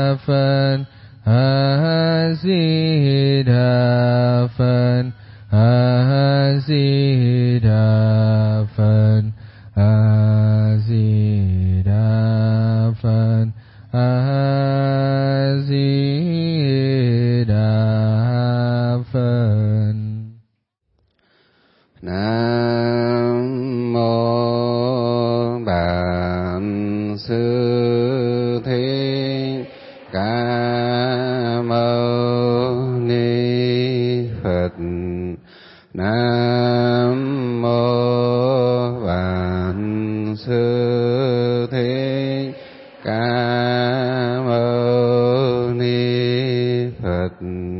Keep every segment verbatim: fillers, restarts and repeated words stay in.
Phật. A Di Đà Phật. A Di Đà Phật. A Di Đà Phật. A Di Đà Phật. Nam mô Bản Sư Thích Ca Mâu Ni Phật. Nam mô Bản Sư Thích Ca Mâu Ni Phật.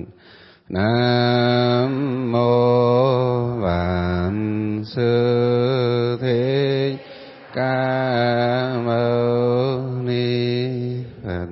Nam mô Bản Sư Thích Ca Mâu Ni Phật.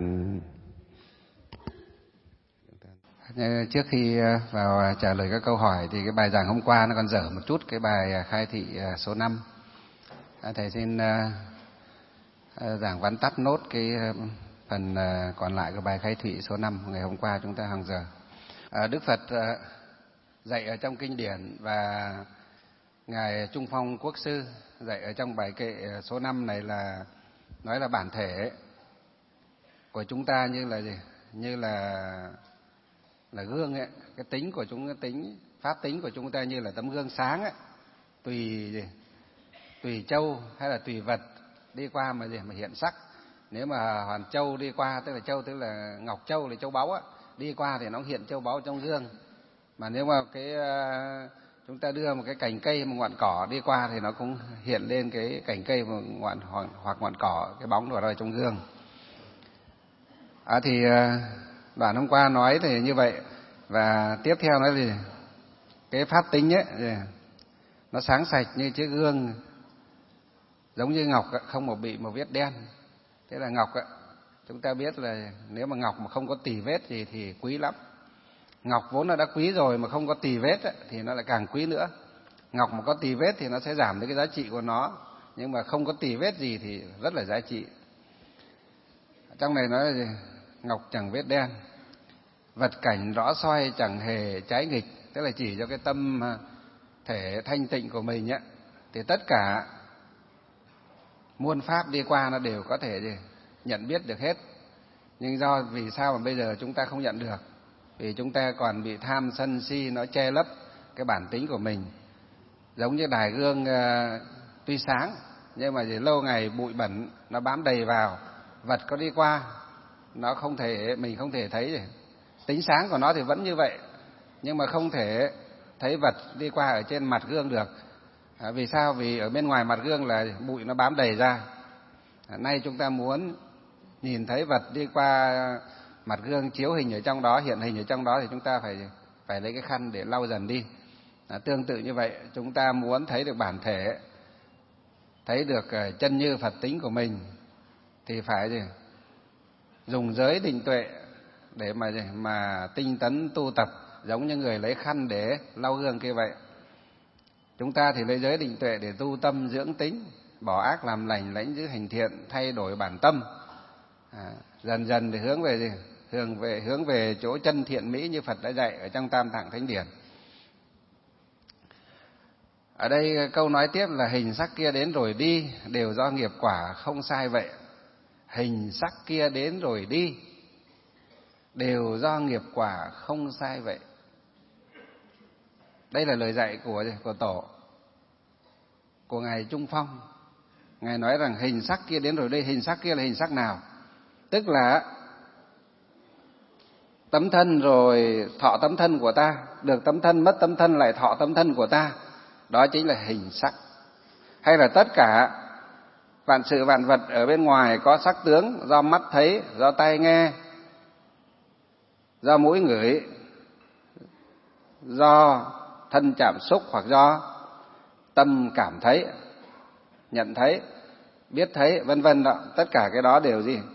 Trước khi vào trả lời các câu hỏi thì cái bài giảng hôm qua nó còn dở một chút, cái bài khai thị số năm. Thầy xin giảng vắn tắt nốt cái phần còn lại của bài khai thị số năm ngày hôm qua chúng ta hàng giờ. Đức Phật dạy ở trong kinh điển và Ngài Trung Phong Quốc sư dạy ở trong bài kệ số năm này là nói là bản thể của chúng ta như là gì? Như là là gương ấy, cái tính của chúng, cái tính pháp tính của chúng ta như là tấm gương sáng ấy, tùy gì? Tùy châu hay là tùy vật đi qua mà gì mà hiện sắc. Nếu mà hoàn châu đi qua, tức là châu tức là ngọc châu là châu báu á, đi qua thì nó hiện châu báu trong gương. Mà nếu mà cái chúng ta đưa một cái cành cây, một ngọn cỏ đi qua thì nó cũng hiện lên cái cành cây một ngọn hoặc ngọn cỏ, cái bóng của nó ở trong gương. À thì đoạn hôm qua nói thì như vậy, và tiếp theo nói gì? Cái pháp tính ấy nó sáng sạch như chiếc gương, giống như ngọc không một bị một vết đen. Thế là ngọc ấy, chúng ta biết là nếu mà ngọc mà không có tì vết gì thì quý lắm. Ngọc vốn là đã quý rồi mà không có tì vết ấy, thì nó lại càng quý nữa. Ngọc mà có tì vết thì nó sẽ giảm được cái giá trị của nó, nhưng mà không có tì vết gì thì rất là giá trị. Trong này nói là gì? Ngọc chẳng vết đen, vật cảnh rõ soi chẳng hề trái nghịch, tức là chỉ cho cái tâm thể thanh tịnh của mình ấy, thì tất cả muôn pháp đi qua nó đều có thể gì? Nhận biết được hết. Nhưng do vì sao mà bây giờ chúng ta không nhận được? Vì chúng ta còn bị tham sân si nó che lấp cái bản tính của mình. Giống như đài gương uh, tuy sáng nhưng mà gì lâu ngày bụi bẩn nó bám đầy vào, vật có đi qua nó không thể, mình không thể thấy gì. Tính sáng của nó thì vẫn như vậy, nhưng mà không thể thấy vật đi qua ở trên mặt gương được. À, vì sao? Vì ở bên ngoài mặt gương là bụi nó bám đầy ra. À, nay chúng ta muốn nhìn thấy vật đi qua mặt gương chiếu hình ở trong đó, hiện hình ở trong đó thì chúng ta phải phải lấy cái khăn để lau dần đi. À, tương tự như vậy, chúng ta muốn thấy được bản thể, thấy được chân như Phật tính của mình thì phải gì? Dùng giới định tuệ để mà mà tinh tấn tu tập, giống như người lấy khăn để lau gương kia vậy. Chúng ta thì lấy giới định tuệ để tu tâm dưỡng tính, bỏ ác làm lành, lãnh giữ hành thiện, thay đổi bản tâm. À, dần dần thì hướng về gì? Hướng về hướng về chỗ chân thiện mỹ như Phật đã dạy ở trong Tam Tạng Thánh Điển. Ở đây câu nói tiếp là hình sắc kia đến rồi đi, đều do nghiệp quả không sai vậy. Hình sắc kia đến rồi đi, đều do nghiệp quả không sai vậy. Đây là lời dạy của của tổ, của ngài Trung Phong. Ngài nói rằng hình sắc kia đến rồi đi. Hình sắc kia là hình sắc nào? Tức là tấm thân rồi thọ tấm thân của ta, được tấm thân, mất tấm thân lại thọ tấm thân của ta, đó chính là hình sắc. Hay là tất cả vạn sự vạn vật ở bên ngoài có sắc tướng do mắt thấy, do tai nghe, do mũi ngửi, do thân chạm xúc, hoặc do tâm cảm thấy, nhận thấy, biết thấy, vân vân đó. Tất cả cái đó đều gì?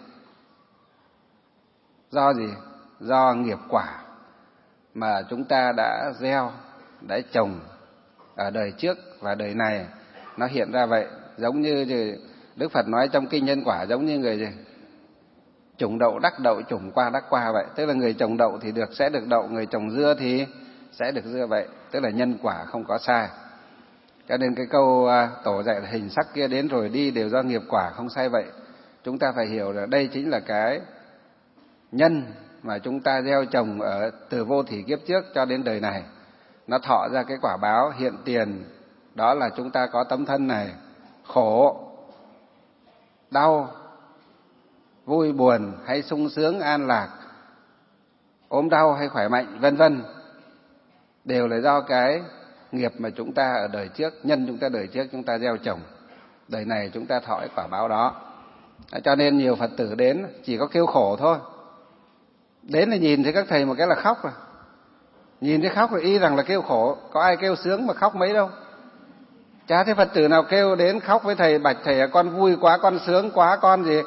Do gì? Do nghiệp quả mà chúng ta đã gieo, đã trồng ở đời trước và đời này nó hiện ra vậy. Giống như Đức Phật nói trong kinh Nhân Quả, giống như người gì? Trồng đậu đắc đậu, trồng qua đắc qua vậy. Tức là người trồng đậu thì được sẽ được đậu, người trồng dưa thì sẽ được dưa vậy. Tức là nhân quả không có sai. Cho nên cái câu tổ dạy là hình sắc kia đến rồi đi đều do nghiệp quả không sai vậy. Chúng ta phải hiểu là đây chính là cái nhân mà chúng ta gieo trồng ở từ vô thỉ kiếp trước cho đến đời này. Nó thọ ra cái quả báo hiện tiền, đó là chúng ta có tấm thân này, khổ, đau, vui buồn hay sung sướng an lạc, ốm đau hay khỏe mạnh vân vân, đều là do cái nghiệp mà chúng ta ở đời trước, nhân chúng ta đời trước chúng ta gieo trồng. Đời này chúng ta thọ cái quả báo đó. Cho nên nhiều Phật tử đến chỉ có kêu khổ thôi. Đến là nhìn thấy các thầy một cái là khóc rồi. Nhìn thấy khóc rồi y rằng là kêu khổ, có ai kêu sướng mà khóc mấy đâu. Chả thấy Phật tử nào kêu đến khóc với thầy, bạch thầy con vui quá, con sướng quá, con gì.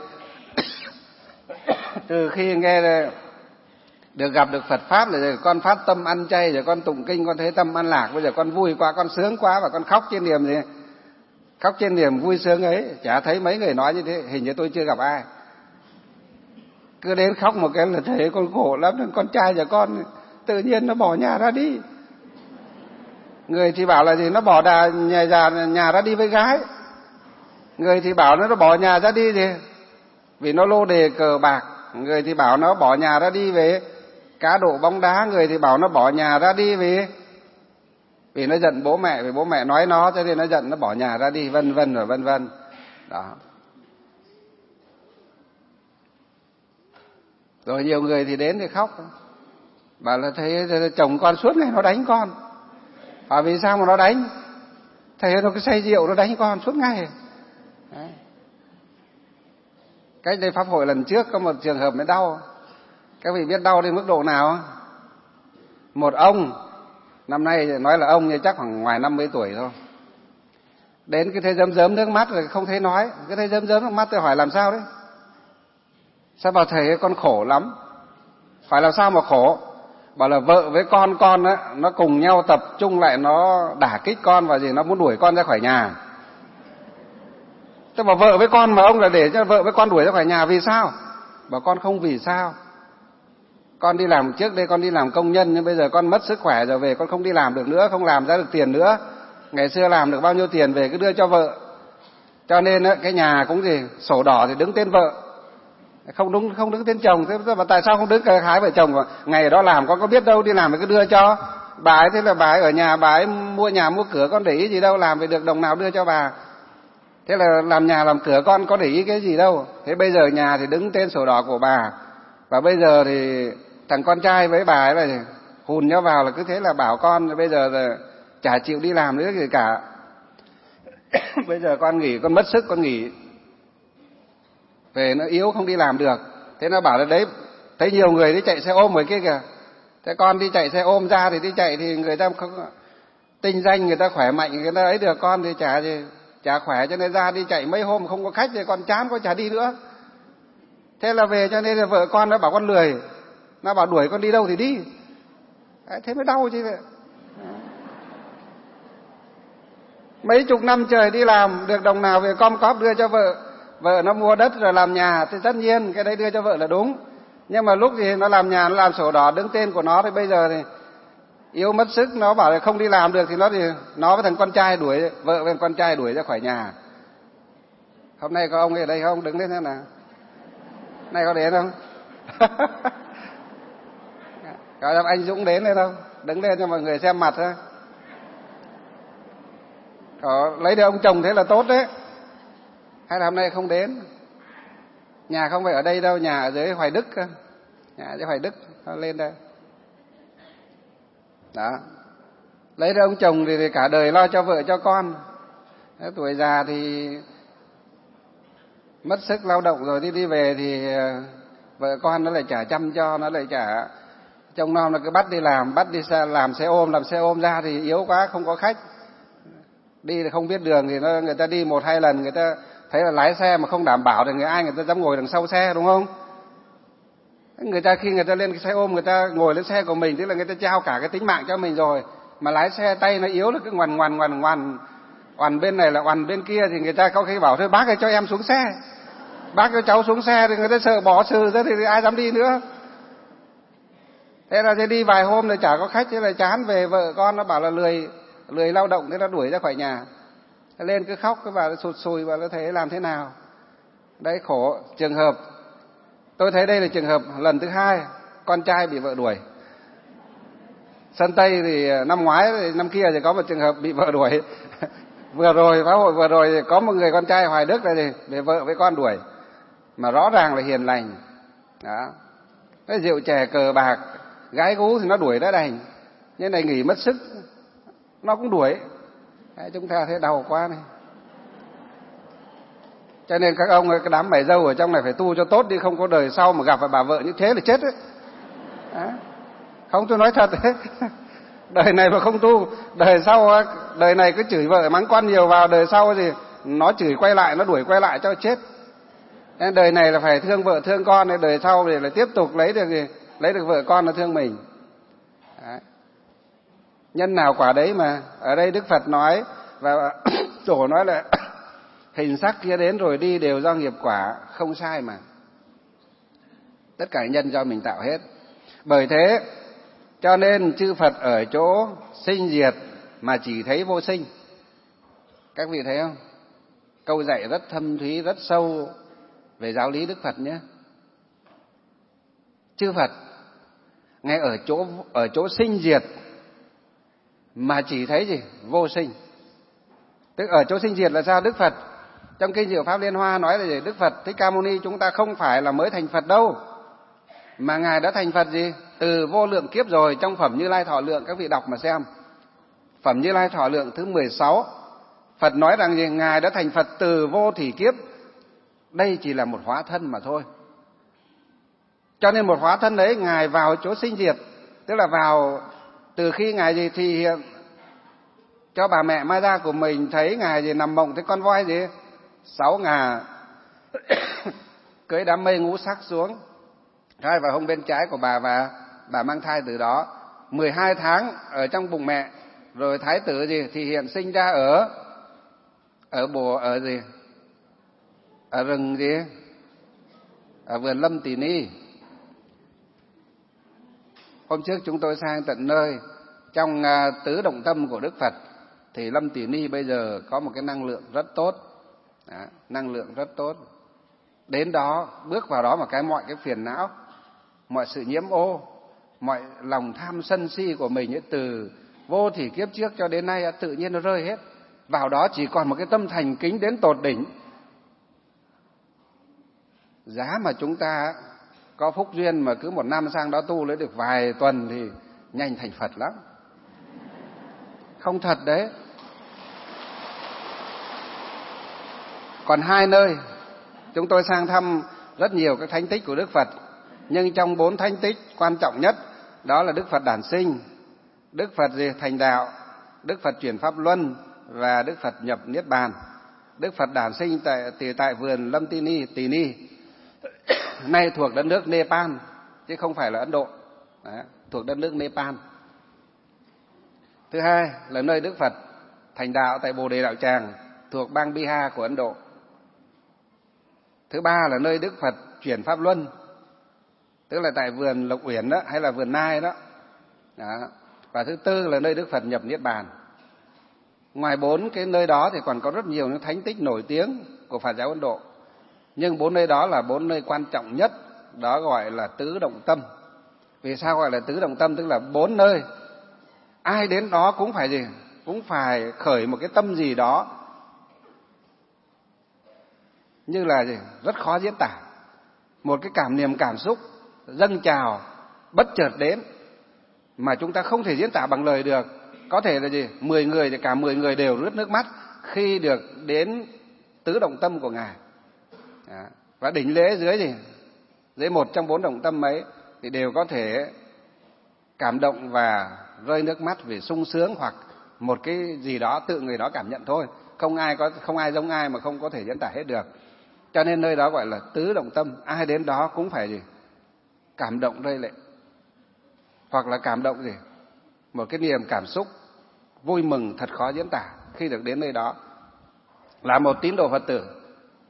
Từ khi nghe được gặp được Phật Pháp rồi con phát tâm ăn chay, rồi con tụng kinh con thấy tâm an lạc, bây giờ con vui quá, con sướng quá và con khóc trên niềm gì? Khóc trên niềm vui sướng ấy. Chả thấy mấy người nói như thế, hình như tôi chưa gặp ai. Cứ đến khóc một cái là thấy con khổ lắm, con trai nhà con tự nhiên nó bỏ nhà ra đi. Người thì bảo là gì, nó bỏ đà, nhà, nhà, nhà ra đi với gái. Người thì bảo nó, nó bỏ nhà ra đi gì vì nó lô đề cờ bạc. Người thì bảo nó bỏ nhà ra đi về cá độ bóng đá. Người thì bảo nó bỏ nhà ra đi vì vì nó giận bố mẹ, vì bố mẹ nói nó cho nên nó giận, nó bỏ nhà ra đi, vân vân rồi vân vân. Đó. Rồi nhiều người thì đến thì khóc, bảo là thấy chồng con suốt ngày nó đánh con. Hỏi vì sao mà nó đánh? Thầy nó cứ say rượu nó đánh con suốt ngày. Đấy. Cách đây pháp hội lần trước có một trường hợp mới đau. Các vị biết đau đến mức độ nào? Một ông, năm nay nói là ông nhưng chắc khoảng ngoài năm mươi tuổi thôi. Đến cái thấy rơm rớm nước mắt rồi không thấy nói. Cái thấy rơm rớm nước mắt tôi hỏi làm sao đấy? Sao bảo thầy con khổ lắm. Phải làm sao mà khổ? Bảo là vợ với con con á, nó cùng nhau tập trung lại nó đả kích con và gì nó muốn đuổi con ra khỏi nhà. Tôi bảo vợ với con mà ông là để cho vợ với con đuổi ra khỏi nhà vì sao? Bảo con không vì sao. Con đi làm trước đây con đi làm công nhân nhưng bây giờ con mất sức khỏe rồi về con không đi làm được nữa, không làm ra được tiền nữa. Ngày xưa làm được bao nhiêu tiền về cứ đưa cho vợ. Cho nên á, cái nhà cũng gì sổ đỏ thì đứng tên vợ. Không đúng không đứng tên chồng. Thế mà tại sao không đứng cả hai vợ chồng? Ngày đó làm con có biết đâu, đi làm thì cứ đưa cho bà ấy. Thế là bà ấy ở nhà, bà ấy mua nhà mua cửa, con để ý gì đâu, làm về được đồng nào đưa cho bà. Thế là làm nhà làm cửa con có để ý cái gì đâu. Thế bây giờ nhà thì đứng tên sổ đỏ của bà. Và bây giờ thì thằng con trai với bà ấy là hùn nhau vào là cứ thế là bảo con bây giờ là chả chịu đi làm nữa gì cả. Bây giờ con nghỉ, con mất sức con nghỉ. Về nó yếu không đi làm được. Thế nó bảo là đấy, thấy nhiều người đi chạy xe ôm rồi kia kìa. Thế con đi chạy xe ôm ra thì đi chạy thì người ta không tinh danh, người ta khỏe mạnh, người ta ấy được, con thì chả gì, chả khỏe cho nên ra đi chạy mấy hôm không có khách thì con chán con chả đi nữa. Thế là về cho nên là vợ con nó bảo con lười, nó bảo đuổi con đi đâu thì đi. Đấy, thế mới đau chứ vậy. Mấy chục năm trời đi làm được đồng nào về com cóp đưa cho vợ. Vợ nó mua đất rồi làm nhà thì tất nhiên cái đấy đưa cho vợ là đúng. Nhưng mà lúc thì nó làm nhà, nó làm sổ đỏ đứng tên của nó thì bây giờ thì yếu mất sức, nó bảo là không đi làm được thì nó thì nó với thằng con trai đuổi, vợ với thằng con trai đuổi ra khỏi nhà. Hôm nay có ông ấy ở đây không? Đứng lên thế nào. Này có đến không? Có anh Dũng đến lên không? Đứng lên cho mọi người xem mặt thôi. Có lấy được ông chồng thế là tốt đấy. Hay là hôm nay không đến? Nhà không phải ở đây đâu, nhà ở dưới Hoài Đức. Nhà ở dưới Hoài Đức, nó lên đây. Đó. Lấy được ông chồng thì cả đời lo cho vợ cho con. Thế tuổi già thì mất sức lao động rồi, đi đi về thì vợ con nó lại chả chăm cho, nó lại chả trông nom, nó cứ bắt đi làm, bắt đi xa, làm xe ôm, làm xe ôm ra thì yếu quá không có khách. Đi thì không biết đường thì nó, người ta đi một hai lần người ta thấy là lái xe mà không đảm bảo thì người ai người ta dám ngồi đằng sau xe, đúng không? Người ta khi người ta lên cái xe ôm, người ta ngồi lên xe của mình tức là người ta trao cả cái tính mạng cho mình rồi, mà lái xe tay nó yếu là cứ ngoằn ngoằn ngoằn ngoằn oằn bên này là oằn bên kia thì người ta có khi bảo thôi bác ơi cho em xuống xe. Bác cho cháu xuống xe thì người ta sợ bỏ sự ra thì ai dám đi nữa. Thế là đi vài hôm rồi chả có khách, thế là chán về, vợ con nó bảo là lười lười lao động, thế nó đuổi ra khỏi nhà. Thế lên cứ khóc, cái bà sụt sùi và nó thấy làm thế nào. Đấy, khổ. Trường hợp tôi thấy đây là trường hợp lần thứ hai con trai bị vợ đuổi. Sân Tây thì năm ngoái thì năm kia thì có một trường hợp bị vợ đuổi. Vừa rồi phá hội vừa rồi thì có một người con trai Hoài Đức đây thì về vợ với con đuổi, mà rõ ràng là hiền lành. Đó. Cái rượu chè cờ bạc gái gú thì nó đuổi đã đành, nhưng này nghỉ mất sức nó cũng đuổi. Đấy, chúng ta thấy đau quá này. Cho nên các ông, cái đám mày dâu ở trong này phải tu cho tốt đi, không có đời sau mà gặp phải bà vợ như thế là chết đấy. Đó. Không, tôi nói thật đấy. Đời này mà không tu, đời sau, đời này cứ chửi vợ mắng con nhiều vào, đời sau thì nó chửi quay lại, nó đuổi quay lại cho chết. Nên đời này là phải thương vợ thương con, nên đời sau thì là tiếp tục lấy được lấy được vợ con là thương mình. Đấy. Nhân nào quả đấy mà. Ở đây Đức Phật nói và Tổ nói là hình sắc kia đến rồi đi đều do nghiệp quả, không sai mà. Tất cả nhân do mình tạo hết. Bởi thế cho nên chư Phật ở chỗ sinh diệt mà chỉ thấy vô sinh. Các vị thấy không? Câu dạy rất thâm thúy, rất sâu về giáo lý Đức Phật nhé. Chư Phật ngay ở chỗ ở chỗ sinh diệt mà chỉ thấy gì? Vô sinh. Tức ở chỗ sinh diệt là sao? Đức Phật trong kinh Diệu Pháp Liên Hoa nói là gì? Đức Phật Thích Ca Mâu Ni chúng ta không phải là mới thành Phật đâu, mà Ngài đã thành Phật gì? Từ vô lượng kiếp rồi. Trong Phẩm Như Lai Thọ Lượng, các vị đọc mà xem. Phẩm Như Lai Thọ Lượng thứ mười sáu, Phật nói rằng gì? Ngài đã thành Phật từ vô thỉ kiếp. Đây chỉ là một hóa thân mà thôi. Cho nên một hóa thân đấy Ngài vào chỗ sinh diệt, tức là vào từ khi Ngài gì thì cho bà mẹ Mai Gia của mình thấy Ngài gì nằm mộng thấy con voi gì sáu ngà cưỡi đám mây ngũ sắc xuống hai vào hông bên trái của bà, và bà mang thai từ đó mười hai tháng ở trong bụng mẹ. Rồi thái tử gì thì hiện sinh ra ở ở bồ ở gì ở rừng gì ở vườn Lâm Tỳ Ni. Hôm trước chúng tôi sang tận nơi trong uh, tứ động tâm của Đức Phật, thì Lâm Tỳ Ni bây giờ có một cái năng lượng rất tốt. Đó, năng lượng rất tốt. Đến đó, bước vào đó mà cái mọi cái phiền não, mọi sự nhiễm ô, mọi lòng tham sân si của mình ấy, từ vô thỉ kiếp trước cho đến nay tự nhiên nó rơi hết. Vào đó chỉ còn một cái tâm thành kính đến tột đỉnh. Giá mà chúng ta có phúc duyên mà cứ một năm sang đó tu lấy được vài tuần thì nhanh thành Phật lắm. Không thật đấy. Còn hai nơi chúng tôi sang thăm rất nhiều các thánh tích của Đức Phật, nhưng trong bốn thánh tích quan trọng nhất đó là Đức Phật đản sinh, Đức Phật gì thành đạo, Đức Phật chuyển pháp luân và Đức Phật nhập niết bàn. Đức Phật đản sinh tại thì tại vườn Lâm Tỳ Ni, Tỳ Ni nay thuộc đất nước Nepal chứ không phải là Ấn Độ. Đấy, thuộc đất nước Nepal. Thứ hai là nơi Đức Phật thành đạo tại Bồ Đề Đạo Tràng thuộc bang Bihar của Ấn Độ. Thứ ba là nơi Đức Phật chuyển pháp luân, tức là tại vườn Lộc Uyển đó, hay là vườn Nai đó. Đó. Và thứ tư là nơi Đức Phật nhập niết bàn. Ngoài bốn cái nơi đó thì còn có rất nhiều những thánh tích nổi tiếng của Phật giáo Ấn Độ, nhưng bốn nơi đó là bốn nơi quan trọng nhất, đó gọi là tứ động tâm. Vì sao gọi là tứ động tâm? Tức là bốn nơi ai đến đó cũng phải gì? Cũng phải khởi một cái tâm gì đó như là gì? Rất khó diễn tả. Một cái cảm niệm cảm xúc dâng trào bất chợt đến mà chúng ta không thể diễn tả bằng lời được. Có thể là gì? Mười người thì cả mười người đều rướt nước mắt khi được đến tứ động tâm của Ngài. Đó. Và đỉnh lễ dưới gì? Dưới một trong bốn động tâm ấy thì đều có thể cảm động và rơi nước mắt vì sung sướng hoặc một cái gì đó tự người đó cảm nhận thôi. Không ai có không ai giống ai mà không có thể diễn tả hết được. Cho nên nơi đó gọi là tứ động tâm. Ai đến đó cũng phải gì? Cảm động rơi lệ. Hoặc là cảm động gì? Một cái niềm cảm xúc vui mừng thật khó diễn tả khi được đến nơi đó. Là một tín đồ Phật tử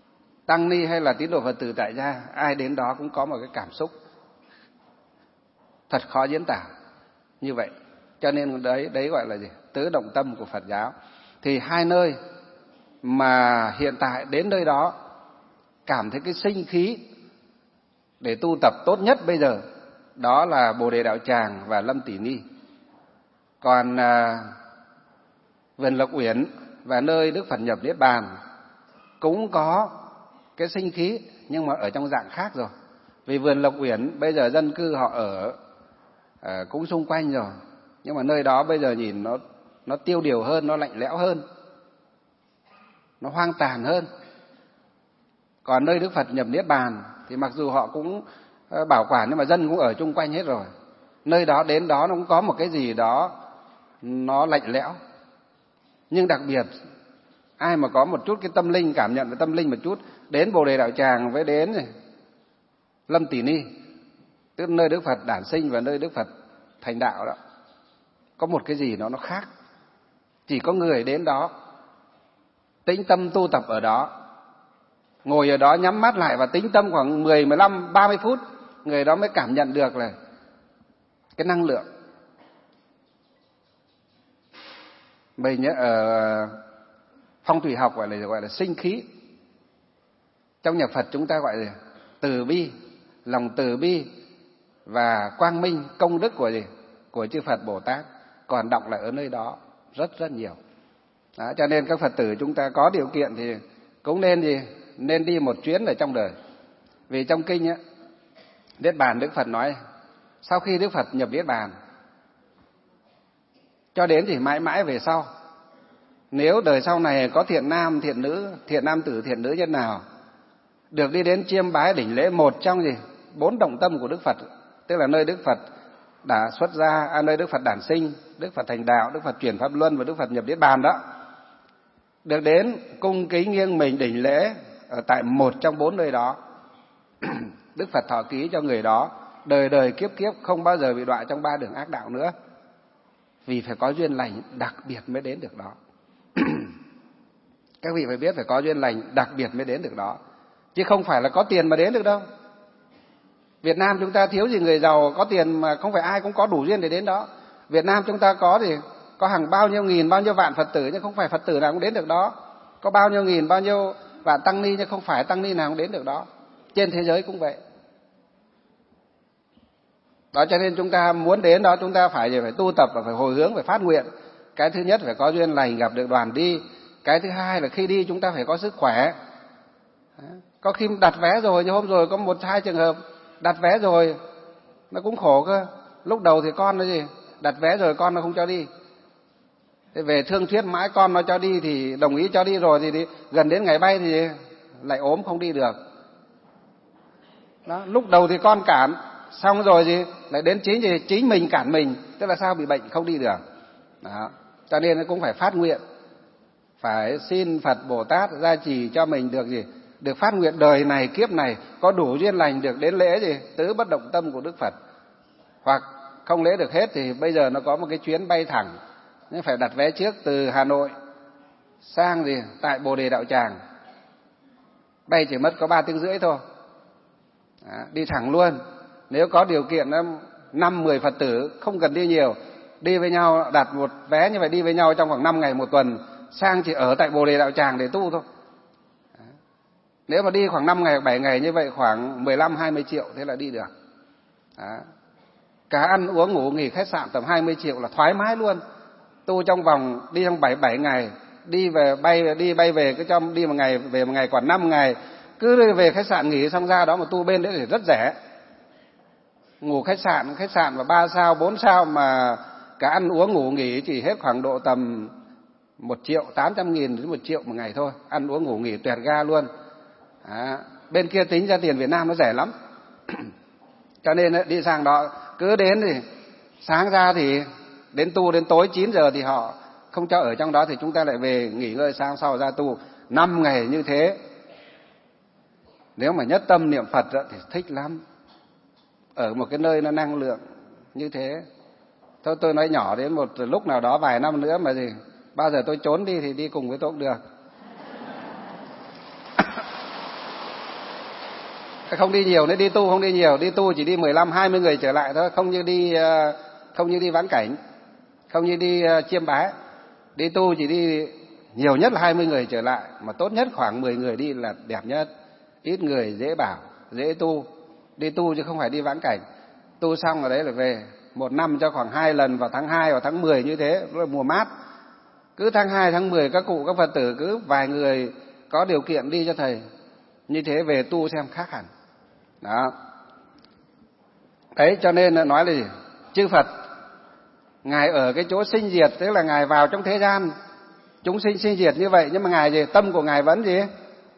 tăng ni hay là tín đồ Phật tử tại gia, ai đến đó cũng có một cái cảm xúc thật khó diễn tả như vậy. Cho nên đấy đấy gọi là gì? Tứ động tâm của Phật giáo. Thì hai nơi mà hiện tại đến nơi đó cảm thấy cái sinh khí để tu tập tốt nhất bây giờ đó là Bồ Đề Đạo Tràng và Lâm Tỷ Ni. Còn à, Vườn Lộc Uyển và nơi Đức Phật nhập Niết Bàn cũng có cái sinh khí, nhưng mà ở trong dạng khác rồi. Vì Vườn Lộc Uyển bây giờ dân cư họ ở à, cũng xung quanh rồi, nhưng mà nơi đó bây giờ nhìn nó nó tiêu điều hơn, nó lạnh lẽo hơn, nó hoang tàn hơn. Còn nơi Đức Phật nhập Niết Bàn thì mặc dù họ cũng bảo quản nhưng mà dân cũng ở chung quanh hết rồi. Nơi đó đến đó nó cũng có một cái gì đó nó lạnh lẽo. Nhưng đặc biệt ai mà có một chút cái tâm linh, cảm nhận về tâm linh một chút, đến Bồ Đề Đạo Tràng với đến Lâm Tỷ Ni, tức nơi Đức Phật đản sinh và nơi Đức Phật thành đạo đó, có một cái gì đó nó khác. Chỉ có người đến đó tĩnh tâm tu tập ở đó, ngồi ở đó nhắm mắt lại và tĩnh tâm khoảng mười, mười lăm, ba mươi phút, người đó mới cảm nhận được là cái năng lượng. Mình nhớ ở phong thủy học gọi là gọi là sinh khí. Trong nhà Phật chúng ta gọi là từ bi, lòng từ bi và quang minh công đức của gì? Của chư Phật Bồ Tát còn đọng lại ở nơi đó rất rất nhiều. Đó, cho nên các Phật tử chúng ta có điều kiện thì cũng nên gì? Nên đi một chuyến ở trong đời. Vì trong kinh á, Niết Bàn Đức Phật nói sau khi Đức Phật nhập Niết Bàn cho đến thì mãi mãi về sau, nếu đời sau này có thiện nam, thiện nữ, thiện nam tử, thiện nữ nhân nào được đi đến chiêm bái đỉnh lễ một trong gì? Bốn động tâm của Đức Phật, tức là nơi Đức Phật đã xuất gia, à, nơi Đức Phật đản sinh, Đức Phật thành đạo, Đức Phật chuyển pháp luân và Đức Phật nhập Niết Bàn đó, được đến cung kính nghiêng mình đỉnh lễ ở tại một trong bốn nơi đó, Đức Phật thọ ký cho người đó đời đời kiếp kiếp không bao giờ bị đọa trong ba đường ác đạo nữa. Vì phải có duyên lành đặc biệt mới đến được đó. Các vị phải biết phải có duyên lành đặc biệt mới đến được đó, chứ không phải là có tiền mà đến được đâu. Việt Nam chúng ta thiếu gì người giàu có tiền mà không phải ai cũng có đủ duyên để đến đó. Việt Nam chúng ta có thì có hàng bao nhiêu nghìn, bao nhiêu vạn Phật tử, nhưng không phải Phật tử nào cũng đến được đó. Có bao nhiêu nghìn, bao nhiêu vạn tăng ni, nhưng không phải tăng ni nào cũng đến được đó. Trên thế giới cũng vậy. Đó, cho nên chúng ta muốn đến đó chúng ta phải phải tu tập và phải hồi hướng, phải phát nguyện. Cái thứ nhất phải có duyên lành gặp được đoàn đi. Cái thứ hai là khi đi chúng ta phải có sức khỏe. Có khi đặt vé rồi, nhưng hôm rồi có một hai trường hợp đặt vé rồi nó cũng khổ cơ. Lúc đầu thì con nó gì đặt vé rồi con nó không cho đi, thế về thương thuyết mãi con nó cho đi thì đồng ý cho đi rồi thì đi, gần đến ngày bay thì lại ốm không đi được. Đó, lúc đầu thì con cản, xong rồi gì lại đến chính thì chính mình cản mình, tức là sao? Bị bệnh không đi được. Đó, cho nên cũng phải phát nguyện, phải xin Phật Bồ Tát gia trì cho mình được gì, được phát nguyện đời này kiếp này có đủ duyên lành được đến lễ gì tứ bất động tâm của Đức Phật. Hoặc không lễ được hết thì bây giờ nó có một cái chuyến bay thẳng, nhưng phải đặt vé trước từ Hà Nội sang gì tại Bồ Đề Đạo Tràng, bay chỉ mất có ba tiếng rưỡi thôi. Đó, đi thẳng luôn. Nếu có điều kiện năm mười Phật tử không cần đi nhiều, đi với nhau đặt một vé như vậy, đi với nhau trong khoảng năm ngày một tuần, sang chỉ ở tại Bồ Đề Đạo Tràng để tu thôi. Đó. Nếu mà đi khoảng năm ngày bảy ngày như vậy khoảng mười lăm hai mươi triệu, thế là đi được. Đó. Cả ăn uống ngủ nghỉ khách sạn tầm hai mươi triệu là thoải mái luôn. Tu trong vòng đi trong bảy bảy ngày, đi về bay đi bay về cứ trong đi một ngày về một ngày còn năm ngày, cứ về khách sạn nghỉ xong ra đó mà tu bên đấy thì rất rẻ. Ngủ khách sạn khách sạn và ba sao bốn sao mà cả ăn uống ngủ nghỉ chỉ hết khoảng độ tầm một triệu tám trăm nghìn đến một triệu một ngày thôi, ăn uống ngủ nghỉ tuyệt ga luôn. Đó. Bên kia tính ra tiền Việt Nam nó rẻ lắm. Cho nên đi sang đó cứ đến thì sáng ra thì đến tu đến tối chín giờ thì họ không cho ở trong đó, thì chúng ta lại về nghỉ ngơi, sáng sau ra tu năm ngày như thế. Nếu mà nhất tâm niệm Phật thì thích lắm, ở một cái nơi nó năng lượng như thế. Thôi tôi nói nhỏ, đến một lúc nào đó vài năm nữa mà gì bao giờ tôi trốn đi thì đi cùng với tôi cũng được. Không đi nhiều nữa, đi tu không đi nhiều, đi tu chỉ đi mười lăm hai mươi người trở lại thôi, không như đi không như đi vãn cảnh, không như đi chiêm bái. Đi tu chỉ đi nhiều nhất là hai mươi người trở lại, mà tốt nhất khoảng mười người đi là đẹp nhất. Ít người dễ bảo, dễ tu. Đi tu chứ không phải đi vãn cảnh. Tu xong ở đấy là về. Một năm cho khoảng hai lần vào tháng hai và tháng mười như thế, đó là mùa mát. Cứ tháng hai, tháng mười các cụ, các Phật tử cứ vài người có điều kiện đi cho thầy. Như thế về tu xem khác hẳn. Đó. Đấy cho nên nói là gì? Chư Phật Ngài ở cái chỗ sinh diệt, tức là Ngài vào trong thế gian chúng sinh sinh diệt như vậy, nhưng mà Ngài gì? Tâm của Ngài vẫn gì?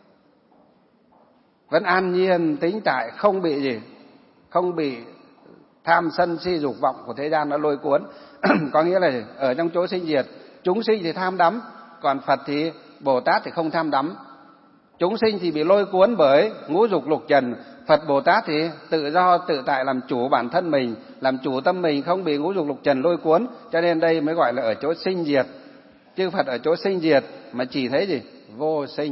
Vẫn an nhiên, tĩnh tại, không bị gì? Không bị tham sân si dục vọng của thế gian nó lôi cuốn. Có nghĩa là gì? Ở trong chỗ sinh diệt, chúng sinh thì tham đắm, còn Phật thì Bồ Tát thì không tham đắm. Chúng sinh thì bị lôi cuốn bởi ngũ dục lục trần, Phật Bồ Tát thì tự do tự tại làm chủ bản thân mình, làm chủ tâm mình, không bị ngũ dục lục trần lôi cuốn. Cho nên đây mới gọi là ở chỗ sinh diệt. Chư Phật ở chỗ sinh diệt mà chỉ thấy gì? Vô sinh.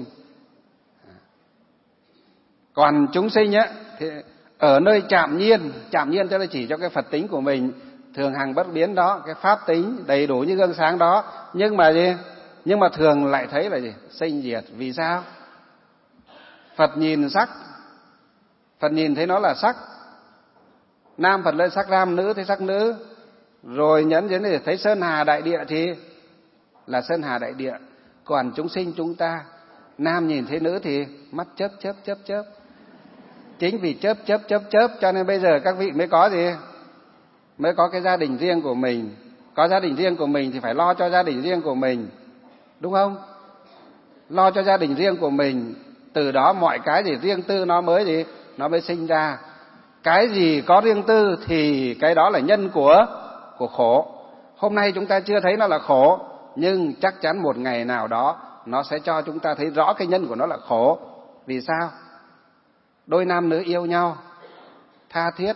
Còn chúng sinh á thì ở nơi chạm nhiên, chạm nhiên tức là chỉ cho cái Phật tính của mình thường hằng bất biến đó, cái pháp tính đầy đủ như gương sáng đó, nhưng mà gì? Nhưng mà thường lại thấy là gì? Sinh diệt. Vì sao? Phật nhìn sắc, Phật nhìn thấy nó là sắc. Nam Phật lên sắc nam, nữ thấy sắc nữ. Rồi nhẫn đến để thấy sơn hà đại địa thì là sơn hà đại địa. Còn chúng sinh chúng ta, nam nhìn thấy nữ thì mắt chớp chớp chớp chớp. Chính vì chớp chớp chớp chớp cho nên bây giờ các vị mới có gì? Mới có cái gia đình riêng của mình. Có gia đình riêng của mình thì phải lo cho gia đình riêng của mình. Đúng không? Lo cho gia đình riêng của mình. Từ đó mọi cái gì riêng tư nó mới gì? Nó mới sinh ra. Cái gì có riêng tư thì cái đó là nhân của, của khổ. Hôm nay chúng ta chưa thấy nó là khổ, nhưng chắc chắn một ngày nào đó nó sẽ cho chúng ta thấy rõ cái nhân của nó là khổ. Vì sao? Đôi nam nữ yêu nhau, tha thiết,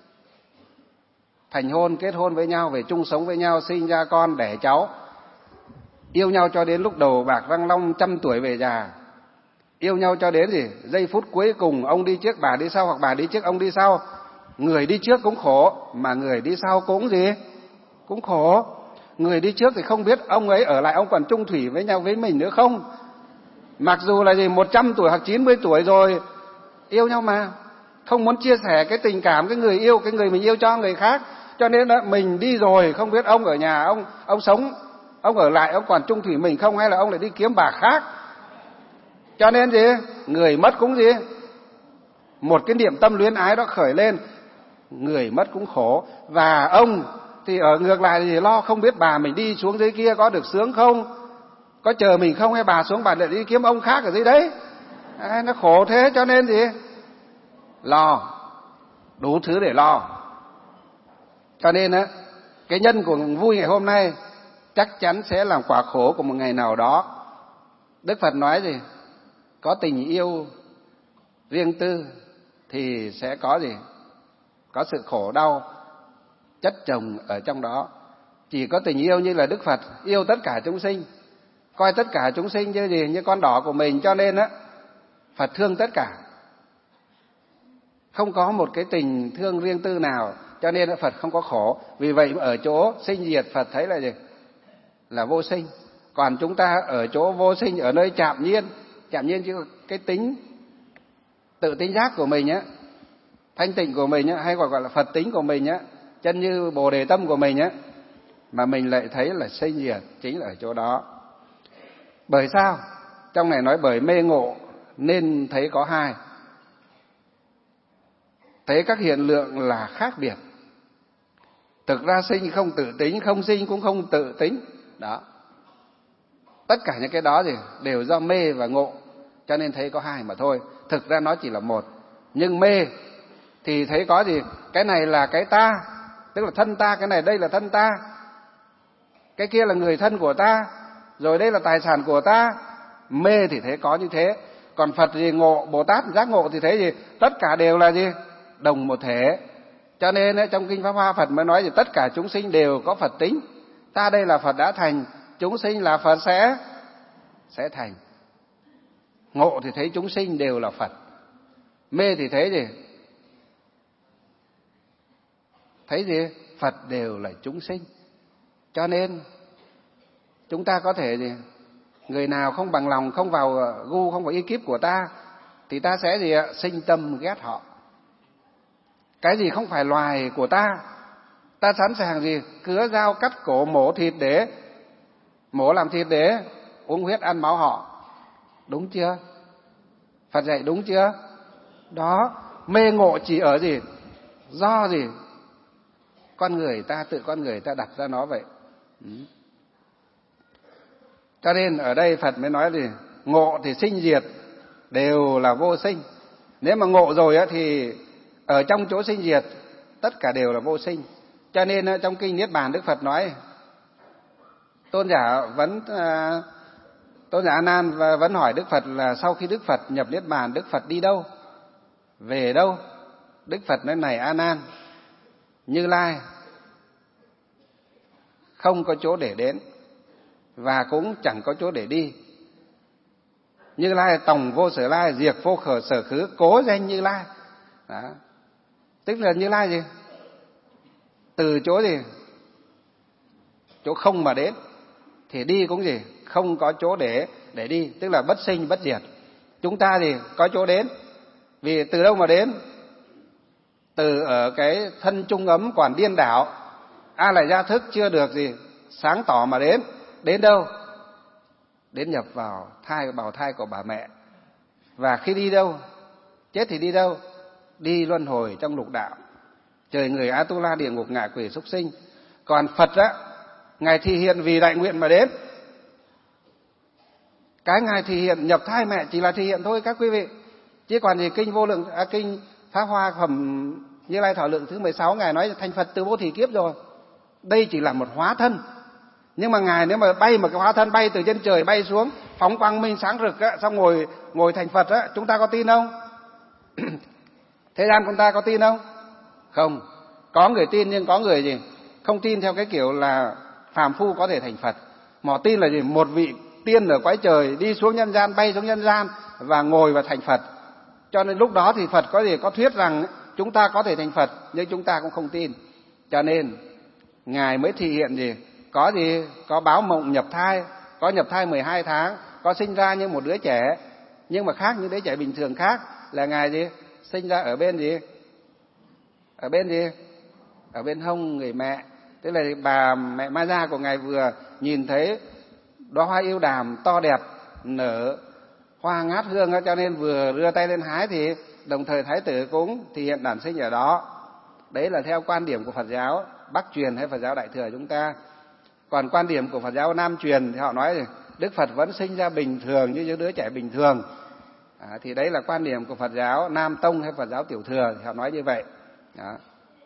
thành hôn, kết hôn với nhau, về chung sống với nhau, sinh ra con, đẻ cháu. Yêu nhau cho đến lúc đầu bạc răng long, trăm tuổi về già. Yêu nhau cho đến gì? Giây phút cuối cùng, ông đi trước bà đi sau, hoặc bà đi trước ông đi sau. Người đi trước cũng khổ, mà người đi sau cũng gì? Cũng khổ. Người đi trước thì không biết ông ấy ở lại ông còn chung thủy với nhau với mình nữa không. Mặc dù là gì một trăm tuổi hoặc chín mươi tuổi rồi, yêu nhau mà không muốn chia sẻ cái tình cảm, cái người yêu, cái người mình yêu cho người khác. Cho nên đó, mình đi rồi không biết ông ở nhà, ông ông sống, ông ở lại ông còn chung thủy mình không, hay là ông lại đi kiếm bà khác. Cho nên gì? Người mất cũng gì? Một cái niệm tâm luyến ái đó khởi lên, người mất cũng khổ. Và ông thì ở ngược lại thì lo không biết bà mình đi xuống dưới kia có được sướng không, có chờ mình không, hay bà xuống bà lại đi kiếm ông khác ở dưới đấy. À, nó khổ thế. Cho nên gì? Lo, đủ thứ để lo. Cho nên á, cái nhân của vui ngày hôm nay chắc chắn sẽ làm quả khổ của một ngày nào đó. Đức Phật nói gì? Có tình yêu riêng tư thì sẽ có gì? Có sự khổ đau chất chồng ở trong đó. Chỉ có tình yêu như là Đức Phật yêu tất cả chúng sinh, coi tất cả chúng sinh như gì? Như con đỏ của mình. Cho nên á, Phật thương tất cả, không có một cái tình thương riêng tư nào. Cho nên Phật không có khổ. Vì vậy ở chỗ sinh diệt Phật thấy là gì? Là vô sinh. Còn chúng ta ở chỗ vô sinh, ở nơi chạm nhiên. Chạm nhiên chứ cái tính tự tính giác của mình á, thanh tịnh của mình á, hay gọi là Phật tính của mình á, chân như Bồ Đề tâm của mình á, mà mình lại thấy là sinh diệt chính là ở chỗ đó. Bởi sao? Trong này nói bởi mê ngộ nên thấy có hai. Thấy các hiện lượng là khác biệt. Thực ra sinh không tự tính, không sinh cũng không tự tính. Đó. Tất cả những cái đó thì đều do mê và ngộ, cho nên thấy có hai mà thôi. Thực ra nó chỉ là một. Nhưng mê thì thấy có gì? Cái này là cái ta, tức là thân ta, cái này đây là thân ta, cái kia là người thân của ta, rồi đây là tài sản của ta. Mê thì thấy có như thế. Còn Phật gì ngộ, Bồ Tát giác ngộ thì thấy gì? Tất cả đều là gì? Đồng một thể. Cho nên trong Kinh Pháp Hoa Phật mới nói gì? Tất cả chúng sinh đều có Phật tính. Ta đây là Phật đã thành, chúng sinh là Phật sẽ sẽ thành. Ngộ thì thấy chúng sinh đều là Phật. Mê thì thấy gì? Thấy gì? Phật đều là chúng sinh. Cho nên chúng ta có thể gì? Người nào không bằng lòng, không vào gu, không vào ý kíp của ta, thì ta sẽ gì ạ? Sinh tâm ghét họ. Cái gì không phải loài của ta, ta sẵn sàng gì? Cứa dao cắt cổ mổ thịt để mổ làm thịt để uống huyết ăn máu họ. Đúng chưa? Phật dạy đúng chưa? Đó, mê ngộ chỉ ở gì? Do gì? Con người ta, tự con người ta đặt ra nó vậy. Ừ. Cho nên ở đây Phật mới nói gì? Ngộ thì sinh diệt đều là vô sinh. Nếu mà ngộ rồi á thì ở trong chỗ sinh diệt tất cả đều là vô sinh. Cho nên trong kinh Niết Bàn Đức Phật nói, tôn giả vẫn tôn giả A Nan vẫn hỏi Đức Phật là sau khi Đức Phật nhập Niết Bàn, Đức Phật đi đâu, về đâu? Đức Phật nói này A Nan, Như Lai không có chỗ để đến và cũng chẳng có chỗ để đi. Như Lai tổng vô sở lai, diệt vô khởi sở khứ, cố danh Như Lai. Đó. Tức là Như Lai gì? Từ chỗ gì? Chỗ không mà đến, thì đi cũng gì? Không có chỗ để để đi, tức là bất sinh bất diệt. Chúng ta thì có chỗ đến, vì từ đâu mà đến? Từ ở cái thân trung ấm còn điên đảo, A Lại Gia thức chưa được gì sáng tỏ mà đến. Đến đâu? Đến nhập vào thai bào thai của bà mẹ. Và khi đi đâu? Chết thì đi đâu? Đi luân hồi trong lục đạo, trời người, Atula, địa ngục, ngạ quỷ, súc sinh. Còn Phật á, Ngài thị hiện vì đại nguyện mà đến. Cái Ngài thị hiện nhập thai mẹ chỉ là thị hiện thôi các quý vị. Chứ còn gì kinh vô lượng à, kinh Pháp Hoa phẩm Như Lai Thọ Lượng thứ mười sáu Ngài nói thành Phật từ vô thỉ kiếp rồi. Đây chỉ là một hóa thân. Nhưng mà Ngài nếu mà bay một cái hóa thân bay từ trên trời bay xuống, phóng quang minh sáng rực á, xong ngồi ngồi thành Phật á, chúng ta có tin không? Thế gian chúng ta có tin không? Không. Có người tin nhưng có người gì? Không tin theo cái kiểu là phàm phu có thể thành Phật. Mà tin là gì? Một vị tiên ở cõi trời đi xuống nhân gian, bay xuống nhân gian và ngồi vào thành Phật. Cho nên lúc đó thì Phật có gì? Có thuyết rằng chúng ta có thể thành Phật, nhưng chúng ta cũng không tin. Cho nên Ngài mới thị hiện gì? Có gì? Có báo mộng nhập thai, có nhập thai mười hai tháng, có sinh ra như một đứa trẻ, nhưng mà khác những đứa trẻ bình thường khác là Ngài gì? Sinh ra ở bên gì? Ở bên gì? Ở bên hông người mẹ. Tức là bà mẹ Ma Gia của Ngài vừa nhìn thấy đóa hoa yêu đàm to đẹp nở hoa ngát hương đó, cho nên vừa đưa tay lên hái thì đồng thời Thái tử cũng thì hiện đản sinh ở đó. Đấy là theo quan điểm của Phật giáo Bắc truyền hay Phật giáo Đại thừa chúng ta. Còn quan điểm của Phật giáo Nam truyền thì họ nói rằng Đức Phật vẫn sinh ra bình thường như những đứa trẻ bình thường. À, thì đấy là quan điểm của Phật giáo Nam Tông hay Phật giáo Tiểu thừa thì họ nói như vậy. Đó.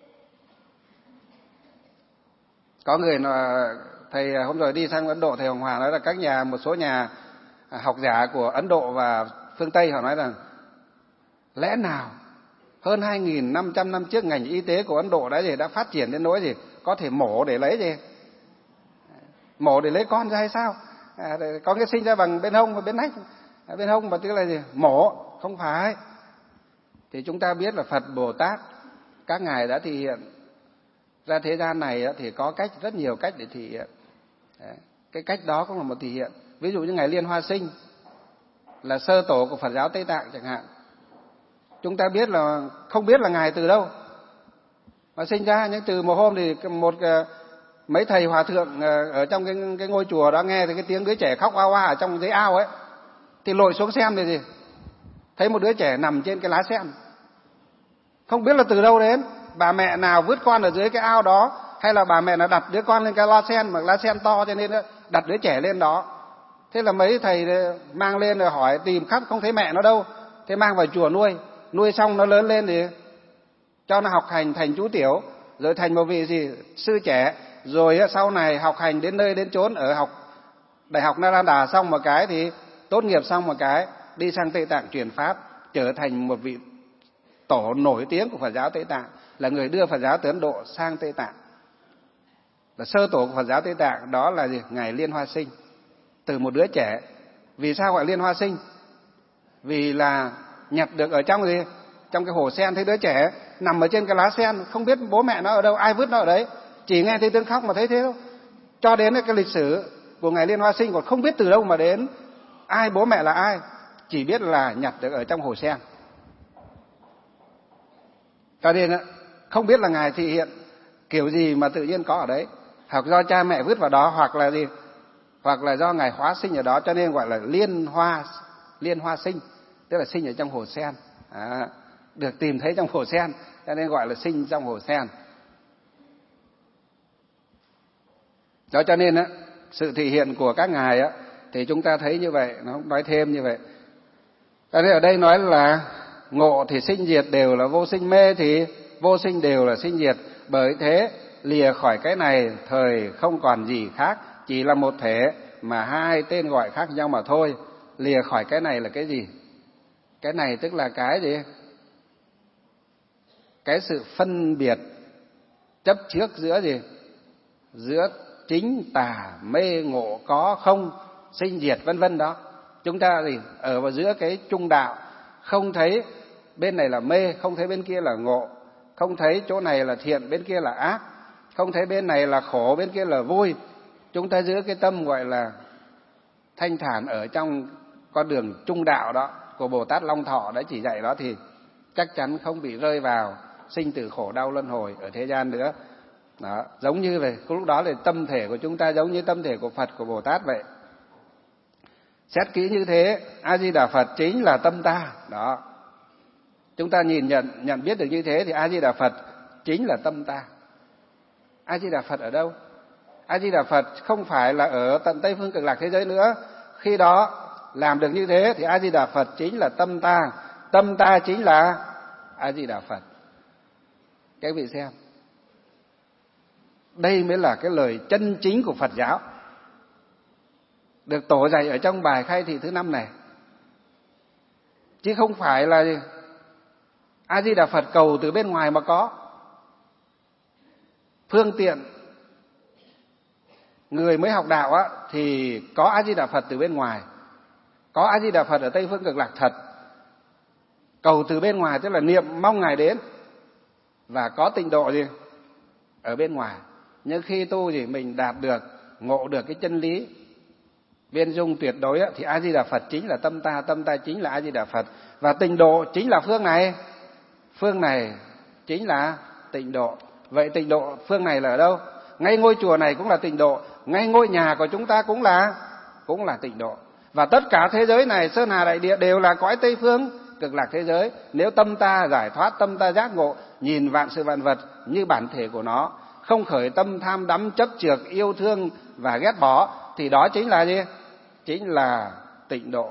Có người là thầy hôm rồi đi sang Ấn Độ, thầy Hồng Hoàng nói là các nhà một số nhà học giả của Ấn Độ và phương Tây họ nói rằng lẽ nào hơn hai nghìn năm trăm năm trước ngành y tế của Ấn Độ đã gì đã phát triển đến nỗi gì có thể mổ để lấy gì mổ để lấy con ra hay sao? À, có cái sinh ra bằng bên hông và bên nách, à, bên hông và tức là gì mổ, không phải. Thì chúng ta biết là Phật Bồ Tát các ngài đã thị hiện ra thế gian này thì có cách, rất nhiều cách để thị hiện. Cái cách đó cũng là một thị hiện. Ví dụ như ngài Liên Hoa Sinh là sơ tổ của Phật giáo Tây Tạng chẳng hạn. Chúng ta biết là không biết là ngài từ đâu mà sinh ra, nhưng từ một hôm thì một mấy thầy hòa thượng ở trong cái, cái ngôi chùa đó nghe thì cái tiếng đứa trẻ khóc oa oa ở trong dưới ao ấy, thì lội xuống xem thì gì thấy một đứa trẻ nằm trên cái lá sen, không biết là từ đâu đến, bà mẹ nào vứt con ở dưới cái ao đó, hay là bà mẹ nào đặt đứa con lên cái lá sen, mà lá sen to cho nên đặt đứa trẻ lên đó. Thế là mấy thầy mang lên rồi hỏi tìm khắp không thấy mẹ nó đâu, thế mang vào chùa nuôi, nuôi xong nó lớn lên thì cho nó học hành thành chú tiểu, rồi thành một vị gì sư trẻ, rồi sau này học hành đến nơi đến chốn, ở học đại học Naranda xong một cái thì tốt nghiệp xong một cái đi sang Tây Tạng truyền pháp, trở thành một vị tổ nổi tiếng của Phật giáo Tây Tạng, là người đưa Phật giáo từ Ấn Độ sang Tây Tạng, là sơ tổ của Phật giáo Tây Tạng. Đó là gì? Ngài Liên Hoa Sinh, từ một đứa trẻ. Vì sao gọi Liên Hoa Sinh? Vì là nhặt được ở trong gì trong cái hồ sen thấy đứa trẻ nằm ở trên cái lá sen, không biết bố mẹ nó ở đâu, ai vứt nó ở đấy, chỉ nghe thấy tiếng khóc mà thấy thế thôi. Cho đến cái lịch sử của ngày Liên Hoa Sinh còn không biết từ đâu mà đến, ai bố mẹ là ai, chỉ biết là nhặt được ở trong hồ sen. Cho nên không biết là Ngài thị hiện kiểu gì mà tự nhiên có ở đấy, hoặc do cha mẹ vứt vào đó, hoặc là gì, hoặc là do Ngài hóa sinh ở đó, cho nên gọi là Liên Hoa Liên Hoa Sinh, tức là sinh ở trong hồ sen, à, được tìm thấy trong hồ sen, cho nên gọi là sinh trong hồ sen. Đó, cho nên á, sự thị hiện của các ngài á thì chúng ta thấy như vậy, nó không nói thêm như vậy. Cho nên ở đây nói là ngộ thì sinh diệt đều là vô sinh, mê thì vô sinh đều là sinh diệt. Bởi thế lìa khỏi cái này thời không còn gì khác, chỉ là một thể mà hai tên gọi khác nhau mà thôi. Lìa khỏi cái này là cái gì? Cái này tức là cái gì? Cái sự phân biệt chấp trước giữa gì? Giữa chính tà, mê ngộ, có không, sinh diệt vân vân đó. Chúng ta gì? Ở vào giữa cái trung đạo, không thấy bên này là mê, không thấy bên kia là ngộ, không thấy chỗ này là thiện, bên kia là ác, không thấy bên này là khổ, bên kia là vui. Chúng ta giữ cái tâm gọi là thanh thản ở trong con đường trung đạo đó của Bồ Tát Long Thọ đã chỉ dạy đó, thì chắc chắn không bị rơi vào sinh tử khổ đau luân hồi ở thế gian nữa. Đó, giống như vậy, lúc đó là tâm thể của chúng ta giống như tâm thể của Phật, của Bồ Tát vậy. Xét kỹ như thế, A Di Đà Phật chính là tâm ta. Đó, chúng ta nhìn nhận nhận biết được như thế thì A Di Đà Phật chính là tâm ta. A Di Đà Phật ở đâu? A Di Đà Phật không phải là ở tận Tây Phương Cực Lạc thế giới nữa. Khi đó làm được như thế thì A Di Đà Phật chính là tâm ta, tâm ta chính là A Di Đà Phật. Các vị xem, đây mới là cái lời chân chính của Phật giáo, được tổ dạy ở trong bài khai thị thứ năm này. Chứ không phải là A Di Đà Phật cầu từ bên ngoài mà có. Phương tiện người mới học đạo á thì có A Di Đà Phật từ bên ngoài, có A Di Đà Phật ở Tây Phương Cực Lạc thật. Cầu từ bên ngoài tức là niệm mong Ngài đến, và có tịnh độ gì ở bên ngoài. Nhưng khi tu thì mình đạt được, ngộ được cái chân lý viên dung tuyệt đối á, thì A Di Đà Phật chính là tâm ta, tâm ta chính là A Di Đà Phật, và tịnh độ chính là phương này, phương này chính là tịnh độ. Vậy tịnh độ phương này là ở đâu? Ngay ngôi chùa này cũng là tịnh độ, ngay ngôi nhà của chúng ta cũng là cũng là tịnh độ. Và tất cả thế giới này, sơn hà đại địa đều là cõi Tây Phương Cực Lạc thế giới. Nếu tâm ta giải thoát, tâm ta giác ngộ, nhìn vạn sự vạn vật như bản thể của nó, không khởi tâm tham đắm chấp chược yêu thương và ghét bỏ, thì đó chính là gì? Chính là tịnh độ.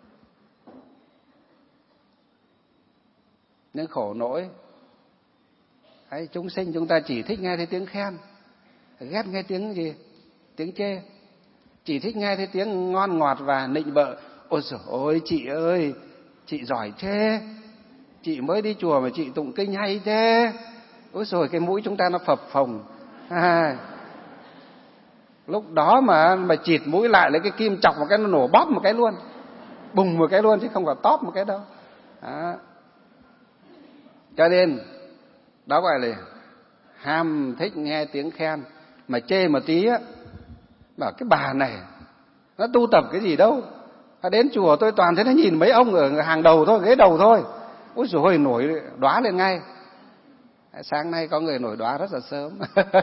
Nhưng khổ nỗi ấy, chúng sinh chúng ta chỉ thích nghe thấy tiếng khen, ghét nghe tiếng gì? Tiếng chê. Chỉ thích nghe thấy tiếng ngon ngọt và nịnh bợ. Ôi giời ơi, chị ơi, chị giỏi thế, chị mới đi chùa mà chị tụng kinh hay thế. Ôi rồi cái mũi chúng ta nó phập phồng. À, lúc đó mà mà chịt mũi lại, lấy cái kim chọc một cái nó nổ bóp một cái luôn, bùng một cái luôn, chứ không phải tóp một cái đâu. Đó. Cho nên đó gọi là ham thích nghe tiếng khen, mà chê một tí á, bảo cái bà này nó tu tập cái gì đâu, nó đến chùa tôi toàn thấy nó nhìn mấy ông ở hàng đầu thôi, ghế đầu thôi. Úi dồi ôi, nổi đóa lên ngay. Sáng nay có người nổi đóa rất là sớm.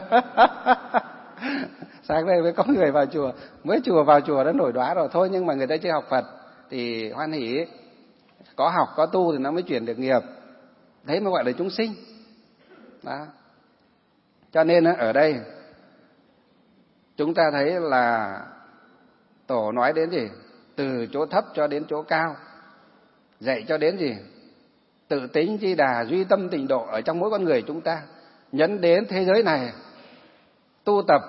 Sáng nay mới có người vào chùa, mới chùa vào chùa đã nổi đóa rồi thôi. Nhưng mà người ta chưa học Phật thì hoan hỉ, có học có tu thì nó mới chuyển được nghiệp. Thế mới gọi là chúng sinh đó. Cho nên ở đây chúng ta thấy là Tổ nói đến gì? Từ chỗ thấp cho đến chỗ cao, dạy cho đến gì? Tự tính chi đà, duy tâm tịnh độ ở trong mỗi con người chúng ta. Nhấn đến thế giới này tu tập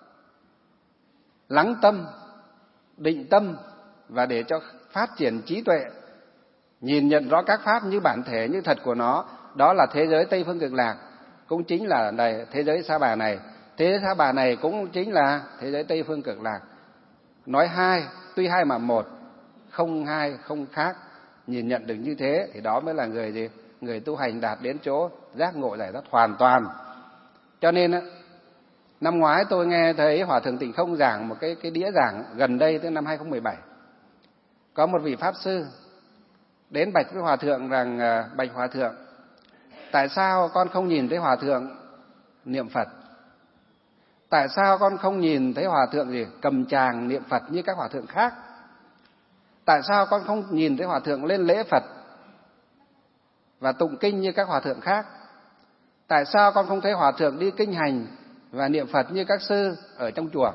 lắng tâm, định tâm, và để cho phát triển trí tuệ, nhìn nhận rõ các pháp như bản thể, như thật của nó. Đó là thế giới Tây Phương Cực Lạc, cũng chính là này, thế giới Sa Bà này. Thế giới Sa Bà này cũng chính là thế giới Tây Phương Cực Lạc. Nói hai, tuy hai mà một, không hai không khác. Nhìn nhận được như thế thì đó mới là người gì? người tu hành đạt đến chỗ giác ngộ giải thoát hoàn toàn. Cho nên á, năm ngoái tôi nghe thấy Hòa thượng Tịnh Không giảng một cái cái đĩa giảng gần đây, tới năm hai không một bảy. Có một vị pháp sư đến bạch với Hòa thượng rằng: bạch Hòa thượng, tại sao con không nhìn thấy Hòa thượng niệm Phật? Tại sao con không nhìn thấy Hòa thượng gì cầm tràng niệm Phật như các Hòa thượng khác? Tại sao con không nhìn thấy Hòa thượng lên lễ Phật và tụng kinh như các Hòa thượng khác? Tại sao con không thấy Hòa thượng đi kinh hành và niệm Phật như các sư ở trong chùa?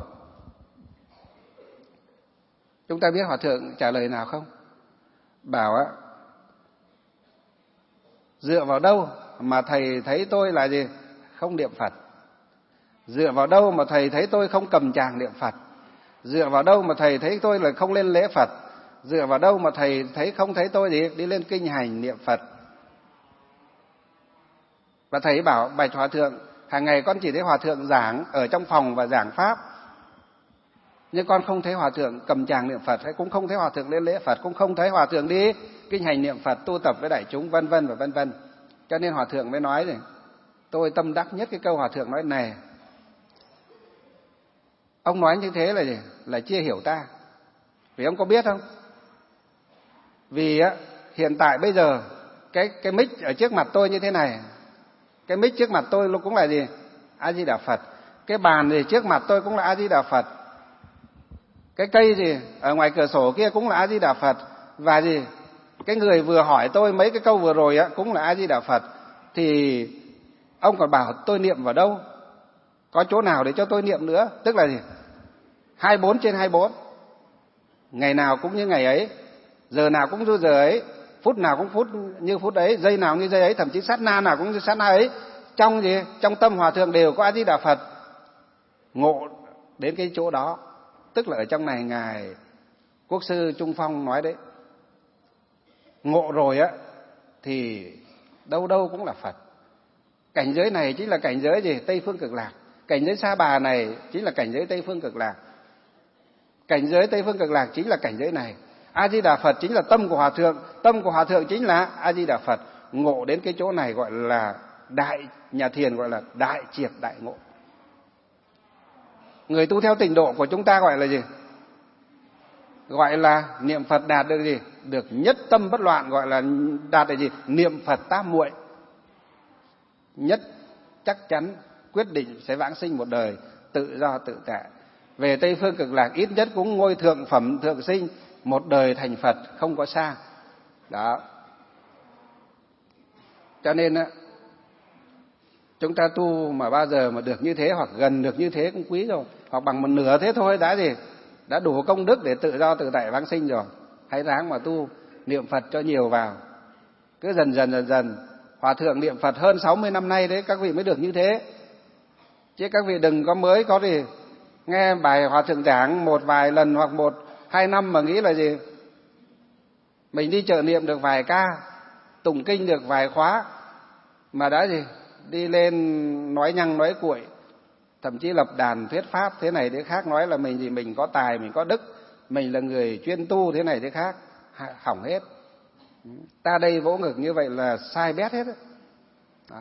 Chúng ta biết Hòa thượng trả lời nào không? Bảo á, dựa vào đâu mà thầy thấy tôi là gì? Không niệm Phật. Dựa vào đâu mà thầy thấy tôi không cầm tràng niệm Phật? Dựa vào đâu mà thầy thấy tôi là không lên lễ Phật? Dựa vào đâu mà thầy thấy không thấy tôi gì đi lên kinh hành niệm Phật? Và thầy bảo: bạch Hòa thượng, hàng ngày con chỉ thấy Hòa thượng giảng ở trong phòng và giảng pháp, nhưng con không thấy Hòa thượng cầm tràng niệm Phật, hay cũng không thấy Hòa thượng lên lễ Phật, cũng không thấy Hòa thượng đi kinh hành niệm Phật, tu tập với đại chúng, vân vân và vân vân. Cho nên Hòa thượng mới nói này, tôi tâm đắc nhất cái câu Hòa thượng nói này: ông nói như thế là gì? Là chia hiểu ta. Vì ông có biết không? Vì á, hiện tại bây giờ cái cái mic ở trước mặt tôi như thế này, cái mic trước mặt tôi nó cũng là gì? A Di Đà Phật. Cái bàn gì trước mặt tôi cũng là A Di Đà Phật. Cái cây gì ở ngoài cửa sổ kia cũng là A Di Đà Phật. Và gì? Cái người vừa hỏi tôi mấy cái câu vừa rồi á cũng là A Di Đà Phật. Thì ông còn bảo tôi niệm vào đâu? Có chỗ nào để cho tôi niệm nữa? Tức là gì? hai mươi bốn trên hai mươi bốn. Ngày nào cũng như ngày ấy, giờ nào cũng như giờ ấy, phút nào cũng phút như phút ấy, giây nào như giây ấy, thậm chí sát na nào cũng như sát na ấy. Trong gì? Trong tâm Hòa thượng đều có A Di Đà Phật. Ngộ đến cái chỗ đó, tức là ở trong này ngài Quốc sư Trung Phong nói đấy, ngộ rồi á thì đâu đâu cũng là Phật. Cảnh giới này chính là cảnh giới gì? Tây phương cực lạc. Cảnh giới Sa Bà này chính là cảnh giới Tây phương cực lạc. Cảnh giới Tây phương cực lạc chính là cảnh giới này. A Di Đà Phật chính là tâm của Hòa thượng, tâm của Hòa thượng chính là A Di Đà Phật. Ngộ đến cái chỗ này gọi là đại, nhà thiền gọi là đại triệt đại ngộ. Người tu theo tịnh độ của chúng ta gọi là gì? Gọi là niệm Phật đạt được gì? Được nhất tâm bất loạn, gọi là đạt được gì? Niệm Phật tam muội. Nhất chắc chắn quyết định sẽ vãng sinh một đời tự do tự tại. Về Tây phương cực lạc ít nhất cũng ngôi thượng phẩm thượng sinh, một đời thành Phật không có xa. Đó. Cho nên á, chúng ta tu mà bao giờ mà được như thế hoặc gần được như thế cũng quý rồi. Hoặc bằng một nửa thế thôi đã gì? Đã đủ công đức để tự do tự tại vãng sinh rồi. Hãy ráng mà tu niệm Phật cho nhiều vào. Cứ dần dần dần dần. Hòa thượng niệm Phật hơn sáu mươi năm nay đấy, các vị mới được như thế. Chứ các vị đừng có mới có gì nghe bài Hòa thượng giảng một vài lần hoặc một hai năm mà nghĩ là gì? Mình đi chợ niệm được vài ca, tụng kinh được vài khóa mà đã gì? Đi lên nói nhăng nói cuội, thậm chí lập đàn thuyết pháp thế này thế khác, nói là mình gì mình có tài, mình có đức, mình là người chuyên tu thế này thế khác, hỏng hết. Ta đây vỗ ngực như vậy là sai bét hết đó.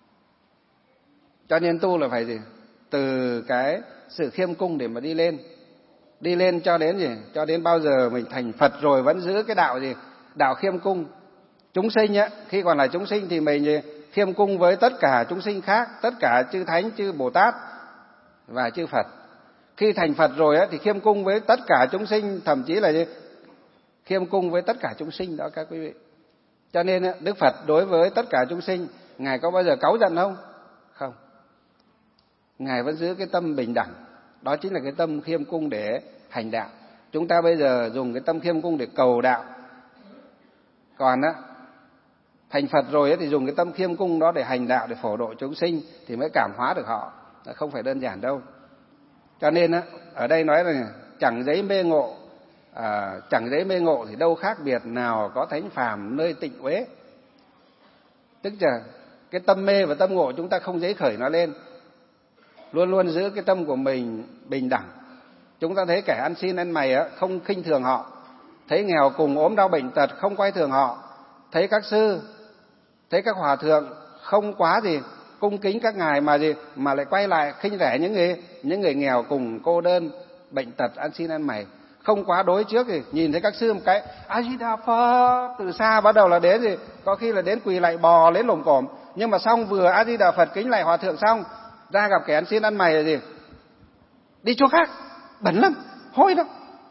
Cho nên tu là phải gì? Từ cái sự khiêm cung để mà đi lên. Đi lên cho đến gì? Cho đến bao giờ mình thành Phật rồi vẫn giữ cái đạo gì? Đạo khiêm cung. Chúng sinh á, khi còn là chúng sinh thì mình gì? Khiêm cung với tất cả chúng sinh khác, tất cả chư Thánh, chư Bồ Tát và chư Phật. Khi thành Phật rồi á thì khiêm cung với tất cả chúng sinh, thậm chí là gì? Khiêm cung với tất cả chúng sinh đó các quý vị. Cho nên á, Đức Phật đối với tất cả chúng sinh, Ngài có bao giờ cáu giận không? Không. Ngài vẫn giữ cái tâm bình đẳng. Đó chính là cái tâm khiêm cung để hành đạo. Chúng ta bây giờ dùng cái tâm khiêm cung để cầu đạo. Còn á, thành Phật rồi ấy, thì dùng cái tâm khiêm cung đó để hành đạo, để phổ độ chúng sinh thì mới cảm hóa được họ. Không phải đơn giản đâu. Cho nên á, ở đây nói là chẳng giấy mê ngộ, à, chẳng giấy mê ngộ thì đâu khác biệt nào có thánh phàm nơi tịnh uế. Tức là cái tâm mê và tâm ngộ chúng ta không giấy khởi nó lên. Luôn luôn giữ cái tâm của mình bình đẳng. Chúng ta thấy kẻ ăn xin ăn mày á, không khinh thường họ. Thấy nghèo cùng ốm đau bệnh tật không coi thường họ. Thấy các sư thấy các hòa thượng không quá gì cung kính các ngài mà gì mà lại quay lại khinh rẻ những người những người nghèo cùng cô đơn, bệnh tật, ăn xin ăn mày, không quá đối trước thì nhìn thấy các sư một cái A Di Đà Phật, từ xa bắt đầu là đến gì có khi là đến quỳ lại bò lên lồm cồm, nhưng mà xong vừa A Di Đà Phật kính lại hòa thượng xong ra gặp kẻ ăn xin ăn mày là gì đi chỗ khác, bẩn lắm, hôi lắm,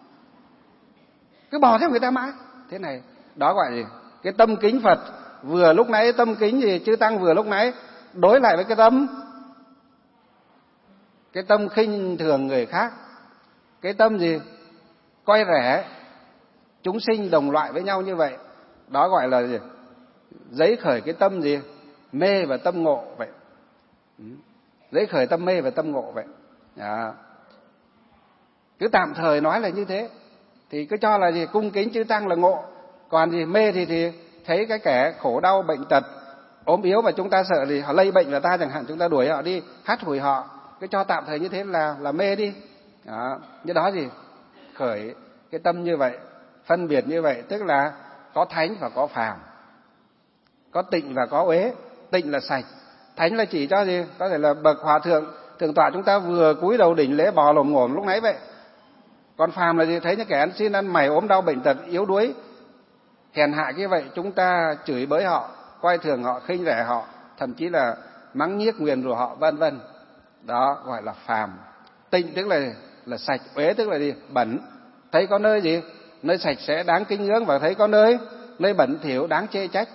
cứ bò theo người ta mãi thế này. Đó gọi gì cái tâm kính Phật, vừa lúc nãy tâm kính gì chư tăng vừa lúc nãy đối lại với cái tâm cái tâm khinh thường người khác, cái tâm gì coi rẻ chúng sinh đồng loại với nhau như vậy. Đó gọi là gì giấy khởi cái tâm gì mê và tâm ngộ vậy, giấy khởi tâm mê và tâm ngộ vậy. Đó. Cứ tạm thời nói là như thế thì cứ cho là gì cung kính chư tăng là ngộ, còn gì mê thì thì thấy cái kẻ khổ đau bệnh tật ốm yếu mà chúng ta sợ gì họ lây bệnh vào ta chẳng hạn, chúng ta đuổi họ đi, hắt hủi họ, cứ cho tạm thời như thế là là mê đi. Đó. Như đó gì khởi cái tâm như vậy, phân biệt như vậy, tức là có thánh và có phàm, có tịnh và có uế. Tịnh là sạch, thánh là chỉ cho gì có thể là bậc hòa thượng thượng tọa chúng ta vừa cúi đầu đỉnh lễ bò lồm ngồm lúc nãy vậy. Còn phàm là gì thấy những kẻ ăn xin ăn mày ốm đau bệnh tật yếu đuối hèn hạ như vậy, chúng ta chửi bới họ, coi thường họ, khinh rẻ họ, thậm chí là mắng nhiếc nguyền rủa họ, vân vân. Đó gọi là phàm. Tịnh tức là là sạch, uế tức là gì bẩn, thấy có nơi gì nơi sạch sẽ đáng kính ngưỡng và thấy có nơi nơi bẩn thỉu đáng chê trách.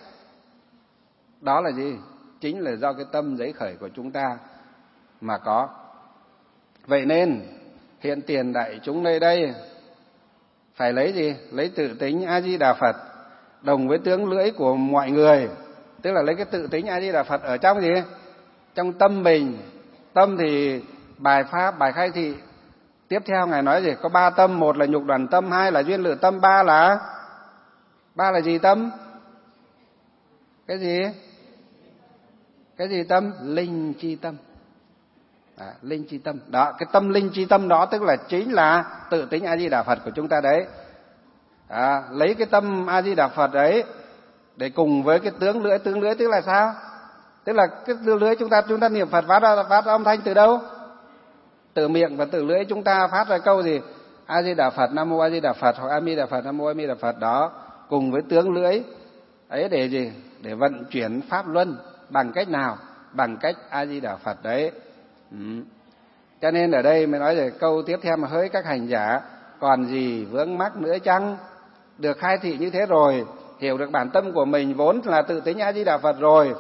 Đó là gì chính là do cái tâm giấy khởi của chúng ta mà có. Vậy nên hiện tiền đại chúng nơi đây phải lấy gì lấy tự tính A Di Đà Phật đồng với tướng lưỡi của mọi người, tức là lấy cái tự tính A Di Đà Phật ở trong gì trong tâm mình. Tâm thì bài pháp, bài khai thị. Tiếp theo ngài nói gì có ba tâm, một là nhục đoàn tâm, hai là duyên lự tâm, ba là ba là gì tâm cái gì cái gì tâm linh chi tâm. À, linh chi tâm đó, cái tâm linh chi tâm đó tức là chính là tự tính A Di Đà Phật của chúng ta đấy. À, lấy cái tâm A Di Đà Phật đấy để cùng với cái tướng lưỡi. Tướng lưỡi tức là sao? Tức là cái tướng lưỡi chúng ta chúng ta niệm Phật phát ra phát ra âm thanh từ đâu? Từ miệng, và từ lưỡi chúng ta phát ra câu gì? A Di Đà Phật, Nam Mô A Di Đà Phật, hoặc A Mi Đà Phật, Nam Mô A Mi Đà Phật. Đó, cùng với tướng lưỡi ấy để gì? Để vận chuyển pháp luân. Bằng cách nào? Bằng cách A Di Đà Phật đấy. Ừ. Cho nên ở đây mới nói rồi câu tiếp theo mà hỡi các hành giả còn gì vướng mắc nữa chăng? Được khai thị như thế rồi, hiểu được bản tâm của mình vốn là tự tính A Di Đà Phật rồi,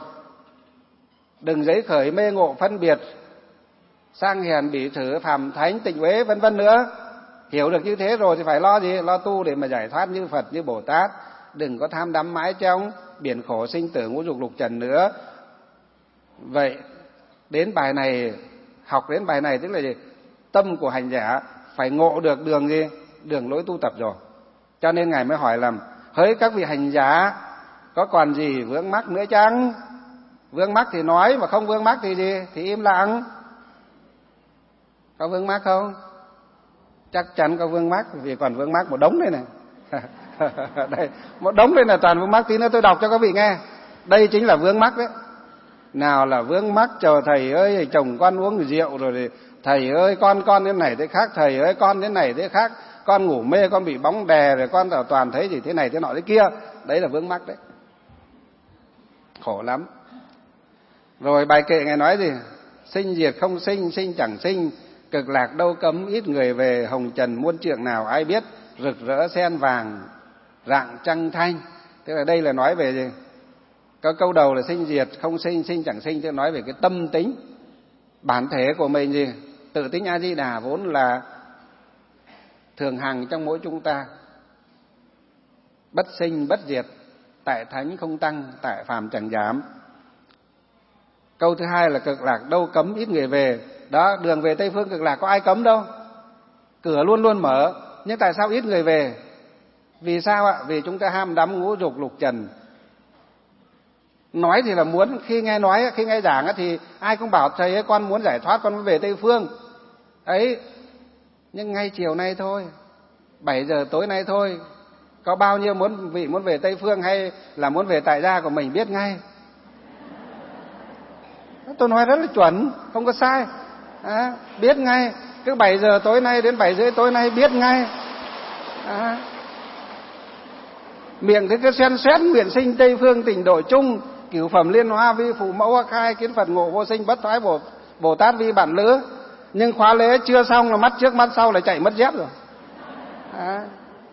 đừng giấy khởi mê ngộ phân biệt sang hèn bỉ thử phàm thánh tịnh uế vân vân nữa. Hiểu được như thế rồi thì phải lo gì? Lo tu để mà giải thoát như Phật như Bồ Tát. Đừng có tham đắm mãi trong biển khổ sinh tử ngũ dục lục trần nữa. Vậy đến bài này, học đến bài này tức là gì? Tâm của hành giả phải ngộ được đường gì? Đường lối tu tập rồi. Cho nên ngài mới hỏi làm hỡi các vị hành giả có còn gì vướng mắc nữa chăng? Vướng mắc thì nói, mà không vướng mắc thì gì? Thì im lặng. Có vướng mắc không? Chắc chắn có vướng mắc, vì còn vướng mắc một đống đây này. Đây, một đống đây là toàn vướng mắc. Tí nữa tôi đọc cho các vị nghe. Đây chính là vướng mắc đấy. Nào là vướng mắc chờ thầy ơi chồng con uống rượu rồi, thầy ơi con con thế này thế khác, thầy ơi con thế này thế khác, con ngủ mê con bị bóng đè rồi con toàn thấy gì thế này thế nọ thế kia. Đấy là vướng mắc đấy, khổ lắm. Rồi bài kệ ngài nói gì? Sinh diệt không sinh, sinh chẳng sinh, cực lạc đâu cấm ít người về, hồng trần muôn trượng nào ai biết, rực rỡ sen vàng rạng trăng thanh. Tức là đây là nói về gì? Có câu đầu là sinh diệt không sinh, sinh chẳng sinh, tức nói về cái tâm tính bản thể của mình gì? Tự tính A Di Đà vốn là thường hằng trong mỗi chúng ta, bất sinh bất diệt, tại thánh không tăng, tại phàm chẳng giảm. Câu thứ hai là cực lạc đâu cấm ít người về. Đó, đường về Tây Phương cực lạc có ai cấm đâu, cửa luôn luôn mở. Nhưng tại sao ít người về? Vì sao ạ? Vì chúng ta ham đắm ngũ dục lục trần. Nói thì là muốn, khi nghe nói, khi nghe giảng thì ai cũng bảo thầy ơi con muốn giải thoát, con muốn về Tây Phương ấy. Nhưng ngay chiều nay thôi, bảy giờ tối nay thôi, có bao nhiêu muốn vị muốn về Tây Phương hay là muốn về tại gia của mình biết ngay. Tôi nói rất là chuẩn, không có sai. À, biết ngay, cứ bảy giờ tối nay đến bảy rưỡi tối nay biết ngay. À, miệng thì cứ xen xét nguyện sinh Tây Phương tịnh độ chung, cửu phẩm liên hoa vi phụ mẫu hoa khai, kiến Phật ngộ vô sinh bất thoái bồ, Bồ Tát vi bản lứa. Nhưng khóa lễ chưa xong là mắt trước mắt sau lại chạy mất dép rồi. À,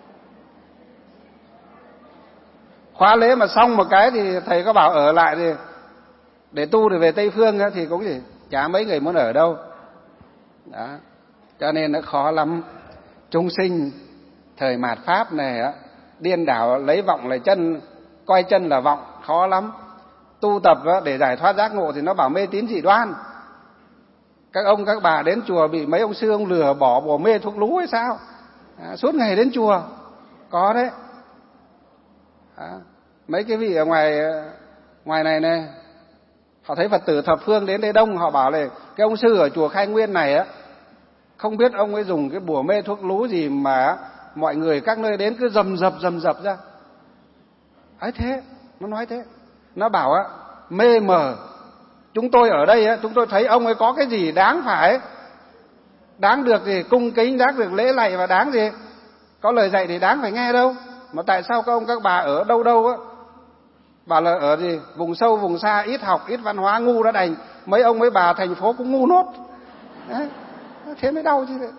khóa lễ mà xong một cái thì thầy có bảo ở lại thì để tu để về Tây Phương thì cũng gì chả mấy người muốn ở đâu. Đó, cho nên nó khó lắm. Chúng sinh thời mạt pháp này á, điên đảo lấy vọng là chân, coi chân là vọng, khó lắm. Tu tập á, để giải thoát giác ngộ thì nó bảo mê tín dị đoan. Các ông các bà đến chùa bị mấy ông sư ông lừa bỏ bỏ mê thuốc lú hay sao? À, suốt ngày đến chùa có đấy. À, mấy cái vị ở ngoài ngoài này này, họ thấy Phật tử thập phương đến đây đông, họ bảo là cái ông sư ở chùa Khai Nguyên này á, không biết ông ấy dùng cái bùa mê thuốc lú gì mà mọi người các nơi đến cứ rầm rập rầm rập ra. Ấy thế, nó nói thế. Nó bảo á, mê mờ. Chúng tôi ở đây á, chúng tôi thấy ông ấy có cái gì đáng phải, đáng được gì cung kính, đáng được lễ lạy và đáng gì có lời dạy thì đáng phải nghe đâu. Mà tại sao các ông các bà ở đâu đâu á, bảo là ở gì vùng sâu vùng xa, ít học ít văn hóa, ngu đã đành, mấy ông mấy bà thành phố cũng ngu nốt. Đấy, thế mới đau chứ.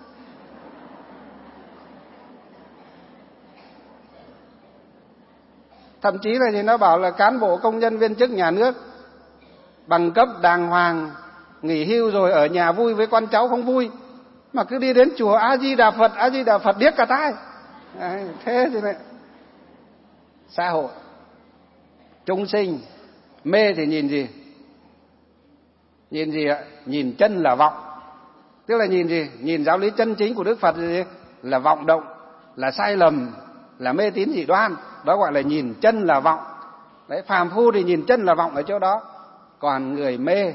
Thậm chí là gì nó bảo là cán bộ công nhân viên chức nhà nước bằng cấp đàng hoàng, nghỉ hưu rồi ở nhà vui với con cháu không vui, mà cứ đi đến chùa A Di Đà Phật, A Di Đà Phật điếc cả tai. Đấy, thế thì này. Xã hội chúng sinh mê thì nhìn gì? Nhìn gì ạ? Nhìn chân là vọng. Tức là nhìn gì? Nhìn giáo lý chân chính của Đức Phật gì? Là vọng động, là sai lầm, là mê tín dị đoan. Đó gọi là nhìn chân là vọng. Đấy, phàm phu thì nhìn chân là vọng ở chỗ đó. Còn người mê,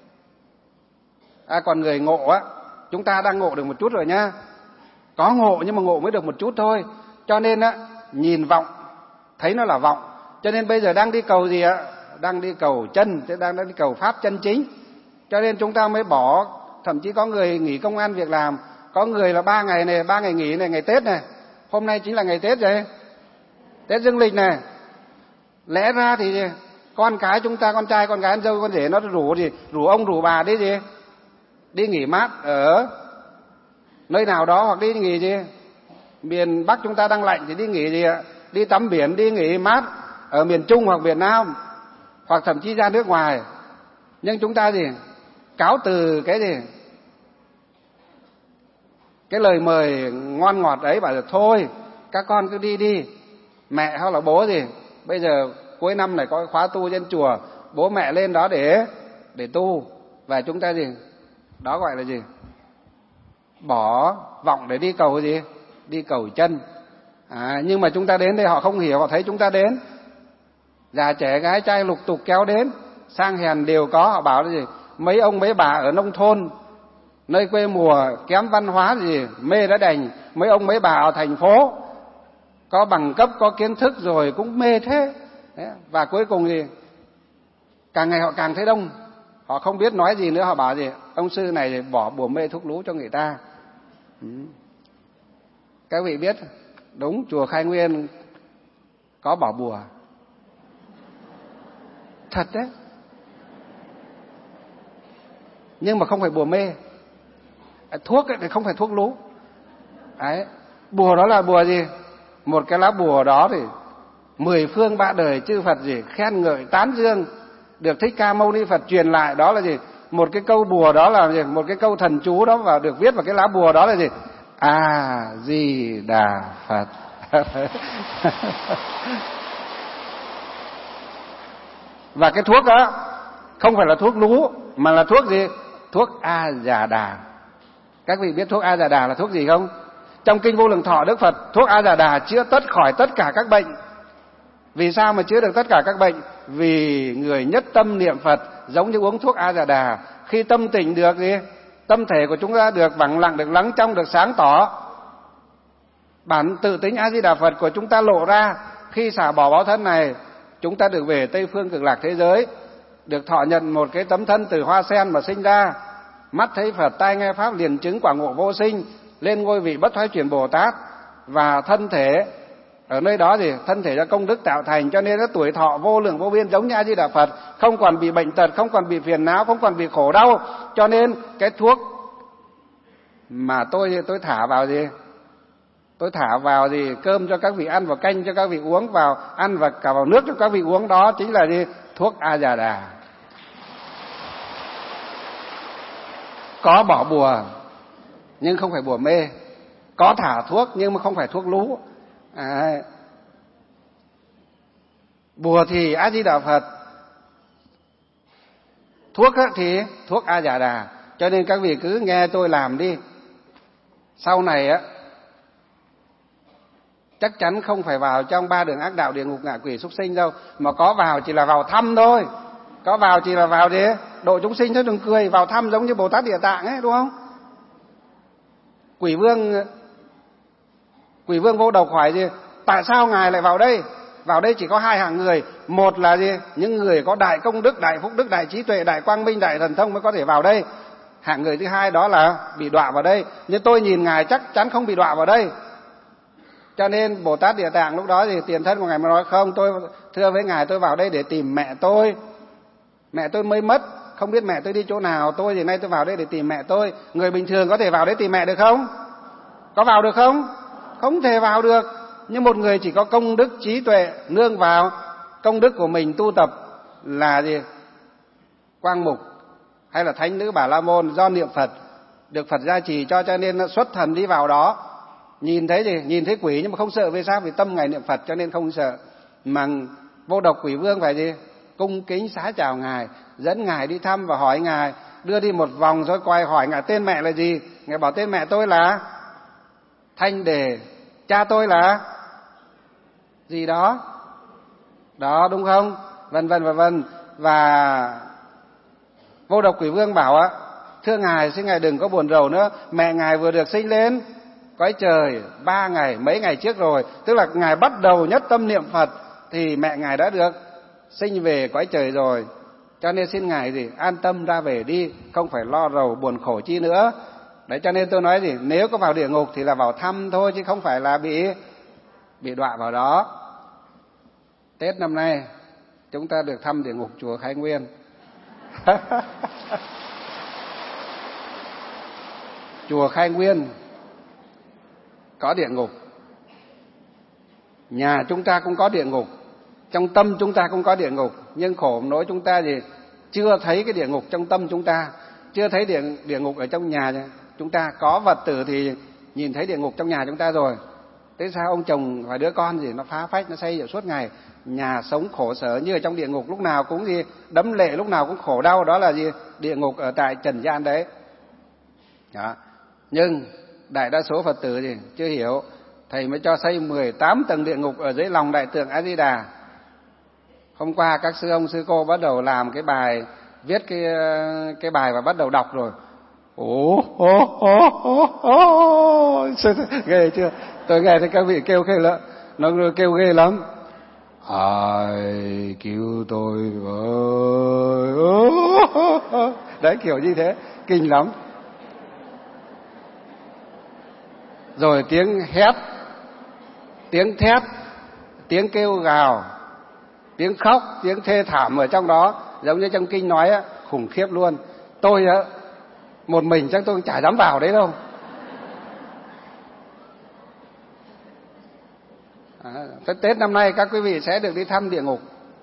à, còn người ngộ á, chúng ta đang ngộ được một chút rồi nhá. Có ngộ nhưng mà ngộ mới được một chút thôi. Cho nên á, nhìn vọng, thấy nó là vọng. Cho nên bây giờ đang đi cầu gì ạ? Đang đi cầu chân, chứ đang đi cầu pháp chân chính. Cho nên chúng ta mới bỏ, thậm chí có người nghỉ công ăn việc làm, có người là ba ngày này, ba ngày nghỉ này, ngày Tết này. Hôm nay chính là ngày Tết rồi, Tết Dương lịch này. Lẽ ra thì con cái chúng ta, con trai, con gái, con dâu, con rể nó rủ gì? Rủ ông, rủ bà đi gì? Đi nghỉ mát ở nơi nào đó, hoặc đi nghỉ gì? Miền Bắc chúng ta đang lạnh thì đi nghỉ gì ạ? Đi tắm biển, đi nghỉ mát ở miền Trung hoặc Việt Nam, hoặc thậm chí ra nước ngoài. Nhưng chúng ta gì? Cáo từ cái gì? Cái lời mời ngon ngọt ấy, bảo là thôi các con cứ đi đi. Mẹ hay là bố gì? Bây giờ cuối năm này có khóa tu trên chùa, bố mẹ lên đó để để tu. Và chúng ta gì? Đó gọi là gì? Bỏ vọng để đi cầu gì? Đi cầu chân. À, nhưng mà chúng ta đến đây họ không hiểu, họ thấy chúng ta đến, già trẻ gái trai lục tục kéo đến, sang hèn đều có. Họ bảo là gì? Mấy ông mấy bà ở nông thôn, nơi quê mùa kém văn hóa gì, mê đã đành. Mấy ông mấy bà ở thành phố có bằng cấp, có kiến thức rồi cũng mê thế. Đấy. Và cuối cùng gì? Càng ngày họ càng thấy đông, họ không biết nói gì nữa. Họ bảo gì? Ông sư này bỏ bùa mê thuốc lú cho người ta. Ừ. Các vị biết, đúng, chùa Khai Nguyên có bỏ bùa thật đấy, nhưng mà không phải bùa mê. Thuốc ấy thì không phải thuốc lú. Đấy, bùa đó là bùa gì? Một cái lá bùa đó thì mười phương ba đời chư Phật gì khen ngợi tán dương, được Thích Ca Mâu Ni Phật truyền lại. Đó là gì? Một cái câu bùa đó là gì? Một cái câu thần chú đó, và được viết vào cái lá bùa đó là gì? A Di Đà Phật. Và cái thuốc đó không phải là thuốc lú, mà là thuốc gì? Thuốc A Già Đà. Các vị biết thuốc A Già Đà là thuốc gì không? Trong Kinh Vô Lượng Thọ Đức Phật, thuốc A Già Đà chữa tất khỏi tất cả các bệnh. Vì sao mà chữa được tất cả các bệnh? Vì người nhất tâm niệm Phật, giống như uống thuốc A Già Đà. Khi tâm tỉnh được gì? Tâm thể của chúng ta được vắng lặng, được lắng trong, được sáng tỏ. Bản tự tính A Di Đà Phật của chúng ta lộ ra. Khi xả bỏ báo thân này, chúng ta được về Tây Phương Cực Lạc thế giới. được thọ nhận một cái tấm thân từ hoa sen mà sinh ra, mắt thấy Phật, tai nghe Pháp, liền chứng quả ngộ vô sinh, lên ngôi vị bất thoái chuyển Bồ Tát. Và thân thể ở nơi đó thì thân thể do công đức tạo thành, cho nên nó tuổi thọ vô lượng vô biên giống như A Di Đà Phật, không còn bị bệnh tật, không còn bị phiền não, không còn bị khổ đau. Cho nên cái thuốc mà tôi tôi thả vào gì? Tôi thả vào gì? Cơm cho các vị ăn, vào canh cho các vị uống, vào ăn và cả vào nước cho các vị uống, đó chính là gì? Thuốc A Già Đà. Có bỏ bùa nhưng không phải bùa mê, có thả thuốc nhưng mà không phải thuốc lú. À, bùa thì A Di Đà Phật, thuốc thì thuốc A Già Đà. Cho nên các vị cứ nghe tôi làm đi, sau này á chắc chắn không phải vào trong ba đường ác đạo, địa ngục, ngạ quỷ, súc sinh đâu, mà có vào chỉ là vào thăm thôi. Có vào chỉ là vào để độ chúng sinh thôi, đừng cười. Vào thăm giống như Bồ Tát Địa Tạng ấy, đúng không? Quỷ vương Quỷ vương Vô Độc hỏi gì? Tại sao ngài lại vào đây? Vào đây chỉ có hai hạng người. Một là gì? Những người có đại công đức, đại phúc đức, đại trí tuệ, đại quang minh, đại thần thông mới có thể vào đây. Hạng người thứ hai đó là bị đọa vào đây. Nhưng tôi nhìn ngài chắc chắn không bị đọa vào đây. Cho nên Bồ Tát Địa Tạng lúc đó thì tiền thân của ngài mới nói không, tôi thưa với ngài, tôi vào đây để tìm mẹ tôi. Mẹ tôi mới mất, không biết mẹ tôi đi chỗ nào, tôi thì nay tôi vào đây để tìm mẹ tôi. Người bình thường có thể vào đây tìm mẹ được không? Có vào được không? Không thể vào được. Nhưng một người chỉ có công đức trí tuệ nương vào công đức của mình tu tập là gì? Quang mục hay là thánh nữ Bà La Môn, do niệm Phật được Phật gia trì cho, cho nên nó xuất thần đi vào đó. Nhìn thấy gì? Nhìn thấy quỷ nhưng mà không sợ. Vì sao? Vì tâm ngài niệm Phật cho nên không sợ. Mà Vô Độc quỷ vương phải gì? Cung kính xá chào ngài, dẫn ngài đi thăm và hỏi ngài, đưa đi một vòng rồi quay hỏi ngài tên mẹ là gì. Ngài bảo tên mẹ tôi là Thanh Đề, cha tôi là gì đó đó, đúng không? Vân vân và vân. Và Vô Độc quỷ vương bảo á, thưa ngài, xin ngài đừng có buồn rầu nữa, mẹ ngài vừa được sinh lên cõi trời ba ngày mấy ngày trước rồi. Tức là ngài bắt đầu nhất tâm niệm Phật thì mẹ ngài đã được sinh về cõi trời rồi. Cho nên xin ngài gì? An tâm ra về đi, không phải lo rầu buồn khổ chi nữa. Đấy, cho nên tôi nói gì? Nếu có vào địa ngục thì là vào thăm thôi, chứ không phải là bị bị đọa vào đó. Tết năm nay chúng ta được thăm địa ngục chùa Khai Nguyên. Chùa Khai Nguyên có địa ngục, nhà chúng ta cũng có địa ngục, trong tâm chúng ta cũng có địa ngục. Nhưng khổ nỗi chúng ta gì? Chưa thấy cái địa ngục trong tâm chúng ta, chưa thấy địa, địa ngục ở trong nhà chúng ta. Có vật tử thì nhìn thấy địa ngục trong nhà chúng ta rồi. Thế sao ông chồng và đứa con gì nó phá phách, nó xây dựng suốt ngày, nhà sống khổ sở như ở trong địa ngục, lúc nào cũng gì đẫm lệ, lúc nào cũng khổ đau. Đó là gì? Địa ngục ở tại trần gian đấy. Đó. Nhưng đại đa số Phật tử thì chưa hiểu, thầy mới cho xây mười tám tầng địa ngục ở dưới lòng đại tượng A Di Đà. Hôm qua các sư ông sư cô bắt đầu làm cái bài, viết cái cái bài và bắt đầu đọc rồi. Ồ, ồ, ồ, ồ, ồ, ghê chưa? Tôi nghe thấy các vị kêu kêu lắm, nó kêu ghê lắm. Ai cứu tôi với, đấy kiểu như thế, kinh lắm. Rồi tiếng hét, tiếng thét, tiếng kêu gào, tiếng khóc, tiếng thê thảm ở trong đó, giống như trong kinh nói á, khủng khiếp luôn. Tôi á, một mình chắc tôi chả dám vào đấy đâu. À, Tết năm nay các quý vị sẽ được đi thăm địa ngục.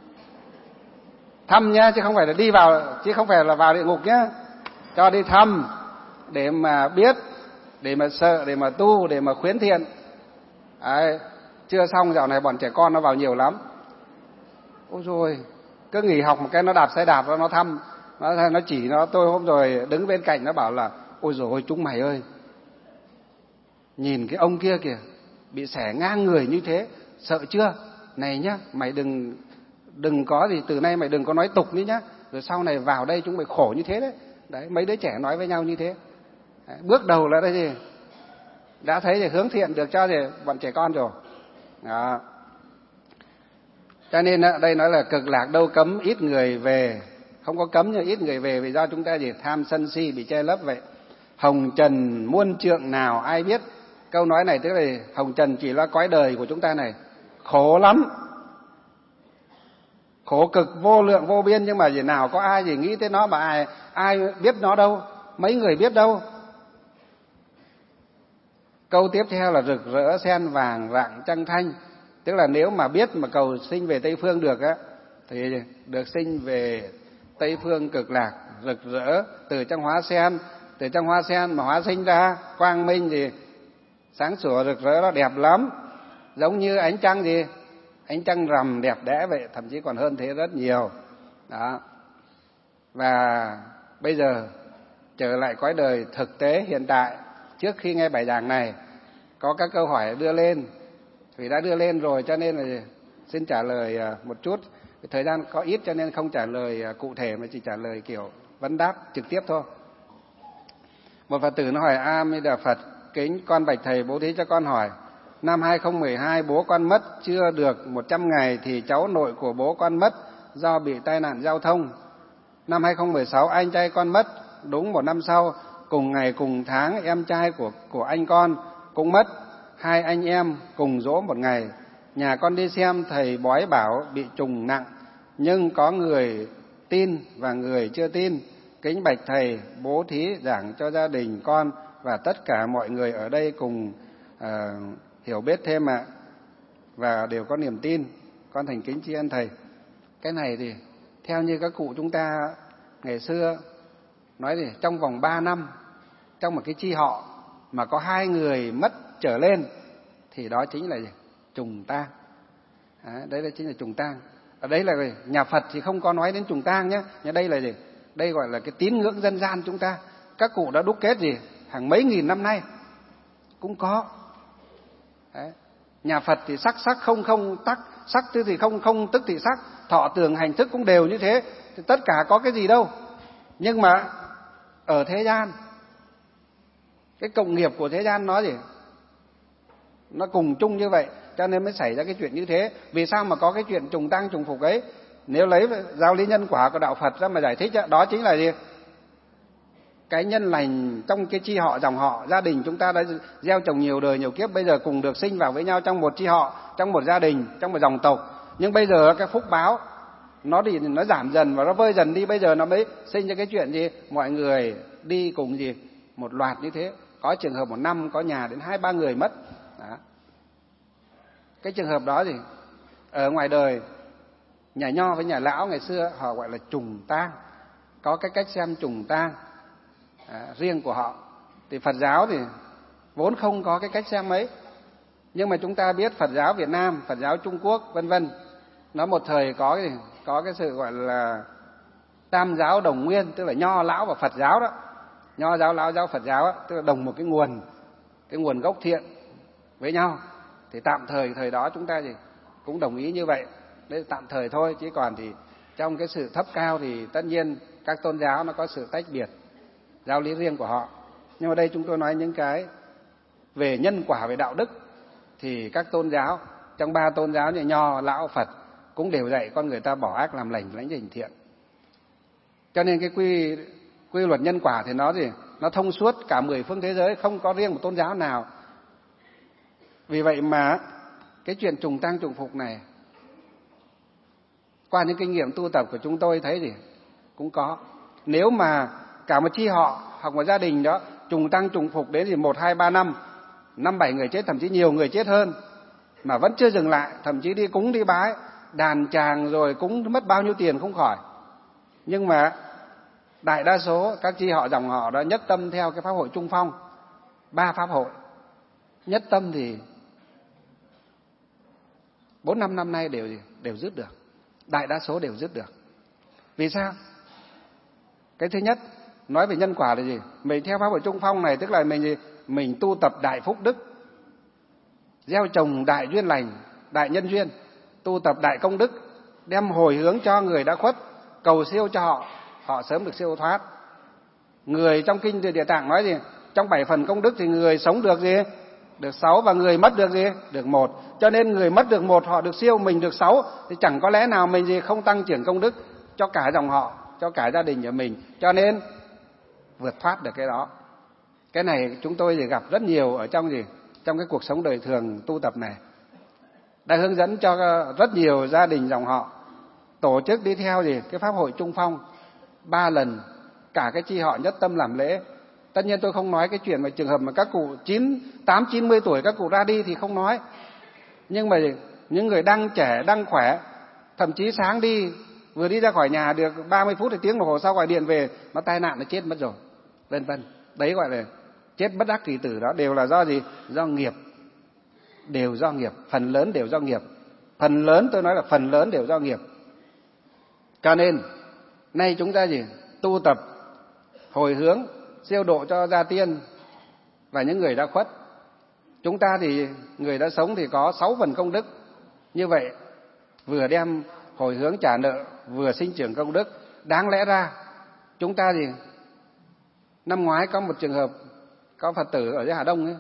Thăm nhá, chứ không phải là đi vào, chứ không phải là vào địa ngục nhá. Cho đi thăm để mà biết, để mà sợ, để mà tu, để mà khuyến thiện. Đấy, chưa xong dạo này bọn trẻ con nó vào nhiều lắm. Ôi rồi cứ nghỉ học một cái nó đạp xe đạp nó thăm, nó nó chỉ nó. Tôi hôm rồi đứng bên cạnh nó bảo là ôi rồi ôi chúng mày ơi, nhìn cái ông kia kìa, bị xẻ ngang người như thế, sợ chưa? Này nhá, mày đừng đừng có gì, từ nay mày đừng có nói tục nữa nhá, rồi sau này vào đây chúng mày khổ như thế đấy. Đấy, mấy đứa trẻ nói với nhau như thế. Đấy, bước đầu là đây gì? Đã thấy thì hướng thiện được cho thì bọn trẻ con rồi. Đó. Cho nên đây nói là cực lạc đâu cấm ít người về không có cấm nhưng ít người về vì do chúng ta gì tham sân si bị che lấp vậy. Hồng trần muôn trượng nào ai biết. Câu nói này tức là hồng trần chỉ là cõi đời của chúng ta này khổ lắm, khổ cực vô lượng vô biên, nhưng mà gì nào có ai gì nghĩ tới nó, mà ai ai biết nó đâu, mấy người biết đâu. Câu tiếp theo là rực rỡ sen vàng rạng trăng thanh, tức là nếu mà biết mà cầu sinh về Tây Phương được á thì được sinh về Tây Phương cực lạc, rực rỡ từ trong hoa sen, từ trong hoa sen mà hóa sinh ra quang minh gì sáng sủa rực rỡ, nó đẹp lắm, giống như ánh trăng gì ánh trăng rằm đẹp đẽ vậy, thậm chí còn hơn thế rất nhiều đó. Và bây giờ trở lại cõi đời thực tế hiện tại, trước khi nghe bài giảng này có các câu hỏi đưa lên, vì đã đưa lên rồi cho nên là xin trả lời một chút. Thời gian có ít cho nên không trả lời cụ thể mà chỉ trả lời kiểu vấn đáp trực tiếp thôi. Một Phật tử nó hỏi: A Di Đà Phật, kính con bạch thầy, bố thí cho con hỏi, năm hai không một hai bố con mất chưa được một trăm ngày thì cháu nội của bố con mất do bị tai nạn giao thông. Năm hai không một sáu anh trai con mất, đúng một năm sau cùng ngày cùng tháng em trai của của anh con cũng mất, hai anh em cùng giỗ một ngày. Nhà con đi xem thầy bói bảo bị trùng nặng, nhưng có người tin và người chưa tin. Kính bạch thầy bố thí giảng cho gia đình con và tất cả mọi người ở đây cùng uh, hiểu biết thêm ạ, và đều có niềm tin. Con thành kính tri ân thầy. Cái này thì theo như các cụ chúng ta ngày xưa nói gì, trong vòng ba năm trong một cái chi họ mà có hai người mất trở lên thì đó chính là gì? Trùng tang. À, đấy là chính là trùng tang. Ở đây là gì? Nhà Phật thì không có nói đến trùng tang nhé. Nhưng đây là gì? Đây gọi là cái tín ngưỡng dân gian chúng ta. Các cụ đã đúc kết gì hàng mấy nghìn năm nay cũng có. Đấy. Nhà Phật thì sắc sắc không không tắc, sắc tức thì không không tức thì sắc, thọ tưởng hành thức cũng đều như thế. Thì tất cả có cái gì đâu. Nhưng mà ở thế gian, cái cộng nghiệp của thế gian nó gì? Nó cùng chung như vậy, cho nên mới xảy ra cái chuyện như thế. Vì sao mà có cái chuyện trùng tang trùng phục ấy? Nếu lấy giáo lý nhân quả của đạo Phật ra mà giải thích, đó chính là gì? Cái nhân lành trong cái chi họ dòng họ, gia đình chúng ta đã gieo trồng nhiều đời nhiều kiếp, bây giờ cùng được sinh vào với nhau trong một chi họ, trong một gia đình, trong một dòng tộc. Nhưng bây giờ cái phúc báo nó thì nó giảm dần và nó vơi dần đi, bây giờ nó mới sinh ra cái chuyện gì? Mọi người đi cùng gì? Một loạt như thế. Có trường hợp một năm có nhà đến hai ba người mất. Đó. Cái trường hợp đó gì? Ở ngoài đời, nhà nho với nhà lão ngày xưa họ gọi là trùng tang, có cái cách xem trùng tang à, riêng của họ. Thì Phật giáo thì vốn không có cái cách xem ấy, nhưng mà chúng ta biết Phật giáo Việt Nam, Phật giáo Trung Quốc vân vân, nó một thời có cái có cái sự gọi là tam giáo đồng nguyên, tức là nho lão và Phật giáo đó, nho giáo lão giáo Phật giáo đó, tức là đồng một cái nguồn, cái nguồn gốc thiện với nhau. Thì tạm thời thời đó chúng ta gì cũng đồng ý như vậy. Đấy tạm thời thôi, chứ còn thì trong cái sự thấp cao thì tất nhiên các tôn giáo nó có sự tách biệt, giáo lý riêng của họ. Nhưng mà đây chúng tôi nói những cái về nhân quả, về đạo đức thì các tôn giáo, trong ba tôn giáo như nho, lão, Phật cũng đều dạy con người ta bỏ ác làm lành, lãnh hành thiện. Cho nên cái quy quy luật nhân quả thì nó gì, nó thông suốt cả mười phương thế giới, không có riêng một tôn giáo nào. Vì vậy mà cái chuyện trùng tang trùng phục này, qua những kinh nghiệm tu tập của chúng tôi thấy gì cũng có. Nếu mà cả một chi họ hoặc một gia đình đó trùng tang trùng phục đến thì một hai ba năm, năm bảy người chết, thậm chí nhiều người chết hơn mà vẫn chưa dừng lại, thậm chí đi cúng đi bái đàn tràng rồi cúng mất bao nhiêu tiền không khỏi. Nhưng mà đại đa số các chi họ dòng họ đó nhất tâm theo cái pháp hội Trung Phong, ba pháp hội nhất tâm thì bốn năm năm nay đều đều dứt được, đại đa số đều dứt được. Vì sao? Cái thứ nhất, nói về nhân quả là gì? Mình theo pháp hội Trung Phong này tức là mình gì? Mình tu tập đại phúc đức, gieo trồng đại duyên lành, đại nhân duyên, tu tập đại công đức, đem hồi hướng cho người đã khuất, cầu siêu cho họ, họ sớm được siêu thoát. Người trong kinh Địa Tạng nói gì? Trong bảy phần công đức thì người sống được gì? Được sáu, và người mất được gì? Được một. Cho nên người mất được một họ được siêu, mình được sáu, thì chẳng có lẽ nào mình gì không tăng trưởng công đức cho cả dòng họ. cho cả gia đình của mình, cho nên vượt thoát được cái đó. Cái này chúng tôi thì gặp rất nhiều ở trong gì? Trong cái cuộc sống đời thường tu tập này. Đã hướng dẫn cho rất nhiều gia đình dòng họ tổ chức đi theo gì? Cái pháp hội Trung Phong ba lần, cả cái chi họ nhất tâm làm lễ. Tất nhiên tôi không nói cái chuyện mà trường hợp mà các cụ chín, tám, chín mươi tuổi các cụ ra đi thì không nói. Nhưng mà những người đang trẻ, đang khỏe, thậm chí sáng đi, vừa đi ra khỏi nhà được ba mươi phút thì tiếng đồng hồ sau gọi điện về, nó tai nạn nó chết mất rồi, vân vân. Đấy gọi là chết bất đắc kỳ tử, đó đều là do gì? Do nghiệp. Đều do nghiệp, phần lớn đều do nghiệp. Phần lớn tôi nói là phần lớn đều do nghiệp. Cho nên nay chúng ta gì? Tu tập hồi hướng siêu độ cho gia tiên và những người đã khuất. Chúng ta thì người đã sống thì có sáu phần công đức. Như vậy vừa đem hồi hướng trả nợ, vừa sinh trưởng công đức. Đáng lẽ ra chúng ta gì? Năm ngoái có một trường hợp, có Phật tử ở dưới Hà Đông ấy,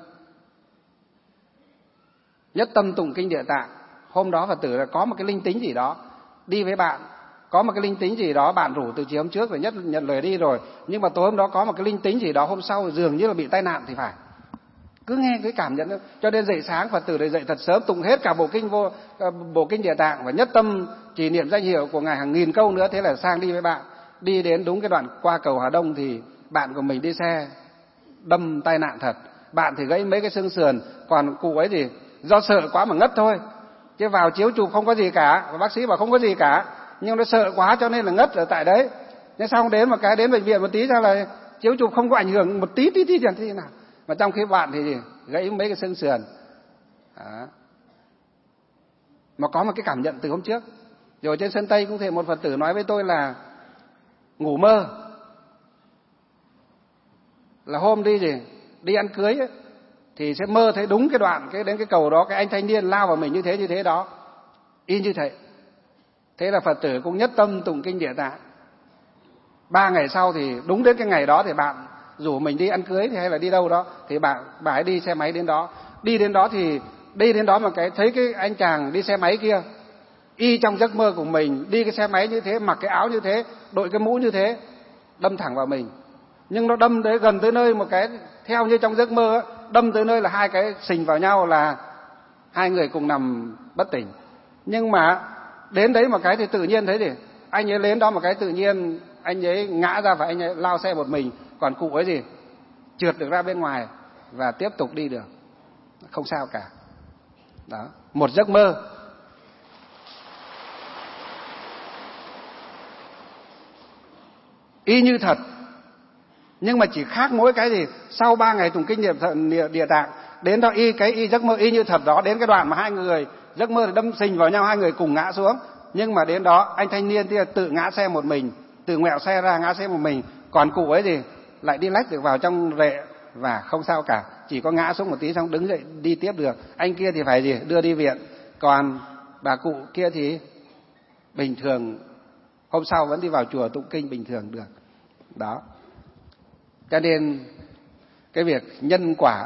nhất tâm tụng kinh Địa Tạng. Hôm đó Phật tử là có một cái linh tính gì đó, đi với bạn, có một cái linh tính gì đó, bạn rủ từ chiều hôm trước rồi nhất nhận lời đi rồi, nhưng mà tối hôm đó có một cái linh tính gì đó, hôm sau dường như là bị tai nạn thì phải. Cứ nghe cái cảm nhận đó. Cho nên dậy sáng Phật tử để dậy thật sớm, tụng hết cả bộ kinh vô bộ kinh Địa Tạng và nhất tâm trì niệm danh hiệu của ngài hàng nghìn câu nữa. Thế là sang đi với bạn, đi đến đúng cái đoạn qua cầu Hà Đông thì bạn của mình đi xe đâm tai nạn thật. Bạn thì gãy mấy cái xương sườn, còn cụ ấy thì do sợ quá mà ngất thôi, chứ vào chiếu chụp không có gì cả, và bác sĩ bảo không có gì cả, nhưng nó sợ quá cho nên là ngất ở tại đấy. Thế xong đến một cái đến bệnh viện một tí ra là chiếu chụp không có ảnh hưởng một tí tí tí tí, tí nào, mà trong khi bạn thì gãy mấy cái xương sườn. Đó. Mà có một cái cảm nhận từ hôm trước. Rồi trên sân Tây cũng thế, một Phật tử nói với tôi là ngủ mơ, là hôm đi gì đi ăn cưới ấy, thì sẽ mơ thấy đúng cái đoạn cái đến cái cầu đó, cái anh thanh niên lao vào mình như thế như thế đó, y như thế. Thế là Phật tử cũng nhất tâm tụng kinh Địa Tạng. Ba ngày sau thì đúng đến cái ngày đó thì bạn rủ mình đi ăn cưới thì hay là đi đâu đó, thì bạn bà ấy đi xe máy đến đó, đi đến đó thì đi đến đó mà cái thấy cái anh chàng đi xe máy kia y trong giấc mơ của mình, đi cái xe máy như thế, mặc cái áo như thế, đội cái mũ như thế, đâm thẳng vào mình. Nhưng nó đâm tới gần tới nơi một cái theo như trong giấc mơ ấy, đâm tới nơi là hai cái xình vào nhau là hai người cùng nằm bất tỉnh. Nhưng mà đến đấy một cái thì tự nhiên thấy gì, anh ấy đến đó một cái tự nhiên anh ấy ngã ra và anh ấy lao xe một mình, còn cụ ấy gì trượt được ra bên ngoài và tiếp tục đi được, không sao cả. Đó, một giấc mơ. Y như thật. Nhưng mà chỉ khác mỗi cái gì, sau ba ngày tụng kinh niệm Địa Tạng, đến đó y cái y giấc mơ y như thật đó, đến cái đoạn mà hai người giấc mơ đâm sình vào nhau, hai người cùng ngã xuống. Nhưng mà đến đó anh thanh niên kia tự ngã xe một mình, tự ngoẹo xe ra ngã xe một mình, còn cụ ấy thì lại đi lách được vào trong rệ và không sao cả, chỉ có ngã xuống một tí xong đứng dậy đi tiếp được. Anh kia thì phải gì đưa đi viện, còn bà cụ kia thì bình thường, hôm sau vẫn đi vào chùa tụng kinh bình thường được. Đó. Cho nên cái việc nhân quả,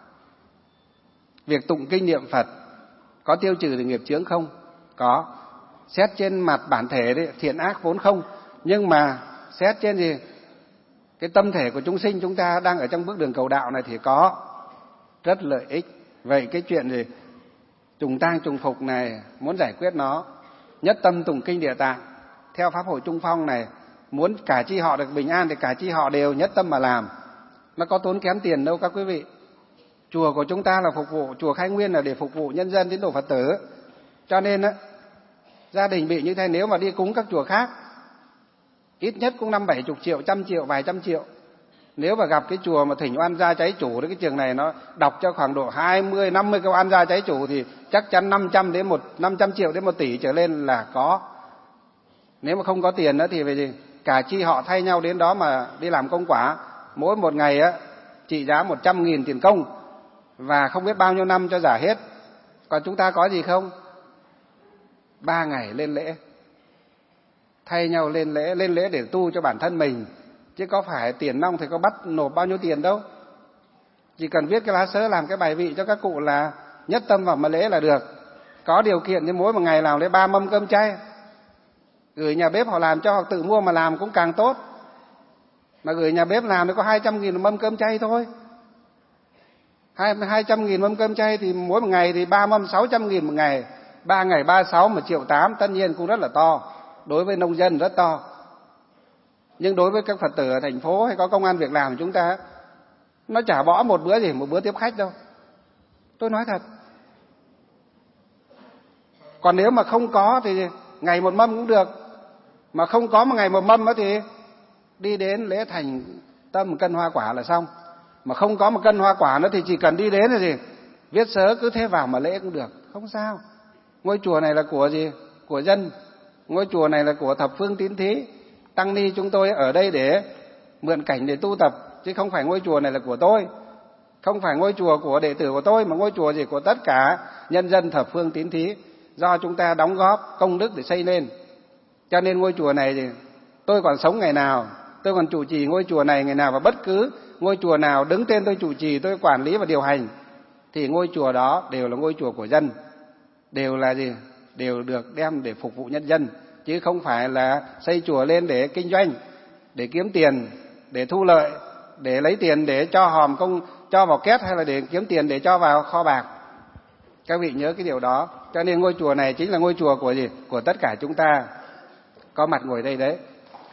việc tụng kinh niệm Phật có tiêu trừ được nghiệp chướng không? Có. Xét trên mặt bản thể đấy, thiện ác vốn không, nhưng mà xét trên gì cái tâm thể của chúng sinh chúng ta đang ở trong bước đường cầu đạo này thì có rất lợi ích. Vậy cái chuyện gì trùng tang trùng phục này muốn giải quyết nó, nhất tâm tụng kinh Địa Tạng theo pháp hội Trung Phong này, muốn cả chi họ được bình an thì cả chi họ đều nhất tâm mà làm. Nó có tốn kém tiền đâu các quý vị. Chùa của chúng ta là phục vụ, chùa Khai Nguyên là để phục vụ nhân dân tín đồ Phật tử. Cho nên á, gia đình bị như thế nếu mà đi cúng các chùa khác, ít nhất cũng năm bảy chục triệu, trăm triệu, vài trăm triệu. Nếu mà gặp cái chùa mà thỉnh oan gia cháy chủ, cái trường này nó đọc cho khoảng độ hai mươi, năm mươi cái oan gia cháy chủ thì chắc chắn năm trăm đến một năm trăm triệu đến một tỷ trở lên là có. Nếu mà không có tiền nữa thì về gì? Cả chi họ thay nhau đến đó mà đi làm công quả, mỗi một ngày á trị giá một trăm nghìn tiền công và không biết bao nhiêu năm cho giả hết. Còn chúng ta có gì không? Ba ngày lên lễ, thay nhau lên lễ, lên lễ để tu cho bản thân mình, chứ có phải tiền nong thì có bắt nộp bao nhiêu tiền đâu. Chỉ cần viết cái lá sớ làm cái bài vị cho các cụ là nhất tâm vào mà lễ là được. Có điều kiện thì mỗi một ngày làm lấy ba mâm cơm chay. Gửi nhà bếp họ làm cho, hoặc tự mua mà làm cũng càng tốt. Mà gửi nhà bếp làm thì có hai trăm nghìn một mâm cơm chay thôi. hai trăm nghìn mâm cơm chay thì mỗi một ngày thì ba mâm sáu trăm nghìn một ngày. Ba ngày ba sáu một triệu tám, tất nhiên cũng rất là to. Đối với nông dân rất to. Nhưng đối với các Phật tử ở thành phố hay có công ăn việc làm của chúng ta, nó chả bỏ một bữa gì, một bữa tiếp khách đâu. Tôi nói thật. Còn nếu mà không có thì ngày một mâm cũng được. Mà không có một ngày một mâm đó thì đi đến lễ thành tâm một cân hoa quả là xong. Mà không có một cân hoa quả nữa thì chỉ cần đi đến là gì? Viết sớ cứ thế vào mà lễ cũng được. Không sao. Ngôi chùa này là của gì? Của dân. Ngôi chùa này là của thập phương tín thí. Tăng ni chúng tôi ở đây để mượn cảnh để tu tập. Chứ không phải ngôi chùa này là của tôi. Không phải ngôi chùa của đệ tử của tôi, mà ngôi chùa gì của tất cả nhân dân thập phương tín thí. Do chúng ta đóng góp công đức để xây lên. Cho nên ngôi chùa này thì tôi còn sống ngày nào, tôi còn chủ trì ngôi chùa này ngày nào, và bất cứ ngôi chùa nào đứng tên tôi chủ trì, tôi quản lý và điều hành, thì ngôi chùa đó đều là ngôi chùa của dân. Đều là gì? Đều được đem để phục vụ nhân dân. Chứ không phải là xây chùa lên để kinh doanh, để kiếm tiền, để thu lợi, để lấy tiền để cho hòm công, cho vào két, hay là để kiếm tiền để cho vào kho bạc. Các vị nhớ cái điều đó. Cho nên ngôi chùa này chính là ngôi chùa của gì? Của tất cả chúng ta có mặt ngồi đây đấy.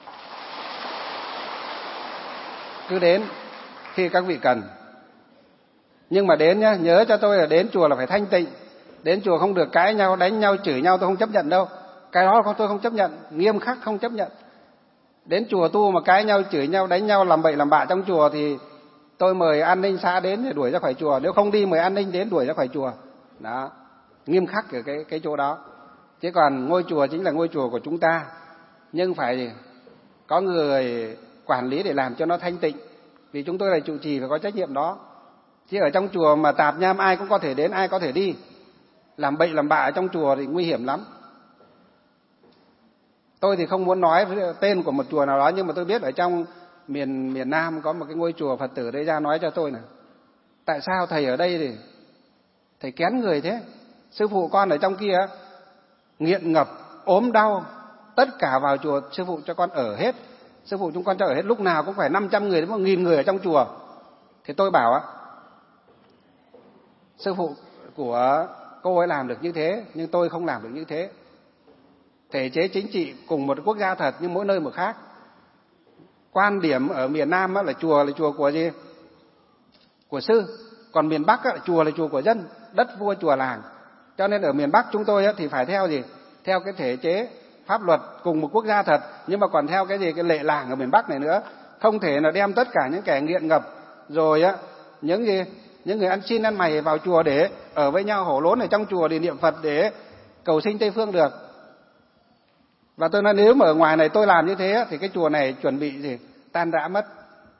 Cứ đến khi các vị cần. Nhưng mà đến nhá, nhớ cho tôi là đến chùa là phải thanh tịnh. Đến chùa không được cãi nhau, đánh nhau, chửi nhau, tôi không chấp nhận đâu. Cái đó tôi không chấp nhận, nghiêm khắc không chấp nhận. Đến chùa tu mà cãi nhau, chửi nhau, đánh nhau, làm bậy làm bạ trong chùa thì tôi mời an ninh xã đến để đuổi ra khỏi chùa. Nếu không đi mời an ninh đến đuổi ra khỏi chùa. Đó, nghiêm khắc ở cái, cái chỗ đó. Chứ còn ngôi chùa chính là ngôi chùa của chúng ta. Nhưng phải có người quản lý để làm cho nó thanh tịnh. Vì chúng tôi là trụ trì phải có trách nhiệm đó. Chứ ở trong chùa mà tạp nham ai cũng có thể đến, ai có thể đi. Làm bậy làm bạ ở trong chùa thì nguy hiểm lắm. Tôi thì không muốn nói tên của một chùa nào đó, nhưng mà tôi biết ở trong miền miền Nam có một cái ngôi chùa Phật tử đây ra nói cho tôi này. Tại sao thầy ở đây thì thầy kén người thế? Sư phụ con ở trong kia nghiện ngập, ốm đau, tất cả vào chùa sư phụ cho con ở hết. Sư phụ chúng con cho ở hết, lúc nào cũng phải năm trăm người đến một nghìn người ở trong chùa. Thì tôi bảo á, sư phụ của cô ấy làm được như thế, nhưng tôi không làm được như thế. Thể chế chính trị cùng một quốc gia thật, nhưng mỗi nơi một khác. Quan điểm ở miền Nam là chùa là chùa của gì? Của sư. Còn miền Bắc là chùa là chùa của dân, đất vua chùa làng. Cho nên ở miền Bắc chúng tôi thì phải theo gì? Theo cái thể chế pháp luật cùng một quốc gia thật, nhưng mà còn theo cái gì? Cái lệ làng ở miền Bắc này nữa. Không thể là đem tất cả những kẻ nghiện ngập rồi á, những gì? Những người ăn xin ăn mày vào chùa để ở với nhau hổ lốn ở trong chùa để niệm Phật, để cầu sinh Tây phương được. Và tôi nói nếu mà ở ngoài này tôi làm như thế thì cái chùa này chuẩn bị gì? Tan rã mất.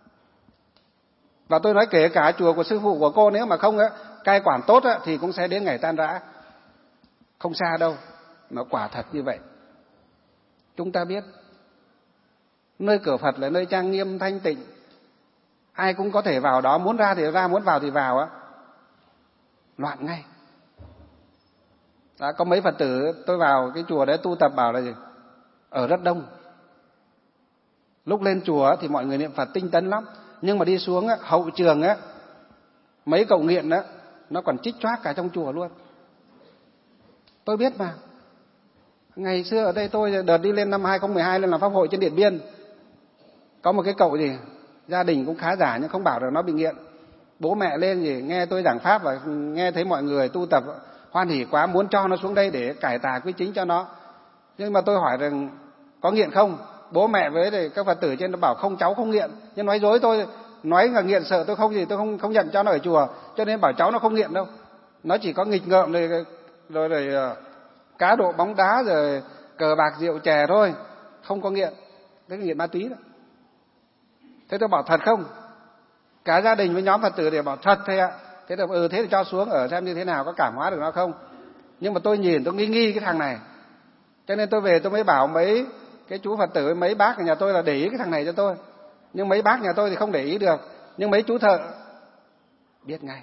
Và tôi nói kể cả chùa của sư phụ của cô nếu mà không á, cai quản tốt á, thì cũng sẽ đến ngày tan rã. Không xa đâu, mà quả thật như vậy. Chúng ta biết, nơi cửa Phật là nơi trang nghiêm thanh tịnh. Ai cũng có thể vào đó, muốn ra thì ra, muốn vào thì vào á. Loạn ngay. Đã có mấy Phật tử tôi vào cái chùa đấy tu tập bảo là gì? Ở rất đông. Lúc lên chùa thì mọi người niệm Phật tinh tấn lắm. Nhưng mà đi xuống á, hậu trường á, mấy cậu nghiện á, nó còn chích choác cả trong chùa luôn. Tôi biết mà. Ngày xưa ở đây tôi đợt đi lên năm hai không một hai lên làm pháp hội trên Điện Biên. Có một cái cậu gì, gia đình cũng khá giả nhưng không bảo được nó bị nghiện. Bố mẹ lên gì nghe tôi giảng pháp và nghe thấy mọi người tu tập hoan hỉ quá, muốn cho nó xuống đây để cải tà quy chính cho nó. Nhưng mà tôi hỏi rằng có nghiện không? Bố mẹ với các Phật tử trên nó bảo không, cháu không nghiện. Nhưng nói dối tôi, nói là nghiện sợ tôi không gì, tôi không không nhận cho nó ở chùa, cho nên bảo cháu nó không nghiện đâu. Nó chỉ có nghịch ngợm rồi rồi, rồi cá độ bóng đá rồi cờ bạc rượu chè thôi, không có nghiện. Đấy là nghiện ma túy đó. Thế tôi bảo thật không? Cả gia đình với nhóm Phật tử đều bảo thật thế ạ. Thế là ừ thế thì cho xuống ở xem như thế nào, có cảm hóa được nó không. Nhưng mà tôi nhìn tôi nghi nghi cái thằng này, cho nên tôi về tôi mới bảo mấy cái chú Phật tử với mấy bác ở nhà tôi là để ý cái thằng này cho tôi. Nhưng mấy bác nhà tôi thì không để ý được, nhưng mấy chú thợ biết ngay.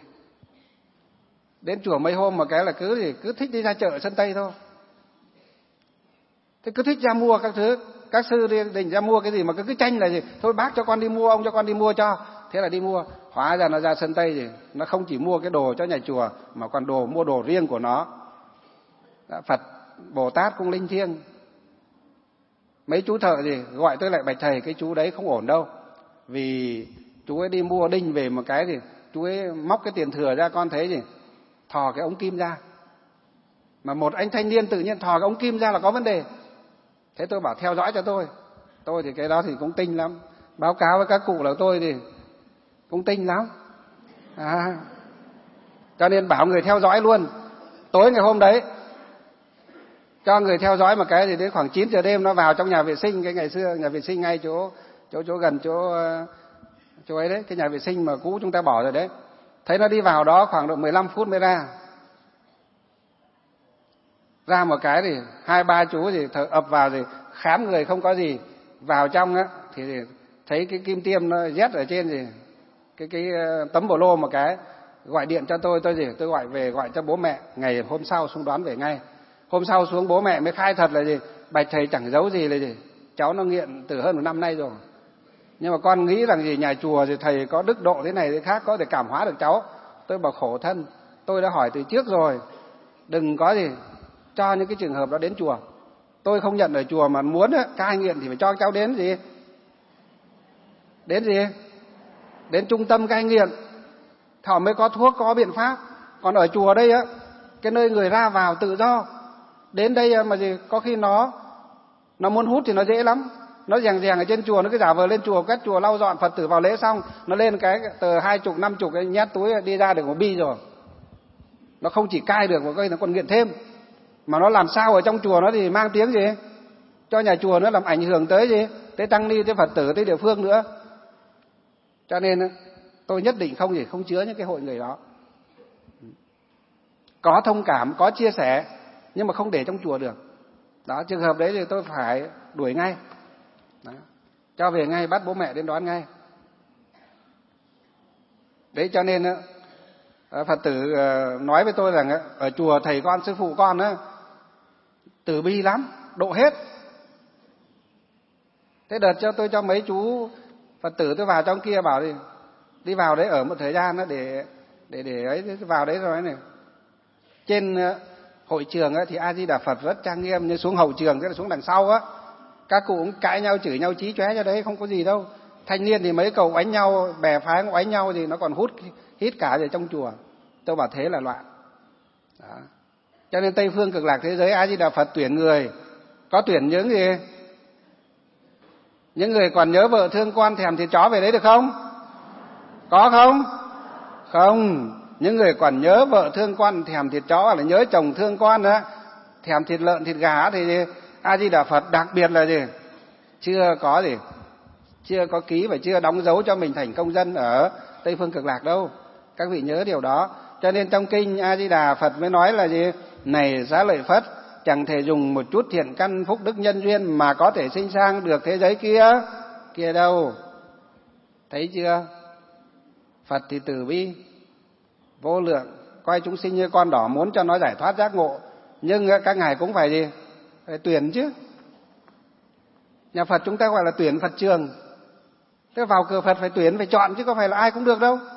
Đến chùa mấy hôm mà cái là cứ gì cứ thích đi ra chợ sân Tây thôi. Thế cứ thích ra mua các thứ, các sư đi định ra mua cái gì mà cứ cứ tranh là gì, thôi bác cho con đi mua, ông cho con đi mua cho. Thế là đi mua, hóa ra nó ra sân Tây gì, nó không chỉ mua cái đồ cho nhà chùa mà còn đồ mua đồ riêng của nó. Đã, Phật Bồ Tát cũng linh thiêng. Mấy chú thợ gì gọi tôi lại, bạch thầy cái chú đấy không ổn đâu, vì chú ấy đi mua đinh về một cái thì chú ấy móc cái tiền thừa ra, con thấy gì thò cái ống kim ra, mà một anh thanh niên tự nhiên thò cái ống kim ra là có vấn đề. Thế tôi bảo theo dõi cho tôi. Tôi thì cái đó thì cũng tinh lắm, báo cáo với các cụ là tôi thì cũng tinh lắm, à, cho nên bảo người theo dõi luôn. Tối ngày hôm đấy cho người theo dõi một cái thì đến khoảng chín giờ đêm nó vào trong nhà vệ sinh, cái ngày xưa nhà vệ sinh ngay chỗ chỗ chỗ gần chỗ chỗ ấy đấy, cái nhà vệ sinh mà cũ chúng ta bỏ rồi đấy. Thấy nó đi vào đó khoảng độ mười lăm phút mới ra. Ra một cái thì hai ba chú thì thợ ập vào thì khám người không có gì. Vào trong á thì thấy cái kim tiêm nó rét ở trên gì cái cái tấm bồ lô một cái, gọi điện cho tôi, tôi gì tôi gọi về, gọi cho bố mẹ. Ngày hôm sau xuống đón về ngay. Hôm sau xuống bố mẹ mới khai thật là gì, bạch thầy chẳng giấu gì là gì, cháu nó nghiện từ hơn một năm nay rồi. Nhưng mà con nghĩ rằng gì nhà chùa thì thầy có đức độ thế này thế khác, có thể cảm hóa được cháu. Tôi bảo khổ thân, tôi đã hỏi từ trước rồi, đừng có gì cho những cái trường hợp đó đến chùa. Tôi không nhận ở chùa, mà muốn cai nghiện thì phải cho cháu đến gì, đến gì, đến trung tâm cai nghiện, họ mới có thuốc, có biện pháp. Còn ở chùa đây á, cái nơi người ra vào tự do, đến đây mà gì có khi nó nó muốn hút thì nó dễ lắm. Nó rèng rèng ở trên chùa, nó cứ giả vờ lên chùa, quét chùa, lau dọn, Phật tử vào lễ xong nó lên cái tờ hai chục năm chục cái nhét túi đi ra được một bi rồi. Nó không chỉ cai được mà coi nó còn nghiện thêm. Mà nó làm sao ở trong chùa nó thì mang tiếng gì cho nhà chùa, nó làm ảnh hưởng tới gì tới tăng ni, tới Phật tử, tới địa phương nữa. Cho nên tôi nhất định không gì không chứa những cái hội người đó. Có thông cảm, có chia sẻ, nhưng mà không để trong chùa được. Đó, trường hợp đấy thì tôi phải đuổi ngay. Đó, cho về ngay, bắt bố mẹ đến đón ngay. Đấy cho nên Phật tử nói với tôi rằng ở chùa thầy con, sư phụ con á, từ bi lắm, độ hết. Thế đợt cho tôi cho mấy chú Phật tử tôi vào trong kia, bảo đi đi vào đấy ở một thời gian đó để để để ấy vào đấy rồi này. Trên hội trường á thì A Di Đà Phật rất trang nghiêm, nhưng xuống hậu trường, tức là xuống đằng sau á, các cụ cũng cãi nhau, chửi nhau chí chóe cho đấy, không có gì đâu. Thanh niên thì mấy cầu oánh nhau, bè phái oánh nhau thì nó còn hút hít cả về trong chùa. Tôi bảo thế là loạn. Đó. Cho nên Tây phương Cực Lạc thế giới A Di Đà Phật tuyển người, có tuyển những gì? Những người còn nhớ vợ thương con thèm thịt chó về đấy được không? Có không? Không. Những người còn nhớ vợ thương con thèm thịt chó, là nhớ chồng thương con đó, thèm thịt lợn thịt gà thì A Di Đà Phật đặc biệt là gì? Chưa có gì, chưa có ký và chưa đóng dấu cho mình thành công dân ở Tây phương Cực Lạc đâu. Các vị nhớ điều đó. Cho nên trong kinh A Di Đà Phật mới nói là gì? Này Xá Lợi Phất, chẳng thể dùng một chút thiện căn phúc đức nhân duyên mà có thể sinh sang được thế giới kia kia đâu. Thấy chưa? Phật thì từ bi vô lượng, coi chúng sinh như con đỏ, muốn cho nó giải thoát giác ngộ. Nhưng các ngài cũng phải gì? Phải tuyển chứ. Nhà Phật chúng ta gọi là tuyển Phật trường. Thế vào cửa Phật phải tuyển, phải chọn, chứ có phải là ai cũng được đâu.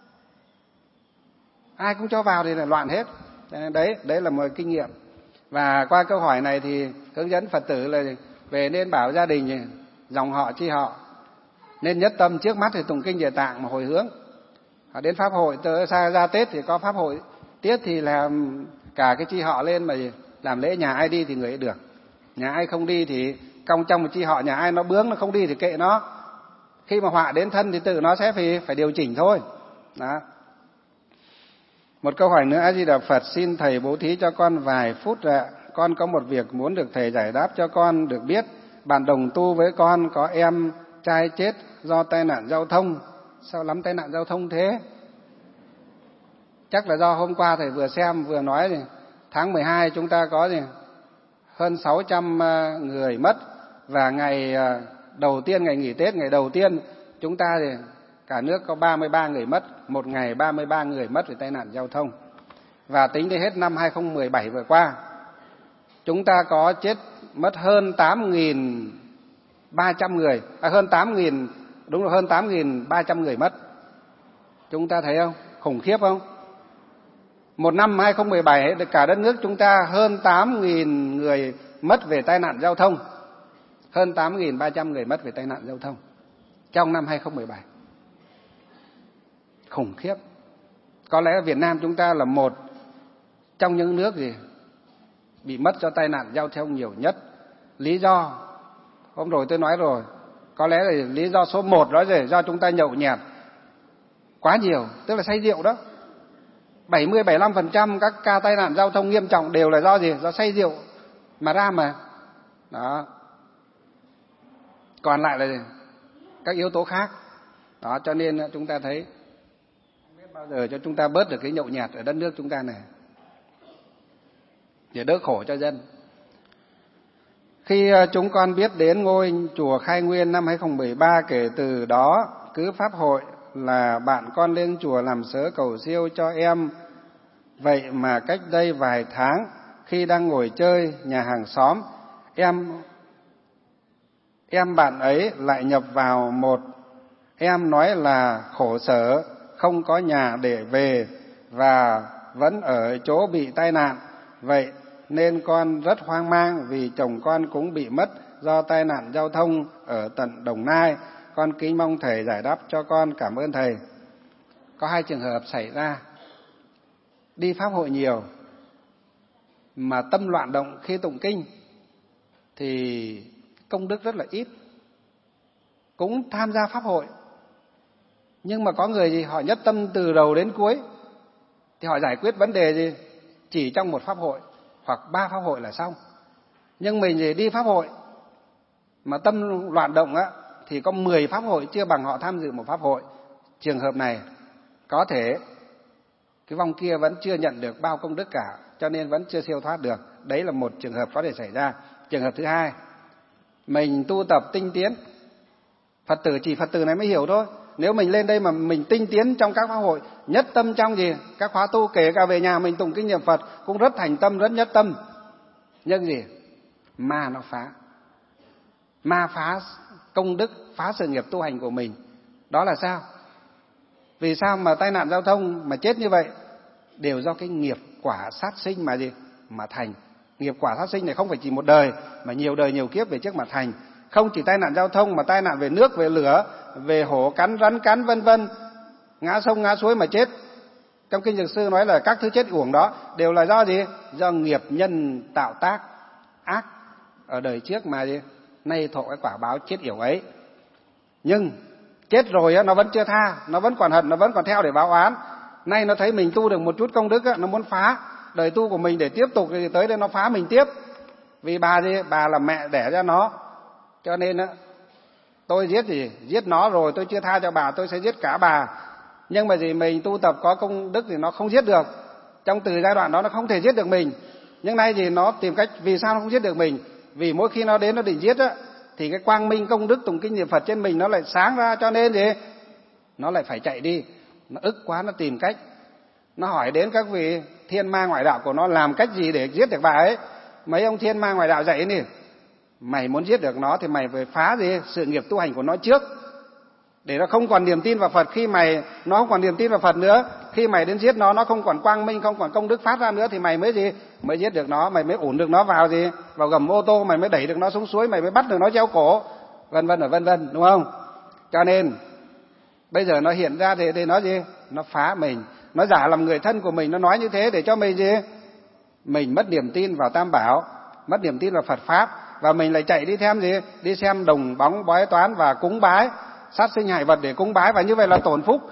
Ai cũng cho vào thì là loạn hết. Đấy, đấy là một kinh nghiệm. Và qua câu hỏi này thì hướng dẫn Phật tử là về nên bảo gia đình, dòng họ, chi họ nên nhất tâm trước mắt thì tụng kinh Địa Tạng mà hồi hướng. Đến pháp hội tới xa ra Tết thì có pháp hội tiết thì làm cả cái chi họ lên mà làm lễ, nhà ai đi thì người ấy được, nhà ai không đi thì trong trong một chi họ nhà ai nó bướng nó không đi thì kệ nó. Khi mà họa đến thân thì tự nó sẽ phải phải điều chỉnh thôi. Đó. Một câu hỏi nữa. A Di Đà Phật, xin thầy bố thí cho con vài phút ạ. Con có một việc muốn được thầy giải đáp cho con được biết. Bạn đồng tu với con có em trai chết do tai nạn giao thông. Sao lắm tai nạn giao thông thế? Chắc là do hôm qua thầy vừa xem vừa nói thì tháng mười hai chúng ta có gì hơn sáu trăm người mất, và ngày đầu tiên, ngày nghỉ Tết ngày đầu tiên chúng ta thì cả nước có ba mươi ba người mất, một ngày ba mươi ba người mất vì tai nạn giao thông. Và tính đến hết năm hai không một bảy vừa qua, chúng ta có chết mất hơn tám nghìn ba trăm người, à, hơn tám nghìn, đúng là hơn tám nghìn ba trăm người mất. Chúng ta thấy không? Khủng khiếp không? Một năm hai không một bảy, cả đất nước chúng ta hơn tám nghìn người mất về tai nạn giao thông. Hơn tám nghìn ba trăm người mất về tai nạn giao thông trong năm hai không một bảy. Khủng khiếp. Có lẽ Việt Nam chúng ta là một trong những nước gì bị mất do tai nạn giao thông nhiều nhất. Lý do, hôm rồi tôi nói rồi, có lẽ là lý do số một đó là do chúng ta nhậu nhẹt quá nhiều, tức là say rượu đó. bảy mươi đến bảy mươi lăm phần trăm các ca tai nạn giao thông nghiêm trọng đều là do gì? Do say rượu mà ra mà. Đó. Còn lại là gì? Các yếu tố khác. Đó, cho nên chúng ta thấy không biết bao giờ cho chúng ta bớt được cái nhậu nhẹt ở đất nước chúng ta này, để đỡ khổ cho dân. Khi chúng con biết đến ngôi chùa Khai Nguyên năm hai không một ba, kể từ đó cứ pháp hội là bạn con lên chùa làm sớ cầu siêu cho em. Vậy mà cách đây vài tháng, khi đang ngồi chơi nhà hàng xóm, em em bạn ấy lại nhập vào một em nói là khổ sở, không có nhà để về và vẫn ở chỗ bị tai nạn. Vậy nên con rất hoang mang vì chồng con cũng bị mất do tai nạn giao thông ở tận Đồng Nai. Con kính mong thầy giải đáp cho con, cảm ơn thầy. Có hai trường hợp xảy ra. Đi pháp hội nhiều mà tâm loạn động khi tụng kinh thì công đức rất là ít. Cũng tham gia pháp hội, nhưng mà có người gì họ nhất tâm từ đầu đến cuối thì họ giải quyết vấn đề gì chỉ trong một pháp hội hoặc ba pháp hội là xong. Nhưng mình gì đi pháp hội mà tâm loạn động á thì có mười pháp hội chưa bằng họ tham dự một pháp hội. Trường hợp này có thể cái vong kia vẫn chưa nhận được bao công đức cả, cho nên vẫn chưa siêu thoát được. Đấy là một trường hợp có thể xảy ra. Trường hợp thứ hai, mình tu tập tinh tiến, Phật tử chỉ Phật tử này mới hiểu thôi. Nếu mình lên đây mà mình tinh tiến trong các pháp hội, nhất tâm trong gì các khóa tu, kể cả về nhà mình tụng kinh niệm Phật cũng rất thành tâm, rất nhất tâm, nhưng gì ma nó phá, ma phá công đức, phá sự nghiệp tu hành của mình. Đó là sao? Vì sao mà tai nạn giao thông mà chết như vậy? Đều do cái nghiệp quả sát sinh mà gì mà thành. Nghiệp quả sát sinh này không phải chỉ một đời mà nhiều đời nhiều kiếp về trước mà thành. Không chỉ tai nạn giao thông mà tai nạn về nước, về lửa, về hổ cắn, rắn cắn vân vân, ngã sông ngã suối mà chết. Trong kinh Dược Sư nói là các thứ chết uổng đó đều là do gì? Do nghiệp nhân tạo tác ác ở đời trước mà gì nay thọ cái quả báo chết yểu ấy. Nhưng chết rồi á, nó vẫn chưa tha, nó vẫn còn hận, nó vẫn còn theo để báo oán. Nay nó thấy mình tu được một chút công đức á, nó muốn phá đời tu của mình để tiếp tục, thì tới đây nó phá mình tiếp. Vì bà gì? Bà là mẹ đẻ ra nó. Cho nên á, tôi giết gì? Giết nó rồi, tôi chưa tha cho bà, tôi sẽ giết cả bà. Nhưng mà gì mình tu tập có công đức thì nó không giết được. Trong từ giai đoạn đó nó không thể giết được mình. Nhưng nay thì nó tìm cách, vì sao nó không giết được mình? Vì mỗi khi nó đến nó định giết á, thì cái quang minh công đức tụng kinh niệm Phật trên mình nó lại sáng ra, cho nên gì nó lại phải chạy đi. Nó ức quá, nó tìm cách, nó hỏi đến các vị thiên ma ngoại đạo của nó làm cách gì để giết được bà ấy. Mấy ông thiên ma ngoại đạo dạy nè, mày muốn giết được nó thì mày phải phá gì sự nghiệp tu hành của nó trước, để nó không còn niềm tin vào Phật. Khi mày nó không còn niềm tin vào Phật nữa, khi mày đến giết nó, nó không còn quang minh, không còn công đức phát ra nữa, thì mày mới gì mới giết được nó, mày mới ủn được nó vào gì vào gầm ô tô, mày mới đẩy được nó xuống suối, mày mới bắt được nó treo cổ, vân vân ở vân vân, đúng không? Cho nên bây giờ nó hiện ra thì, thì nó gì nó phá mình, nó giả làm người thân của mình, nó nói như thế để cho mình gì mình mất niềm tin vào Tam Bảo, mất niềm tin vào Phật pháp, và mình lại chạy đi xem gì đi xem đồng bóng bói toán và cúng bái sát sinh hại vật để cúng bái. Và như vậy là tổn phúc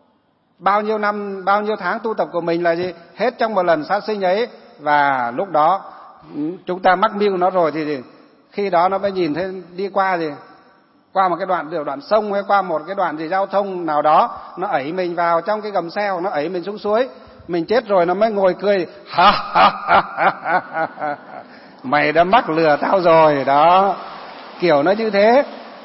bao nhiêu năm, bao nhiêu tháng tu tập của mình là gì hết trong một lần sát sinh ấy. Và lúc đó chúng ta mắc mưu nó rồi thì gì? Khi đó nó mới nhìn thấy đi qua gì qua một cái đoạn đoạn sông hay qua một cái đoạn gì giao thông nào đó, nó ẩy mình vào trong cái gầm xe, nó ẩy mình xuống suối, mình chết rồi nó mới ngồi cười ha ha ha ha ha, mày đã mắc lừa tao rồi đó, kiểu nó như thế,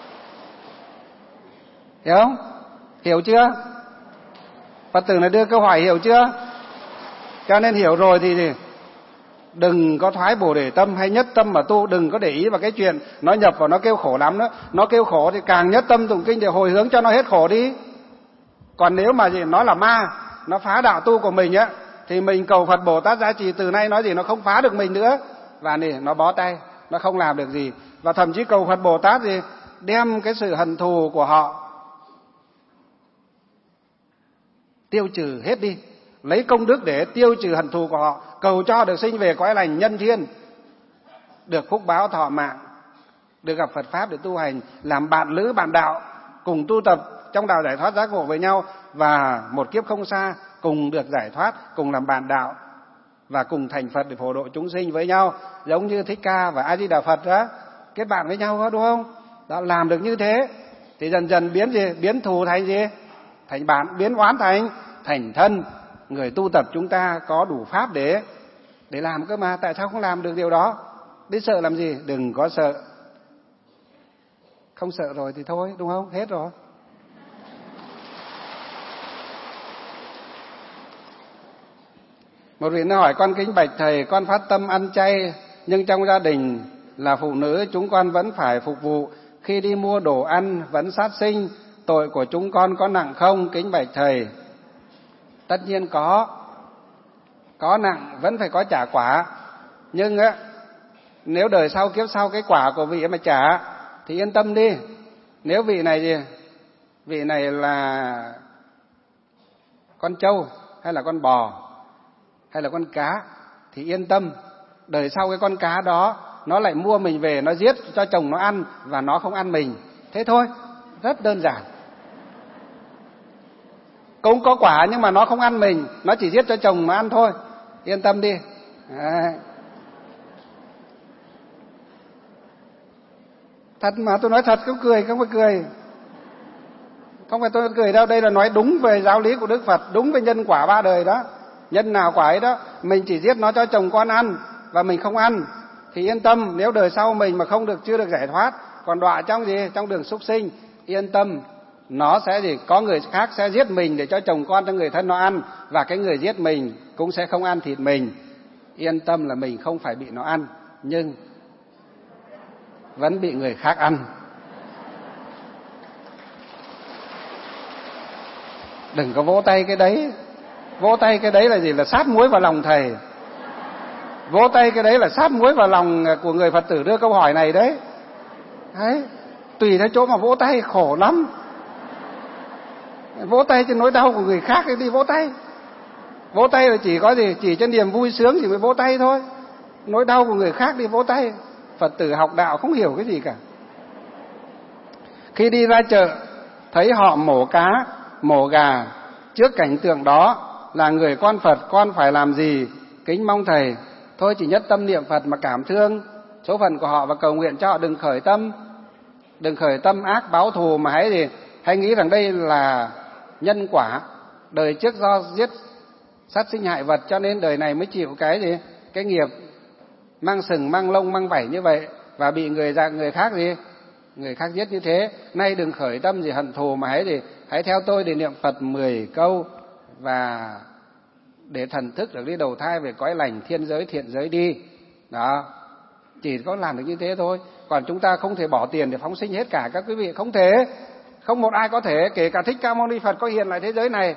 hiểu không? Hiểu chưa? Phật tử này đưa câu hỏi hiểu chưa? Cho nên hiểu rồi thì gì Đừng có thoái bồ đề tâm hay nhất tâm mà tu, đừng có để ý vào cái chuyện nó nhập vào nó kêu khổ lắm nữa. Nó kêu khổ thì càng nhất tâm tụng kinh thì hồi hướng cho nó hết khổ đi. Còn nếu mà gì nó là ma, nó phá đạo tu của mình á, thì mình cầu Phật Bồ Tát gia trì từ nay nói gì nó không phá được mình nữa. Và này nó bó tay, nó không làm được gì. Và thậm chí cầu Phật Bồ Tát gì đem cái sự hận thù của họ tiêu trừ hết đi, lấy công đức để tiêu trừ hận thù của họ, cầu cho được sinh về cõi lành nhân thiên, được phúc báo thọ mạng, được gặp Phật Pháp để tu hành, làm bạn lữ bạn đạo, cùng tu tập trong đạo giải thoát giác ngộ với nhau, và một kiếp không xa cùng được giải thoát, cùng làm bạn đạo và cùng thành Phật để phổ độ chúng sinh với nhau, giống như Thích Ca và A Di Đà Phật đó, kết bạn với nhau đó, đúng không? Đó, làm được như thế thì dần dần biến gì? Biến thù thành gì? Thành bạn, biến oán thành thành thân. Người tu tập chúng ta có đủ pháp để để làm cơ mà, tại sao không làm được điều đó? Biết sợ làm gì? Đừng có sợ. Không sợ rồi thì thôi, đúng không? Hết rồi. Một vị nó hỏi: con kính bạch thầy, con phát tâm ăn chay nhưng trong gia đình là phụ nữ, chúng con vẫn phải phục vụ, khi đi mua đồ ăn vẫn sát sinh, tội của chúng con có nặng không? Kính bạch thầy. Tất nhiên có, có nặng, vẫn phải có trả quả. Nhưng á, nếu đời sau kiếp sau cái quả của vị mà trả thì yên tâm đi. Nếu vị này gì? Vị này là con trâu hay là con bò hay là con cá thì yên tâm, đời sau cái con cá đó nó lại mua mình về, nó giết cho chồng nó ăn và nó không ăn mình. Thế thôi, rất đơn giản. Cũng có quả nhưng mà nó không ăn mình, nó chỉ giết cho chồng mà ăn thôi. Yên tâm đi. Đấy. Thật mà, tôi nói thật, không cười, không phải cười. Không phải tôi cười đâu, đây là nói đúng về giáo lý của Đức Phật, đúng về nhân quả ba đời đó. Nhân nào quả ấy đó, mình chỉ giết nó cho chồng con ăn và mình không ăn thì yên tâm, nếu đời sau mình mà không được, chưa được giải thoát, còn đọa trong gì? Trong đường súc sinh, yên tâm, nó sẽ gì? Có người khác sẽ giết mình để cho chồng con, cho người thân nó ăn, và cái người giết mình cũng sẽ không ăn thịt mình. Yên tâm là mình không phải bị nó ăn, nhưng vẫn bị người khác ăn. Đừng có vỗ tay cái đấy. Vỗ tay cái đấy là gì? Là sát muối vào lòng thầy. Vỗ tay cái đấy là sát muối vào lòng của người Phật tử đưa câu hỏi này đấy. Đấy, tùy theo chỗ mà vỗ tay, khổ lắm. Vỗ tay trên nỗi đau của người khác thì đi vỗ tay. Vỗ tay là chỉ có gì? Chỉ cho niềm vui sướng thì mới vỗ tay thôi. Nỗi đau của người khác đi vỗ tay. Phật tử học đạo không hiểu cái gì cả. Khi đi ra chợ thấy họ mổ cá, mổ gà, trước cảnh tượng đó là người con Phật, con phải làm gì? Kính mong thầy. Thôi chỉ nhất tâm niệm Phật mà cảm thương số phận của họ và cầu nguyện cho họ đừng khởi tâm, đừng khởi tâm ác báo thù, mà hãy gì? Hãy nghĩ rằng đây là nhân quả. Đời trước do giết sát sinh hại vật cho nên đời này mới chịu cái gì? Cái nghiệp mang sừng, mang lông, mang vảy như vậy, và bị người dạng người khác gì? Người khác giết như thế. Nay đừng khởi tâm gì hận thù, mà hãy gì? Hãy theo tôi để niệm Phật mười câu và để thần thức được đi đầu thai về cõi lành thiên giới, thiện giới đi. Đó, chỉ có làm được như thế thôi. Còn chúng ta không thể bỏ tiền để phóng sinh hết cả, các quý vị, không thể. Không một ai có thể, kể cả Thích Ca Mâu Ni Phật có hiện lại thế giới này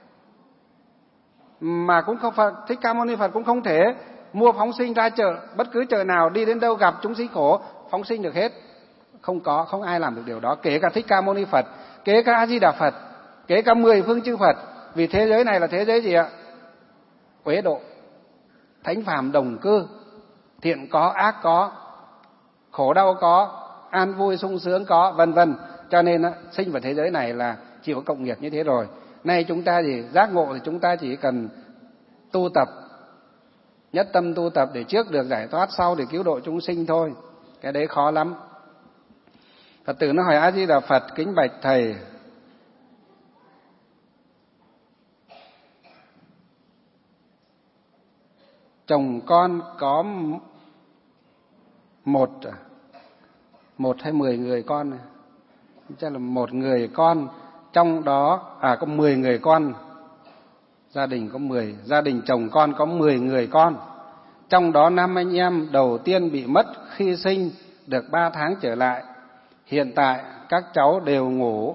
mà cũng không Phật, Thích Ca Mâu Ni Phật cũng không thể mua phóng sinh ra chợ, bất cứ chợ nào đi đến đâu gặp chúng sinh khổ phóng sinh được hết. Không có, không ai làm được điều đó, kể cả Thích Ca Mâu Ni Phật, kể cả A Di Đà Phật, kể cả mười phương chư Phật. Vì thế giới này là thế giới gì ạ? Uế độ, thánh phàm đồng cư, thiện có, ác có, khổ đau có, an vui sung sướng có, vân vân. Cho nên sinh vào thế giới này là chỉ có cộng nghiệp như thế rồi. Nay chúng ta gì giác ngộ thì chúng ta chỉ cần tu tập, nhất tâm tu tập để trước được giải thoát, sau để cứu độ chúng sinh thôi. Cái đấy khó lắm. Phật tử nó hỏi: A Di Đà Phật, kính bạch thầy, chồng con có một một hay mười người con này, chắc là một người con, trong đó à có mười người con, gia đình có mười, gia đình chồng con có mười người con, Trong đó năm anh em đầu tiên bị mất khi sinh được ba tháng trở lại. Hiện tại các cháu đều ngủ.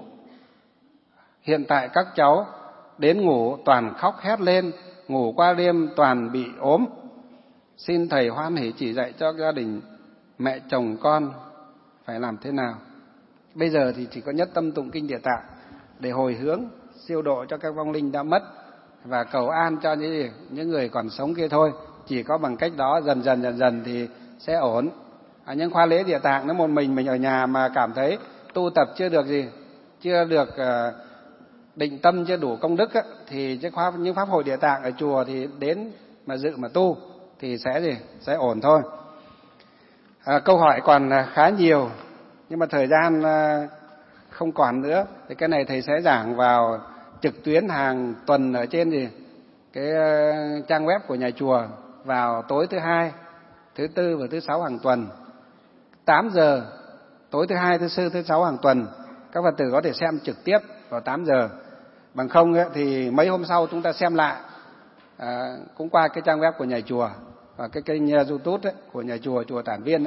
Hiện tại các cháu đến ngủ toàn khóc hét lên, ngủ qua đêm toàn bị ốm. Xin Thầy hoan hỷ chỉ dạy cho gia đình mẹ chồng con phải làm thế nào. Bây giờ thì chỉ có nhất tâm tụng kinh Địa Tạng để hồi hướng siêu độ cho các vong linh đã mất và cầu an cho những, những người còn sống kia thôi. Chỉ có bằng cách đó dần dần dần dần thì sẽ ổn. À, những khóa lễ Địa Tạng nó một mình mình ở nhà mà cảm thấy tu tập chưa được gì, chưa được uh, định tâm, chưa đủ công đức á, thì cái khóa những pháp hội Địa Tạng ở chùa thì đến mà dự mà tu thì sẽ gì sẽ ổn thôi. À, câu hỏi còn khá nhiều nhưng mà thời gian uh, không còn nữa, thì cái này thầy sẽ giảng vào trực tuyến hàng tuần ở trên gì cái uh, trang web của nhà chùa vào tối thứ hai, thứ tư và thứ sáu hàng tuần, tám giờ tối thứ hai, thứ tư, thứ sáu hàng tuần. Các Phật tử có thể xem trực tiếp vào tám giờ. Bằng không ấy, thì mấy hôm sau chúng ta xem lại à, cũng qua cái trang web của nhà chùa và cái kênh YouTube ấy, của nhà chùa chùa Tản Viên đó.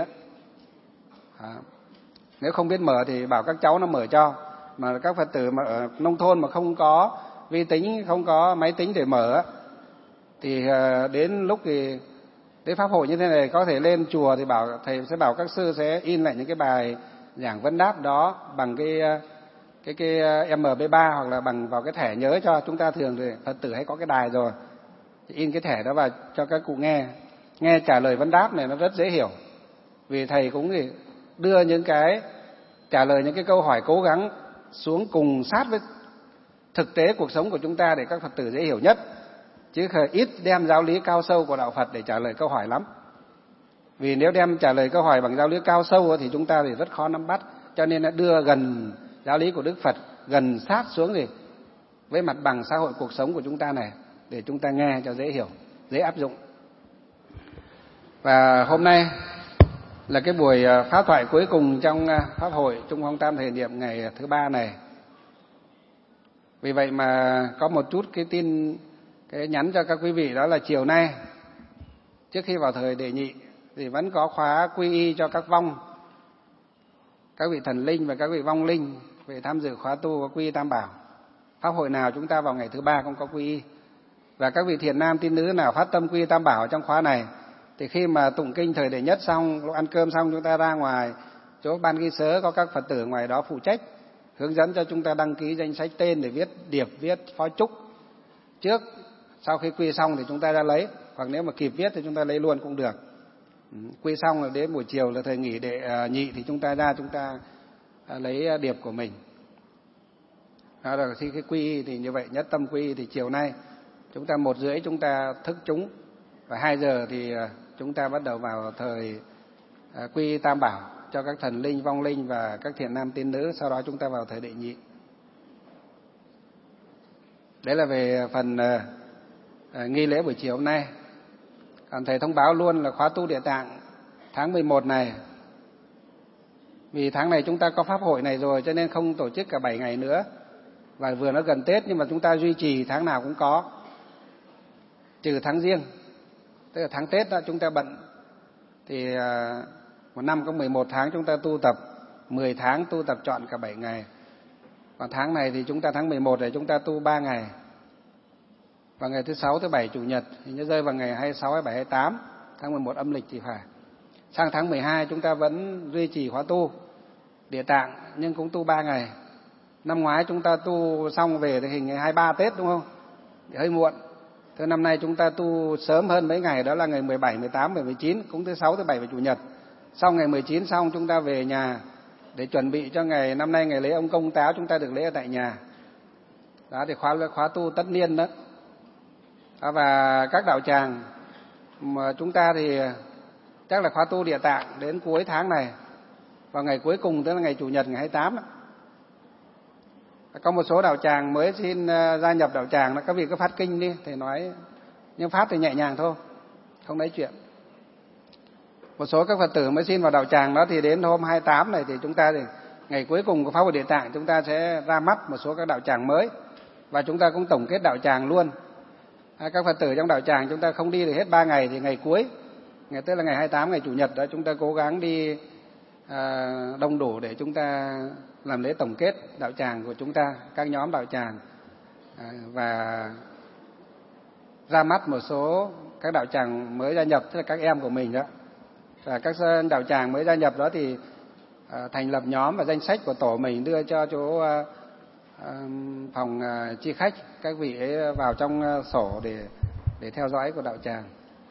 À, nếu không biết mở thì bảo các cháu nó mở cho. Mà các Phật tử mà ở nông thôn mà không có vi tính, không có máy tính để mở thì à, đến lúc thì đến pháp hội như thế này có thể lên chùa thì bảo thầy sẽ bảo các sư sẽ in lại những cái bài giảng vấn đáp đó bằng cái cái cái em pê ba hoặc là bằng vào cái thẻ nhớ cho. Chúng ta thường thì Phật tử hay có cái đài rồi, thì in cái thẻ đó vào cho các cụ nghe. Nghe trả lời vấn đáp này nó rất dễ hiểu, vì thầy cũng thì đưa những cái trả lời những cái câu hỏi cố gắng xuống cùng sát với thực tế cuộc sống của chúng ta để các Phật tử dễ hiểu nhất, chứ ít đem giáo lý cao sâu của đạo Phật để trả lời câu hỏi lắm. Vì nếu đem trả lời câu hỏi bằng giáo lý cao sâu thì chúng ta thì rất khó nắm bắt. Cho nên là đưa gần giáo lý của Đức Phật, gần sát xuống thì với mặt bằng xã hội cuộc sống của chúng ta này, để chúng ta nghe cho dễ hiểu, dễ áp dụng. Và hôm nay là cái buổi pháp thoại cuối cùng trong pháp hội Trung Phong Tam Thể Niệm ngày thứ ba này. Vì vậy mà có một chút cái tin cái nhắn cho các quý vị, đó là chiều nay trước khi vào thời đệ nhị thì vẫn có khóa quy y cho các vong, các vị thần linh và các vị vong linh về tham dự khóa tu và quy y Tam Bảo. Pháp hội nào chúng ta vào ngày thứ ba cũng có quy y. Và các vị thiện nam tín nữ nào phát tâm quy y Tam Bảo trong khóa này thì khi mà tụng kinh thời đệ nhất xong, lúc ăn cơm xong, chúng ta ra ngoài chỗ ban ghi sớ, có các Phật tử ngoài đó phụ trách hướng dẫn cho chúng ta đăng ký danh sách tên để viết điệp, viết phó chúc trước. Sau khi quy xong thì chúng ta ra lấy, hoặc nếu mà kịp viết thì chúng ta lấy luôn cũng được. Quy xong rồi đến buổi chiều là thời nghỉ đệ nhị thì chúng ta ra chúng ta lấy điệp của mình. Đó là khi cái quy thì như vậy, nhất tâm quy thì chiều nay chúng ta một rưỡi chúng ta thức chúng, và hai giờ thì chúng ta bắt đầu vào thời quy Tam Bảo cho các thần linh, vong linh và các thiện nam tín nữ. Sau đó chúng ta vào thời đệ nhị. Đấy là về phần uh, nghi lễ buổi chiều hôm nay. Còn thầy thông báo luôn là khóa tu Địa Tạng tháng mười một này, vì tháng này chúng ta có pháp hội này rồi cho nên không tổ chức cả bảy ngày nữa, và vừa nó gần Tết nhưng mà chúng ta duy trì tháng nào cũng có, trừ tháng riêng, tức là tháng Tết đó chúng ta bận thì uh, một năm có mười một tháng chúng ta tu tập, mười tháng tu tập trọn cả bảy ngày. Còn tháng này thì chúng ta tháng mười một này chúng ta tu ba ngày, vào ngày thứ sáu, thứ bảy, chủ nhật thì nó rơi vào ngày hai mươi sáu, hai mươi bảy, hai mươi tám tháng mười một âm lịch thì phải. Sang tháng mười hai chúng ta vẫn duy trì khóa tu Địa Tạng nhưng cũng tu ba ngày. Năm ngoái chúng ta tu xong về thì hình ngày hai mươi ba Tết đúng không? Thì hơi muộn. Thế năm nay chúng ta tu sớm hơn mấy ngày, đó là ngày mười bảy, mười tám, mười chín, cũng thứ sáu, thứ bảy và chủ nhật. Sau ngày mười chín xong chúng ta về nhà để chuẩn bị cho ngày năm nay ngày lễ ông Công Táo, chúng ta được lễ ở tại nhà. Đó thì khóa khóa tu tất niên đó. Đó, và các đạo tràng mà chúng ta thì chắc là khóa tu Địa Tạng đến cuối tháng này, vào ngày cuối cùng tức là ngày chủ nhật ngày hai mươi tám đó. Có một số đạo tràng mới xin gia nhập đạo tràng đó, các vị cứ phát kinh đi, thầy nói, nhưng phát thì nhẹ nhàng thôi, không nói chuyện. Một số các Phật tử mới xin vào đạo tràng đó thì đến hôm hai mươi tám này thì chúng ta thì ngày cuối cùng của pháp hội Địa Tạng chúng ta sẽ ra mắt một số các đạo tràng mới, và chúng ta cũng tổng kết đạo tràng luôn. Các Phật tử trong đạo tràng chúng ta không đi được hết ba ngày thì ngày cuối ngày tức là ngày hai mươi tám, ngày Chủ nhật đó, chúng ta cố gắng đi à, đông đủ để chúng ta làm lễ tổng kết đạo tràng của chúng ta, các nhóm đạo tràng, à, và ra mắt một số các đạo tràng mới gia nhập, tức là các em của mình đó. Và các đạo tràng mới gia nhập đó thì à, thành lập nhóm và danh sách của tổ mình đưa cho chỗ à, à, phòng à, chi khách, các vị ấy vào trong à, sổ để để theo dõi của đạo tràng.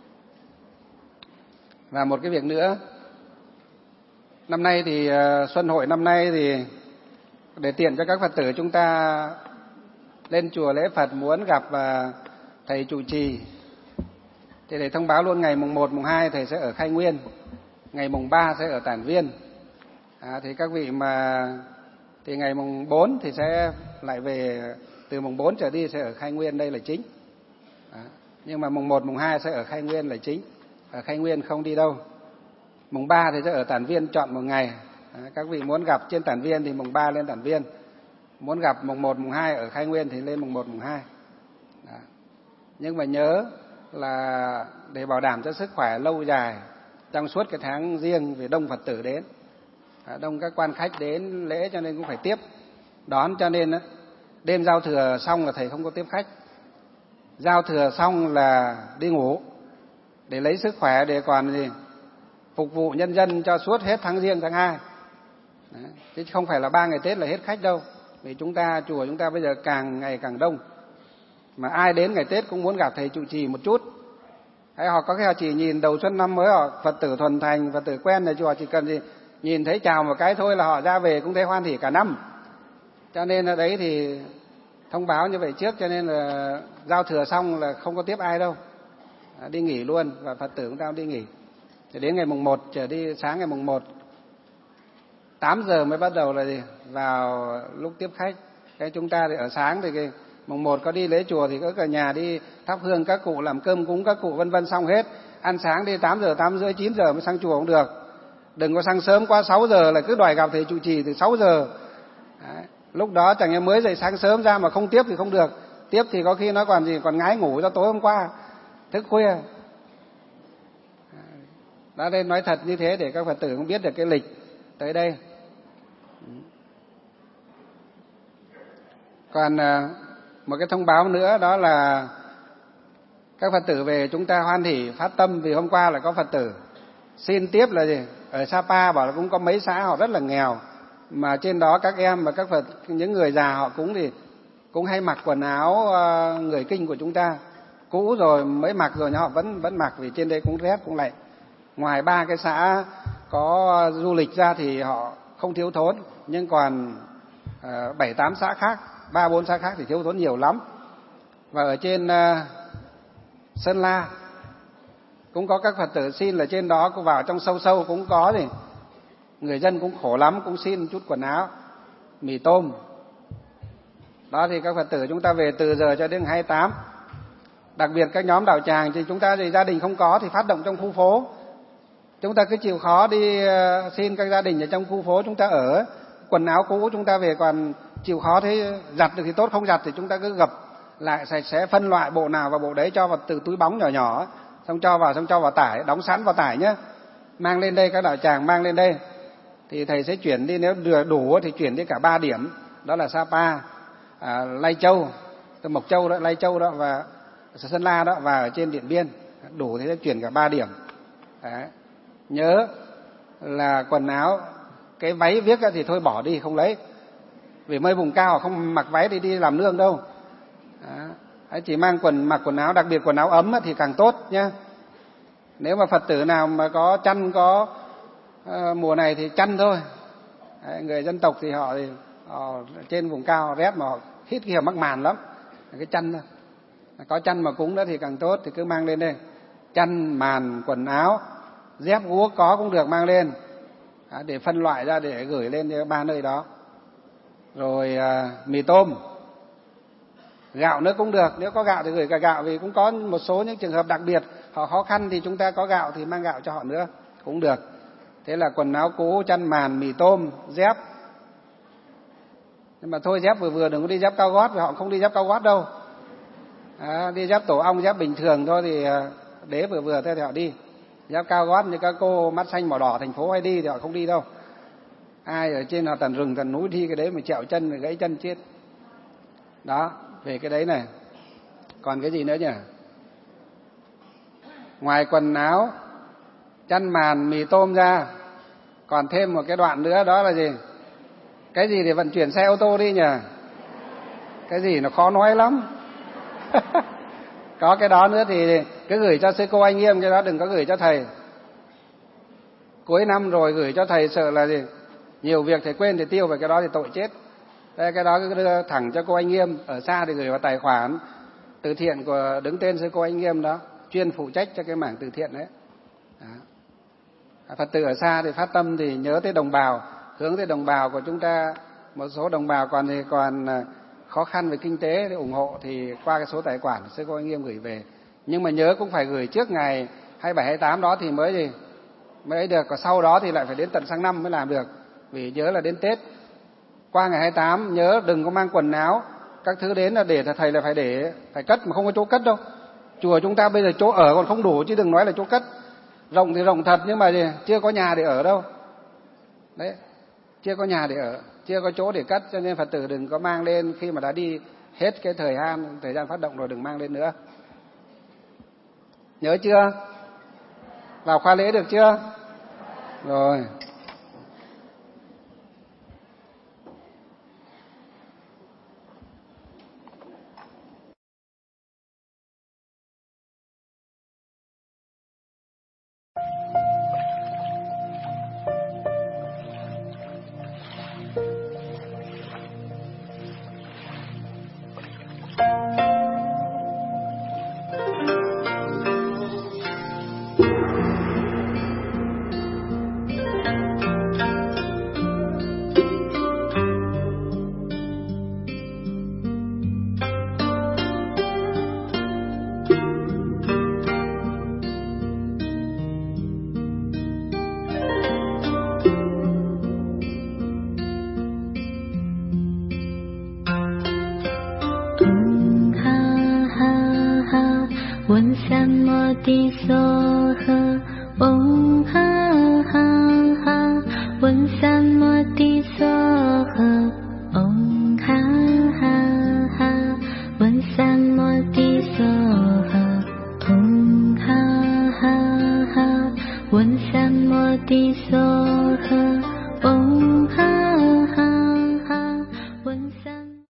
Và một cái việc nữa, năm nay thì à, Xuân Hội năm nay thì để tiện cho các Phật tử chúng ta lên chùa lễ Phật muốn gặp à, thầy trụ trì, thì thầy thông báo luôn ngày mùng một, mùng hai thầy sẽ ở Khai Nguyên, ngày mùng ba sẽ ở Tản Viên. À, thì các vị mà thì ngày mùng bốn thì sẽ lại về, từ mùng bốn trở đi sẽ ở Khai Nguyên, đây là chính. À, nhưng mà mùng một, mùng hai sẽ ở Khai Nguyên là chính, ở Khai Nguyên không đi đâu. Mùng ba thì sẽ ở Tản Viên chọn một ngày. À, các vị muốn gặp trên Tản Viên thì mùng ba lên Tản Viên, muốn gặp mùng một, mùng hai ở Khai Nguyên thì lên mùng một, mùng hai. À, nhưng mà nhớ là để bảo đảm cho sức khỏe lâu dài trong suốt cái tháng Giêng, vì đông Phật tử đến, à, đông các quan khách đến lễ cho nên cũng phải tiếp đón, cho nên đó, đêm giao thừa xong là thầy không có tiếp khách, giao thừa xong là đi ngủ để lấy sức khỏe để còn gì phục vụ nhân dân cho suốt hết tháng Giêng, tháng hai. Đấy, chứ không phải là ba ngày Tết là hết khách đâu, vì chúng ta chùa chúng ta bây giờ càng ngày càng đông, mà ai đến ngày Tết cũng muốn gặp thầy trụ trì một chút. Hay họ có cái họ chỉ nhìn đầu xuân năm mới, họ Phật tử thuần thành, Phật tử quen này chùa chỉ cần gì nhìn thấy chào một cái thôi là họ ra về cũng thấy hoan hỉ cả năm. Cho nên là đấy thì thông báo như vậy trước, cho nên là giao thừa xong là không có tiếp ai đâu, à, đi nghỉ luôn, và Phật tử chúng ta đi nghỉ. Thì đến ngày mùng một trở đi, sáng ngày mùng một tám giờ mới bắt đầu là gì vào lúc tiếp khách. Cái chúng ta thì ở sáng thì cái mùng một có đi lễ chùa thì có cả nhà đi thắp hương các cụ, làm cơm cúng các cụ vân vân xong hết. Ăn sáng đi tám giờ, tám rưỡi, chín giờ mới sang chùa cũng được. Đừng có sang sớm quá sáu giờ là cứ đòi gặp thầy trụ trì từ sáu giờ. Đấy, lúc đó chẳng em mới dậy sáng sớm ra mà không tiếp thì không được. Tiếp thì có khi nó còn gì còn ngái ngủ do tối hôm qua thức khuya. Đó, nên nói thật như thế để các Phật tử cũng biết được cái lịch tới đây. Còn một cái thông báo nữa đó là các Phật tử về chúng ta hoan hỉ phát tâm, vì hôm qua là có Phật tử xin tiếp là gì ở Sapa bảo là cũng có mấy xã họ rất là nghèo, mà trên đó các em và các Phật, những người già họ cũng thì cũng hay mặc quần áo người Kinh của chúng ta cũ rồi mới mặc rồi, nhưng họ vẫn vẫn mặc vì trên đây cũng rét cũng lạnh. Ngoài ba cái xã có du lịch ra thì họ không thiếu thốn, nhưng còn bảy tám xã khác, ba bốn xã khác thì thiếu thốn nhiều lắm. Và ở trên uh, Sơn La cũng có các Phật tử xin là trên đó cũng vào trong sâu sâu cũng có thì người dân cũng khổ lắm, cũng xin chút quần áo, mì tôm. Đó thì các Phật tử chúng ta về từ giờ cho đến hai mươi tám. Đặc biệt các nhóm đạo tràng thì chúng ta thì gia đình không có thì phát động trong khu phố. Chúng ta cứ chịu khó đi uh, xin các gia đình ở trong khu phố chúng ta ở. Quần áo cũ chúng ta về còn chịu khó thế giặt được thì tốt, không giặt thì chúng ta cứ gập lại sạch sẽ, phân loại bộ nào vào bộ đấy, cho vào từ túi bóng nhỏ nhỏ, xong cho vào, xong cho vào tải, đóng sẵn vào tải nhé, mang lên đây, các đạo tràng mang lên đây thì thầy sẽ chuyển đi, nếu đủ thì chuyển đi cả ba điểm, đó là Sapa, à, Lai Châu, Mộc Châu đó, Lai Châu đó và Sơn La đó, và ở trên Điện Biên đủ thì sẽ chuyển cả ba điểm. Đấy. Nhớ là quần áo, cái váy viết thì thôi bỏ đi không lấy, vì nơi vùng cao không mặc váy thì đi làm nương đâu. Đó. Chỉ mang quần mặc quần áo, đặc biệt quần áo ấm thì càng tốt nhé. Nếu mà Phật tử nào mà có chăn, có uh, mùa này thì chăn thôi. Đấy, người dân tộc thì họ, thì họ trên vùng cao họ rét mà họ hít kia mắc màn lắm, cái chăn thôi. Có chăn mà cúng đó thì càng tốt, thì cứ mang lên đây. Chăn, màn, quần áo, dép guốc có cũng được mang lên. Đó, để phân loại ra để gửi lên cho ba nơi đó. Rồi à, mì tôm, gạo nữa cũng được, nếu có gạo thì gửi cả gạo, vì cũng có một số những trường hợp đặc biệt họ khó khăn thì chúng ta có gạo thì mang gạo cho họ nữa cũng được. Thế là quần áo cũ, chăn màn, mì tôm, dép. Nhưng mà thôi dép vừa vừa, đừng có đi dép cao gót, vì họ không đi dép cao gót đâu. À, đi dép tổ ong, dép bình thường thôi thì đế vừa vừa thế thì họ đi. dép cao gót như các cô mắt xanh màu đỏ thành phố hay đi thì họ không đi đâu. Ai ở trên họ tận rừng tận núi đi cái đấy mà trẹo chân rồi gãy chân chết. Đó, về cái đấy này. Còn cái gì nữa nhỉ? Ngoài quần áo, chăn màn, mì tôm ra, còn thêm một cái đoạn nữa, đó là gì? Cái gì để vận chuyển xe ô tô đi nhỉ? Cái gì nó khó nói lắm. Có cái đó nữa thì cứ gửi cho sư cô anh em, cái đó đừng có gửi cho thầy. Cuối năm rồi gửi cho thầy sợ là gì? Nhiều việc thầy quên thì tiêu về cái đó thì tội chết. Đây, cái đó cứ đưa thẳng cho cô anh em, ở xa thì gửi vào tài khoản từ thiện của đứng tên sư cô anh em đó, chuyên phụ trách cho cái mảng từ thiện đấy. Đó. Phật tử ở xa thì phát tâm thì nhớ tới đồng bào, hướng tới đồng bào của chúng ta. Một số đồng bào còn thì còn khó khăn về kinh tế để ủng hộ thì qua cái số tài khoản sư cô anh em gửi về. Nhưng mà nhớ cũng phải gửi trước ngày hai mươi bảy, hai mươi tám đó thì mới gì mới ấy được, còn sau đó thì lại phải đến tận sang năm mới làm được. Vì nhớ là đến Tết, qua ngày hai mươi tám nhớ đừng có mang quần áo các thứ đến là để thầy là phải để phải cất, mà không có chỗ cất đâu. Chùa chúng ta bây giờ chỗ ở còn không đủ chứ đừng nói là chỗ cất. Rộng thì rộng thật nhưng mà gì? Chưa có nhà để ở đâu. Đấy, chưa có nhà để ở, chưa có chỗ để cất, cho nên Phật tử đừng có mang lên khi mà đã đi hết cái thời gian thời gian phát động rồi, đừng mang lên nữa. Nhớ chưa? Vào khoa lễ được chưa? Rồi. Hum ha ha ha, One Sam Modi Soha.